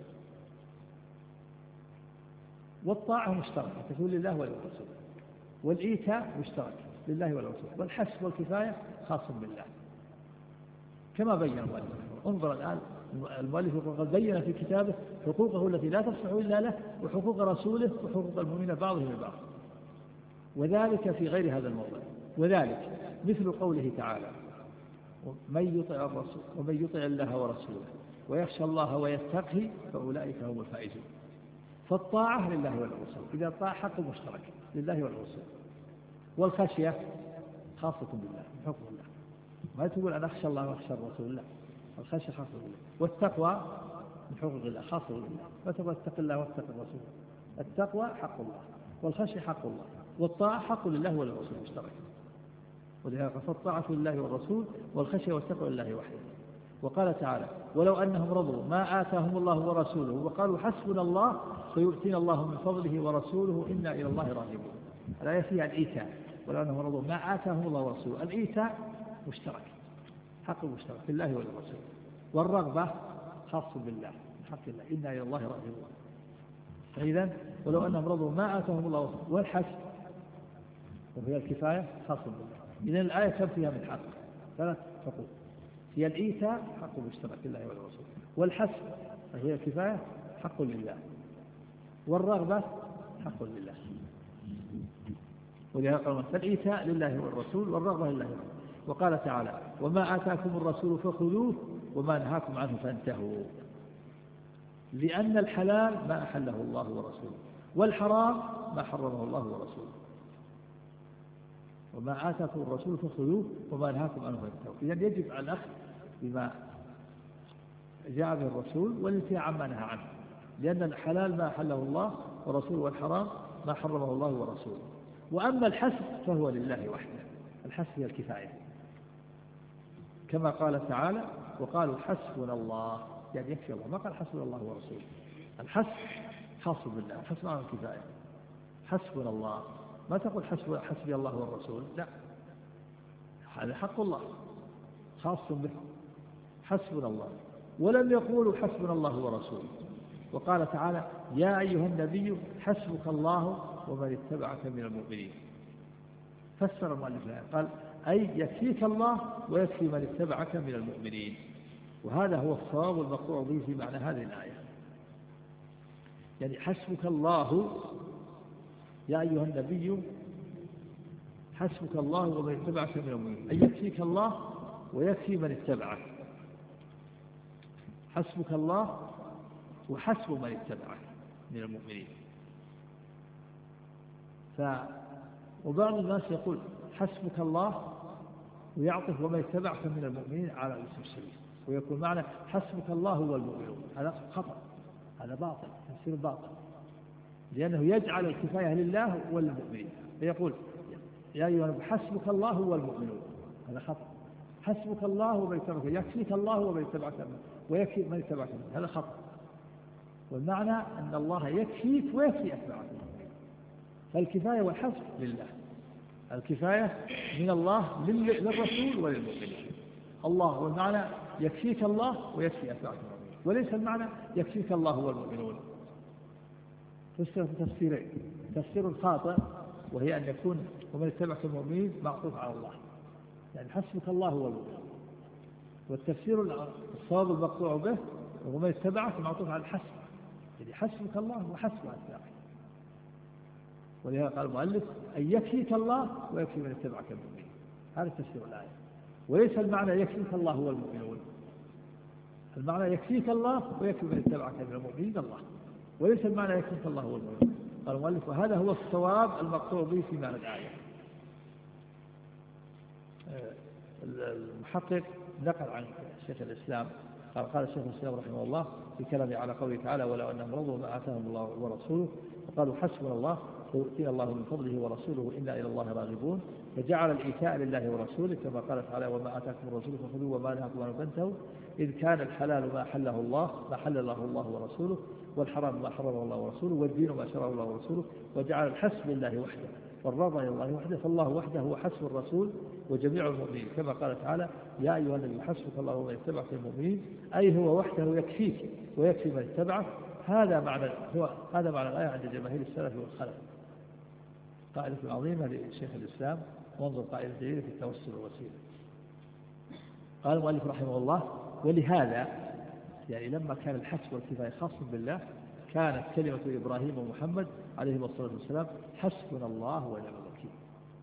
والطاعة مشتركة تكون لله وللرسول، والإيتاء مشترك لله وللرسول، والحسب والكفاية خاص بالله كما بين المؤلف. انظر الآن المؤلف قد بين في كتابه حقوقه التي لا تصلح إلا له وحقوق رسوله وحقوق المؤمنين بعضهم لبعض، وذلك في غير هذا الموضع. وذلك مثل قوله تعالى ومن يطع الله ورسوله ويخشى الله ويتقه فأولئك هم الفائزون. فالطاعة لله وللرسول، إذا طاع حق مشترك لله وللرسول. والخشية خاصة بالله من حكم الله، ما تقول أنا أخشى الله وأخشى الرسول، لا، الخشية خاصة بالله. والتقوى من حقوق الله خاصة بالله، ما تقول اتق الله واتق الرسول، التقوى حق الله والخشية حق الله والطاعة حق لله وللرسول مشترك. ولهذا فالطاعة لله والرسول والخشية والتقوى لله وحده. وقال تعالى ولو أنهم رضوا ما آتاهم الله ورسوله وقالوا حسبنا الله سيؤتينا الله من فضله ورسوله إنا إلى الله راغبون. الآية فيها الإيتاء، ولو أنهم رضوا ما آتاهم الله ورسوله، الإيتاء مشترك حق مشترك لله وللرسول، والرغبة خاص بالله حق الله إنا إلى الله راغبون. فإذا ولو أنهم رضوا ما آتاهم الله ورسوله، والحسب وهي الكفاية خاص بالله. إذن الآية كم فيها من حق؟ 3 حقوق، هي الإيتاء حق مشترك لله وللرسول، والحسب وهي الكفاية حق لله، والرغبة حق لله. ولهذا قال فالإيتاء لله والرسول والرغبة لله والرسول. وقال تعالى وما آتاكم الرسول فخذوه وما نهاكم عنه فانتهوا. لأن الحلال ما أحله الله ورسوله، والحرام ما حرمه الله ورسوله. وما آتاكم الرسول فخذوه وما نهاكم عنه فانتهوا. إذن يجب على الأخذ بما جاء به الرسول والانتهاء عما نهى عنه، لأن الحلال ما أحله الله ورسوله والحرام ما حرمه الله ورسوله. وأما الحسب فهو لله وحده، الحسب هي الكفاية كما قال تعالى وقالوا حسبنا الله، يعني يكفي الله، ما قال حسبنا الله ورسوله. الحسب خاص بالله، الحسب معنى الكفاية. حسبنا الله، ما تقول حسبي الله والرسول، لا، هذا حق الله خاص به حسبنا الله. ولم يقولوا حسبنا الله ورسوله. وقال تعالى يا أيها النبي حسبك الله ومن اتبعك من المؤمنين. فسر المؤلف الآية قال أي يكفيك الله ويكفي من اتبعك من المؤمنين. وهذا هو الصواب والمقطوع به في معنى هذه الآية. يعني حسبك الله يا أيها النبي حسبك الله ومن اتبعك من المؤمنين، أي يكفيك الله ويكفي من اتبعك. حسبك الله وحسب من اتبعك من المؤمنين. وبعض الناس يقول حسبك الله ويعطف ومن اتبعك من المؤمنين على الاسم الشريف، ويكون معنى حسبك الله هو المؤمنون. هذا خطأ، هذا باطل، تفسير باطل، لأنه يجعل الكفاية لله وللمؤمنين، فيقول يا أيها حسبك الله هو المؤمنون، هذا خطأ. حسبك الله ومن اتبعك، يكفيك الله ومن اتبعك ويكفي من اتبعك، هذا خطأ. والمعنى أن الله يكفيك ويكفي أتباعك، فالكفاية والحسب لله، الكفاية من الله للرسول وللمؤمنين. الله والمعنى يكفيك الله ويكفي أتباعك المؤمنين، وليس المعنى يكفيك الله والمؤمنون. فسر تفسيرين، تفسير خاطئ وهي أن يكون ومن اتبعك المؤمنين معطوف على الله، يعني حسبك الله هو المؤمنون. والتفسير الصواب المقطوع به ومن اتبعك معطوف على الحسب، يعني حسبك الله وحسب أتباعك. ولهذا قال المؤلف أن يكفيك الله ويكفي من اتبعك المؤمنين، هذا تفسير الآية. وليس المعنى يكفيك الله هو المؤمنون، المعنى يكفيك الله ويكفي من اتبعك من المؤمنين الله، وليس المعنى يكفيك الله هو المؤمنون. قال المؤلف وهذا هو الصواب المقطوع به في معنى الآية. المحقق نقل عن شيخ الإسلام قال الشيخ الإسلام رحمه الله في كلامه على قوله تعالى ولو أنهم رضوا ما آتاهم الله ورسوله وقالوا حسبنا الله ويؤتينا الله من فضله ورسوله إنا إلى الله راغبون، فجعل الإيتاء لله ورسوله كما قال تعالى وما آتاكم الرسول فخذوه وما نهاكم عنه فانتهوا، إذ كان الحلال ما حله الله ما حلله الله ورسوله، والحرام ما حرمه الله ورسوله، والدين ما شرعه الله ورسوله، وجعل الحسب لله وحده والرضا لله وحده، فالله وحده هو حسب الرسول وجميع المؤمنين، كما قال تعالى يا أيها الذين حسبك الله ومن اتبعك المؤمنين، أي هو وحده يكفيك ويكفي من اتبعه. هذا معنى الآية عند جماهير السلف والخلف. قاعدة عظيمة لشيخ الإسلام، وانظر قاعدة جديدة في التوسل والوسيلة. قال المؤلف رحمه الله ولهذا يعني لما كان الحسب والكفاية خاص بالله كانت كلمة إبراهيم ومحمد عليه الصلاة والسلام حسبنا الله ونعم الوكيل.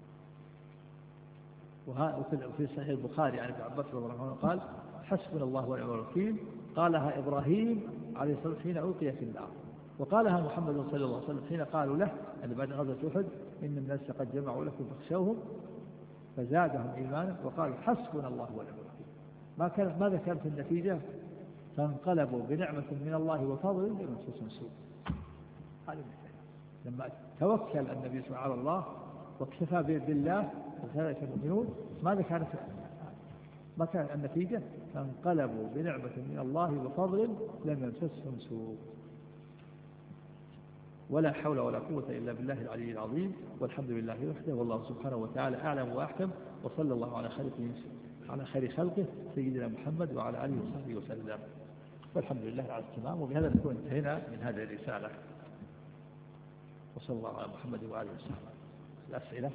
وفي صحيح البخاري عن ابن عباس رضي الله عنه قال حسبنا الله ونعم الوكيل، قالها إبراهيم عليه الصلاة والسلام حين ألقي في النار، وقالها محمد صلى الله عليه وسلم حين قالوا له أن بعد غزوة أحد إن الناس قد جمعوا لكم فاخشوهم فزادهم إيمانا، وقال حسبنا الله ونعم الوكيل. ماذا كانت النتيجة؟ فانقلبوا بنعمة من الله وفضل لم يمسسهم سوء. لما توكل النبي صلى الله عليه الله واكتفى بالله وكذلك المؤمنون ماذا كانت النتيجة؟ فانقلبوا بنعمة من الله وفضل لم يمسسهم سوء. ولا حول ولا قوة إلا بالله العلي العظيم، والحمد لله وحده، والله سبحانه وتعالى أعلم وأحكم، وصلى الله على خير خلقه سيدنا محمد وعلى آله وصحبه وسلم، والحمد لله على التمام. وبهذا نكون انتهينا من هذه الرسالة، وصلى الله على محمد وآله وصحبه. الأسئلة.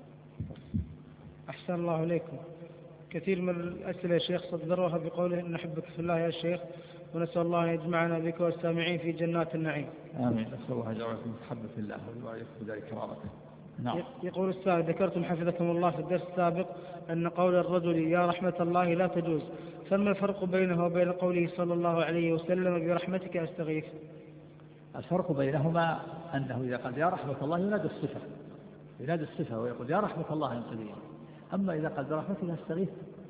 أحسن الله إليكم. كثير من الأسئلة يا شيخ صدروها بقوله نحبك في الله يا شيخ، ونسأل الله أن يجمعنا بك والسامعين في جنات النعيم. آمين. نسأل الله أن يجعلكم متحبة في الله ويجعلكم بذلك كرامته. نعم. يقول السائل ذكرتم حفظكم الله في الدرس السابق أن قول الرجل يا رحمة الله لا تجوز، فما الفرق بينه وبين قوله صلى الله عليه وسلم برحمتك أستغيث؟ الفرق بينهما أنه إذا قال يا رحمة الله ينادي الصفة ويقول يا رحمة الله انقذني. أما إذا قال برحمتك أستغيث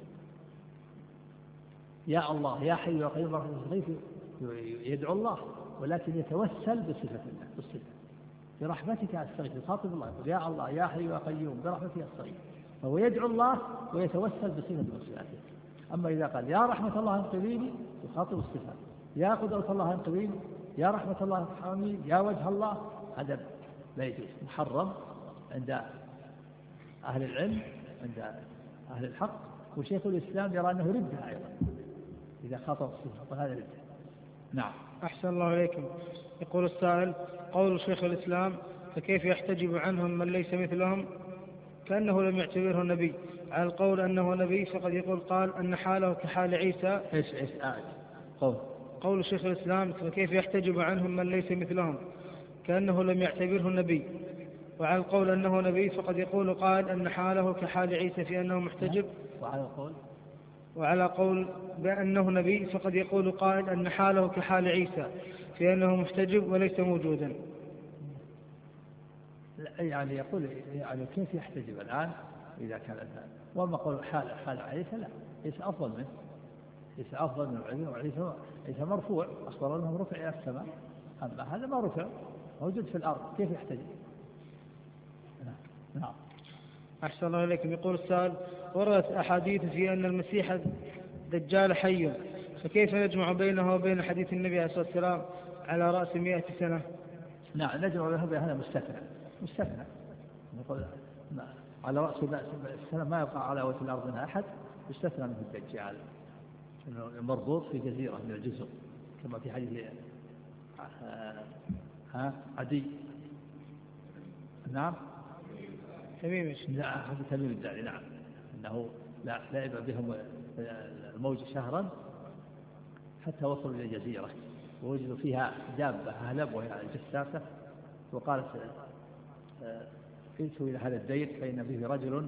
يا الله يا حي يا قيوم برحمتك أستغيث يدعو الله، ولكن يتوسل بصفة الله بالصفة برحمتك أستغيث، يخاطب الله يقول يا الله يا حي يا قيوم برحمتك أستغيث، فهو يدعو الله ويتوسل بصفة من صفاته. أما إذا قال يا رحمة الله انقذيني يخاطب الصفات، يا قدرة الله انقذيني، يا رحمة الله ارحمني، يا وجه الله، هذا لا يجوز، محرم عند أهل العلم عند أهل الحق. وشيخ الإسلام يرى أنه ردة أيضا إذا خاطب الصفات، فهذا ردة. نعم. أحسن الله إليكم. يقول السائل قول شيخ الإسلام فكيف يحتجب عنهم من ليس مثلهم كأنه لم يعتبره نبي، على القول أنه نبي فقد يقول قال أن حاله كحال عيسى. إيش قول شيخ الإسلام فكيف يحتجب عنهم من ليس مثلهم كأنه لم يعتبره نبي، وعلى القول أنه نبي فقد يقول قال أن حاله كحال عيسى في أنه محتجب، وعلى قول بأنه نبي فقد يقول قائل أن حاله كحال عيسى في أنه محتجب وليس موجودا. يعني يقول يعني كيف يحتجب الآن إذا كان الآن، وما قول حال عيسى لا، عيسى أفضل منه، عيسى أفضل من العلم، وعيسى مرفوع أخبر أنه رفع إلى السماء، أما هذا ما رفع موجود في الأرض كيف يحتجب؟ نعم. أحسن الله إليكم. يقول السائل وردت أحاديث في أن المسيح الدجال حي، فكيف نجمع بينه وبين حديث النبي عليه الصلاة والسلام على رأس 100 سنة؟ نعم نجمع بينه وبين هذا مستثنى نقول على رأس 100 سنة ما يبقى على وجه الأرض منها أحد، يستثنى منه الدجال مربوط في جزيرة من الجزر كما في حديث عدي. نعم تميم الداري. نعم أنه لعب بهم الموج شهرا حتى وصلوا إلى جزيرة ووجدوا فيها دابة أهلب وهي الجساسة، وقالت ائتوا إلى هذا الدير فإن فيه رجل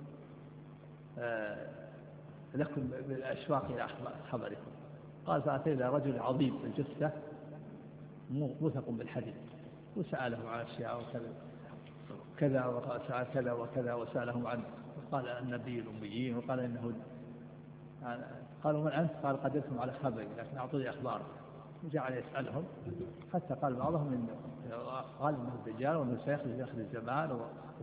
لكم بالأشواق إلى خبركم. قال فأتينا رجل عظيم الجثة موثق بالحديد وسأله عن أشياء كذا وسأل كذا وكذا وسألهم عن، وقال النبي الأميين، وقال إنه قالوا من أنت؟ قال قدرتم على خبري لكن أعطوني أخبار. وجعل يسألهم حتى قال بعضهم قال إنه الدجال وأنه سيخرج في آخر الزمان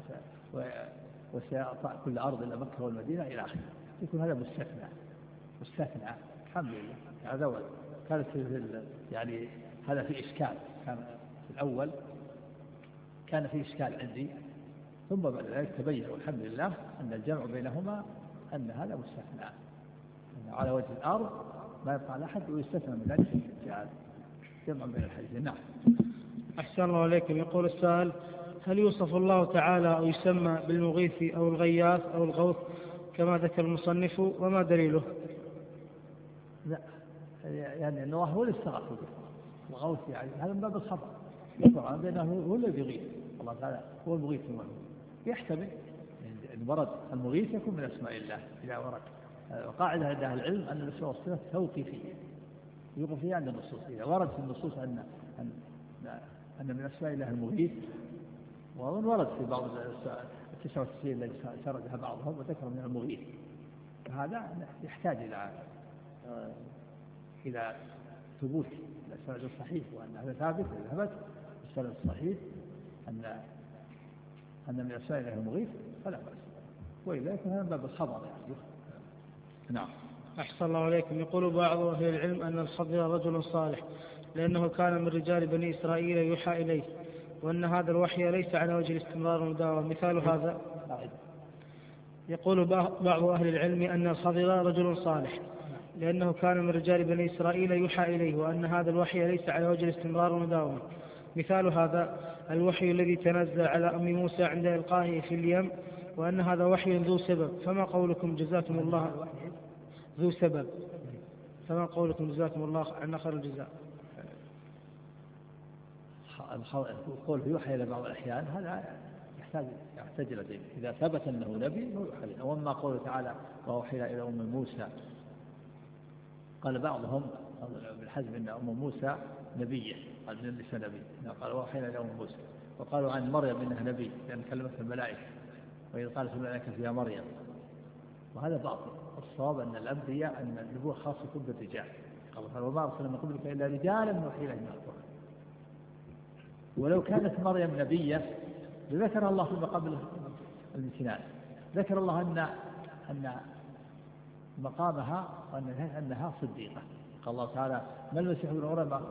وسيقطع كل أرض إلى مكة والمدينة إلى آخره. يكون هذا مستثنى. الحمد لله. هذا أول كانت يعني هذا في إشكال، كان في الأول كان في إشكال عندي، ثم بعد ذلك تبين والحمد لله أن الجمع بينهما أن هذا مستثنى، أن على وجه الأرض ما يبقى على أحد ويستثنى من ذلك الدجال. جمع بين الحديثين. نعم. أحسن الله عليكم. يقول السائل: هل يوصف الله تعالى أو يسمى بالمغيث أو الغياث أو الغوث كما ذكر المصنف، وما دليله؟ لا، يعني أنه هو اللي استغاث به. الغوث يعني هذا من باب الخبر، طبعا بأنه هو الذي يغيث. الله تعالى هو المغيث المهم. يحتمل أن ورد المغيث يكون من أسماء الله إذا ورد. وقاعدة عند أهل العلم أن الأسماء والصفات توقيفية، يوقف فيها عند النصوص. إذا ورد في النصوص أن من أسماء الله المغيث، وأظن ورد في بعض 99 الذي سردها بعضهم وذكر من المغيث، فهذا يحتاج إلى ثبوت السند الصحيح، وأن هذا ثابت. إذا ثبت السند الصحيح أن من أسماء الله المغيث فلا بأس، وإلا يكون هذا من باب الخبر يعني. نعم. أحسن الله عليكم. يقول بعض أهل العلم أن الخضر رجل صالح لأنه كان من رجال بني إسرائيل يوحى إليه، وأن هذا الوحي ليس على وجه الاستمرار والمداومة. مثال هذا: يقول بعض أهل العلم أن الخضر رجل صالح لأنه كان من رجال بني إسرائيل يوحى إليه، وأن هذا الوحي ليس على وجه الاستمرار والمداومة. مثال هذا: الوحي الذي تنزل على أم موسى عند إلقائه في اليم، وأن هذا وحي ذو سبب. فما قولكم جزاكم الله ذو سبب؟ فما قولكم جزاكم الله عن خير الجزاء؟ القول يوحى إلى بعض الأحيان هذا يحتاج إلى دليل. إذا ثبت أنه نبي يوحى إليه. وأما قوله تعالى: وأوحينا إلى أم موسى، قال بعضهم ابن حزم أن أم موسى نبية، قال من النساء نبي، قال وأوحينا إلى أم موسى. وقالوا عن مريم إنها نبي لأن كلمتها الملائكة، وإذ قالت الملائكة يا مريم. وهذا باطل. الصواب أن الأنبياء أن النبوة خاصة بالرجال. قال وما أرسلنا من قبلك إلا رجالا نوحي إليهم من القرآن. ولو كانت مريم نبية ذكر الله في مقام الامتنان، ذكر الله أن مقامها أنها صديقة. قال الله تعالى: ما المسيح ابن مريم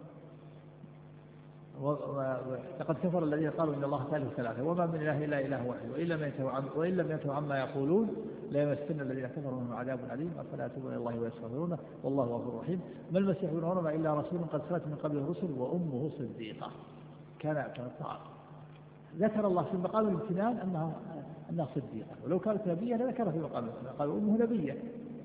لقد كفر الذين قالوا إن الله ثالث ثلاثة وما من إله إلا إله واحد وإن لم ينتهوا عما يقولون ليمسن الذين كفروا منهم عذاب أليم أفلا يتوبون إلى الله ويستغفرونه والله غفور رحيم. ما المسيح ابن مريم إلا رسول قد خلت من قبله الرسل وأمه صديقة كانت طاعة. ذكر الله في مقام الامتنان أنها صديقة، ولو كانت نبية لذكر في مقام الامتنان قال أمه نبية.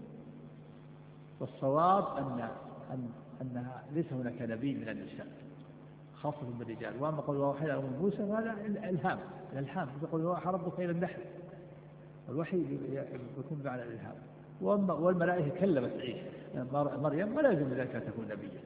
والصواب أنها ليس هناك نبي من النساء خاصة بالرجال. وأما قول وحي أم موسى هذا الإلهام. يقول وحى ربك إلى النحل، الوحي يكون معنى الإلهام. والملائكة كلمت عيسى مريم ولا يلزم ذلك أن تكون نبيا.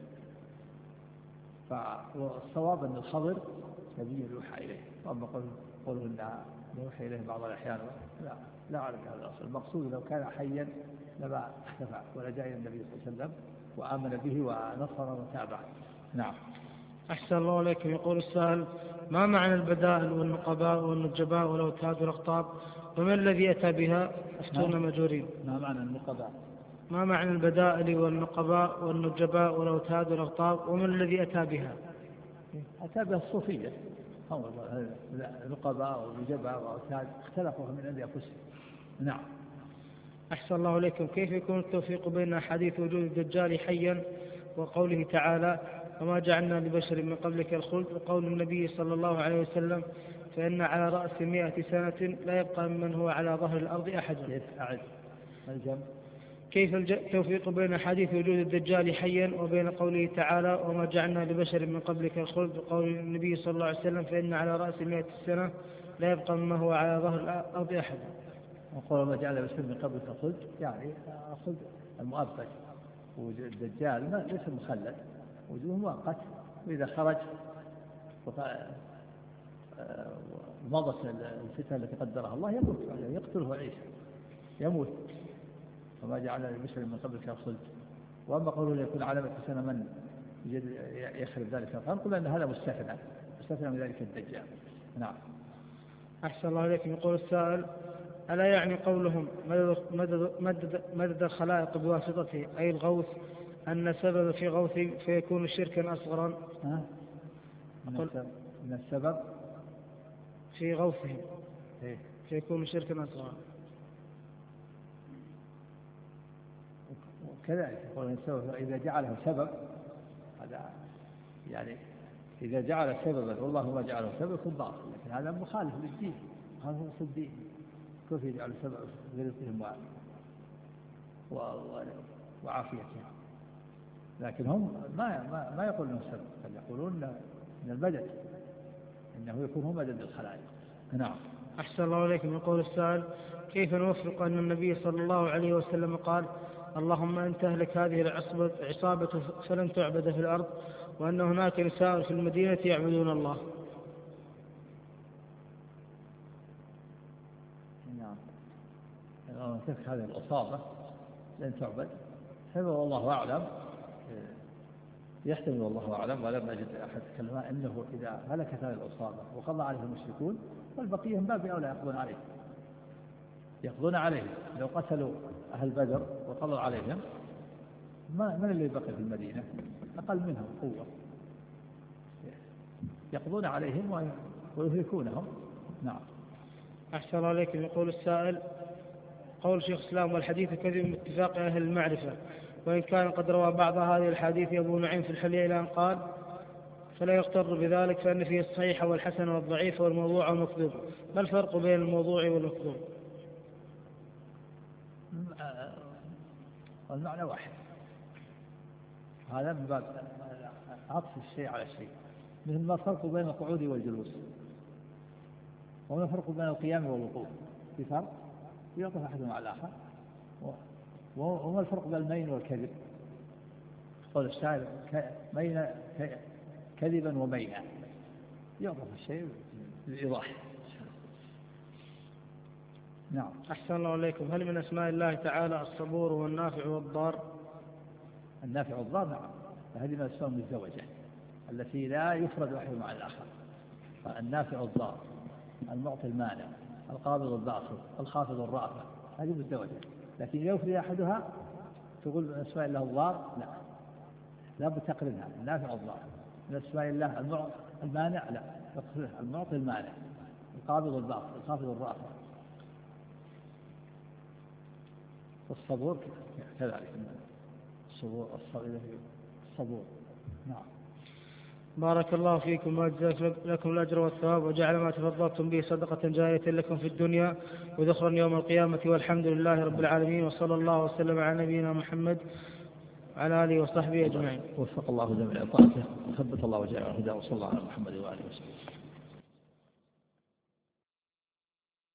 فالصواب أن الخضر نبي يوحى إليه. وأما قوله أن يوحى إليه بعض الأحيان لا أعرف هذا الأصل. المقصود لو كان حيا لما اختفى ولا جاء إلى النبي صلى الله عليه وسلم وآمن به ونصر وتابعه. نعم. أحسن الله عليكم. يقول السائل: ما معنى البدائل والنقباء والنجباء والأوتاد والأقطاب، ومن الذي أتى بها؟ أفتونا مجورين. ما معنى النقباء؟ ما معنى البدائل والنقباء والنجباء والأوتاد والأقطاب، ومن الذي أتى بها؟ أتى بها الصوفية. النقباء والنجباء والأوتاد اختلفوا من عند أنفسهم. نعم. أحسن الله عليكم. كيف يكون التوفيق بين حديث وجود الدجال حيا وقوله تعالى: وما جعلنا لبشر من قبلك الخلد، وقول النبي صلى الله عليه وسلم: فإن على رأس 100 سنة لا يبقى ممن هو على ظهر الأرض أحد؟ كيف التوفيق بين حديث وجود الدجال حيا وبين قوله تعالى: وما جعلنا لبشر من قبلك الخلد، وقول النبي صلى الله عليه وسلم: فإن على رأس 100 سنة لا يبقى ممن هو على ظهر الأرض أحد؟ وقول ما جعل لبشر من قبلك الخلد يعني الخلد المؤبد، والدجال ليس مخلد، وجوده مؤقت، وإذا خرج مضت الفتنة التي قدرها الله يموت، يقتله عيسى يموت. وما جعل لبشر من قبلك خلد. وأما قوله ليكون علامة حسنة من يخرب ذلك فنقول أن هذا مستثنى من ذلك الدجال. نعم. أحسن الله إليكم. يقول السائل: ألا يعني قولهم مدد الخلائق بواسطته أي الغوث أن سبب في غوثه فيكون شركا أصغرا؟ من السبب في غوثهم فيكون شركا أصغرا. وكذلك يقول السبب إذا جعله سبب، هذا يعني إذا جعل سببا والله ما جعله سبب يكون باطل، لكن هذا مخالف للدين، هذا هو الدين. كيف يجعل سبب لرزقهم وعافيتهم؟ لكن هم ما يقولون سبب، بل يقولون من المدد، إنه يكون هو مدد الخلائق. نعم. أحسن الله إليكم. يقول السائل: كيف نوفق أن النبي صلى الله عليه وسلم قال: اللهم أن تهلك هذه العصابة فلن تعبد في الأرض، وأن هناك نساء في المدينة يعبدون الله؟ نعم. تلك هذه العصابة لن تعبد، هذا والله أعلم، يحتمل والله أعلم، ولم أجد أحد تكلم أنه إذا هلكت هذه العصابة وقضى عليها المشركون والبقية من باب أولى يقضون عليهم. لو قتلوا أهل بدر وقضوا عليهم من اللي بقي في المدينة؟ أقل منهم قوة، يقضون عليهم ويهلكونهم. نعم. أحسن الله عليكم. يقول السائل: قول شيخ الإسلام: والحديث كذب من اتفاق أهل المعرفة، وإن كان قد روى بعض هذه الحديث أبو نعيم في الحلية إلى أن قال: فلا يغتر بذلك فإن فيه الصحيح والحسن والضعيف والموضوع والمكذوب. ما الفرق بين الموضوع والمكذوب؟ المعنى واحد، هذا من باب عطف الشيء على الشيء، مثل ما الفرق بين القعود والجلوس، وما الفرق بين القيام والوقوف؟ في فرق يعطف أحدهما على الآخر. وما الفرق بين المين والكذب؟ قول الشاعر: مين كذبا ومينا، يعطف الشيء للإيضاح. نعم. أحسن الله عليكم. هل من أسماء الله تعالى الصبور والنافع والضار؟ النافع والضار، نعم. هذه من أسماء المزدوجة التي لا يفرد واحد مع الآخر. النافع والضار، المعطي المانع، القابض الباسط، الخافض الرافع، هذه مزدوجة. لكن إذا يفرد أحدها تقول من أسماء الله الضار، لا بتقرنها. النافع والضار من أسماء الله المانع، لا تقرنها. المعطي المانع، القابض الباسط، الخافض الرافع. الصبور كذلك، الصبور. نعم. بارك الله فيكم وجزاك لكم الأجر والثواب، وجعل ما تفضلتم به صدقة جارية لكم في الدنيا وذخرا يوم القيامة، والحمد لله رب العالمين، وصلى الله وسلم على نبينا محمد وعلى آله وصحبه أجمعين. وفق الله جميع طاعته وثبت الله وجعل الهدى، وصلى الله على محمد وآله وسلم.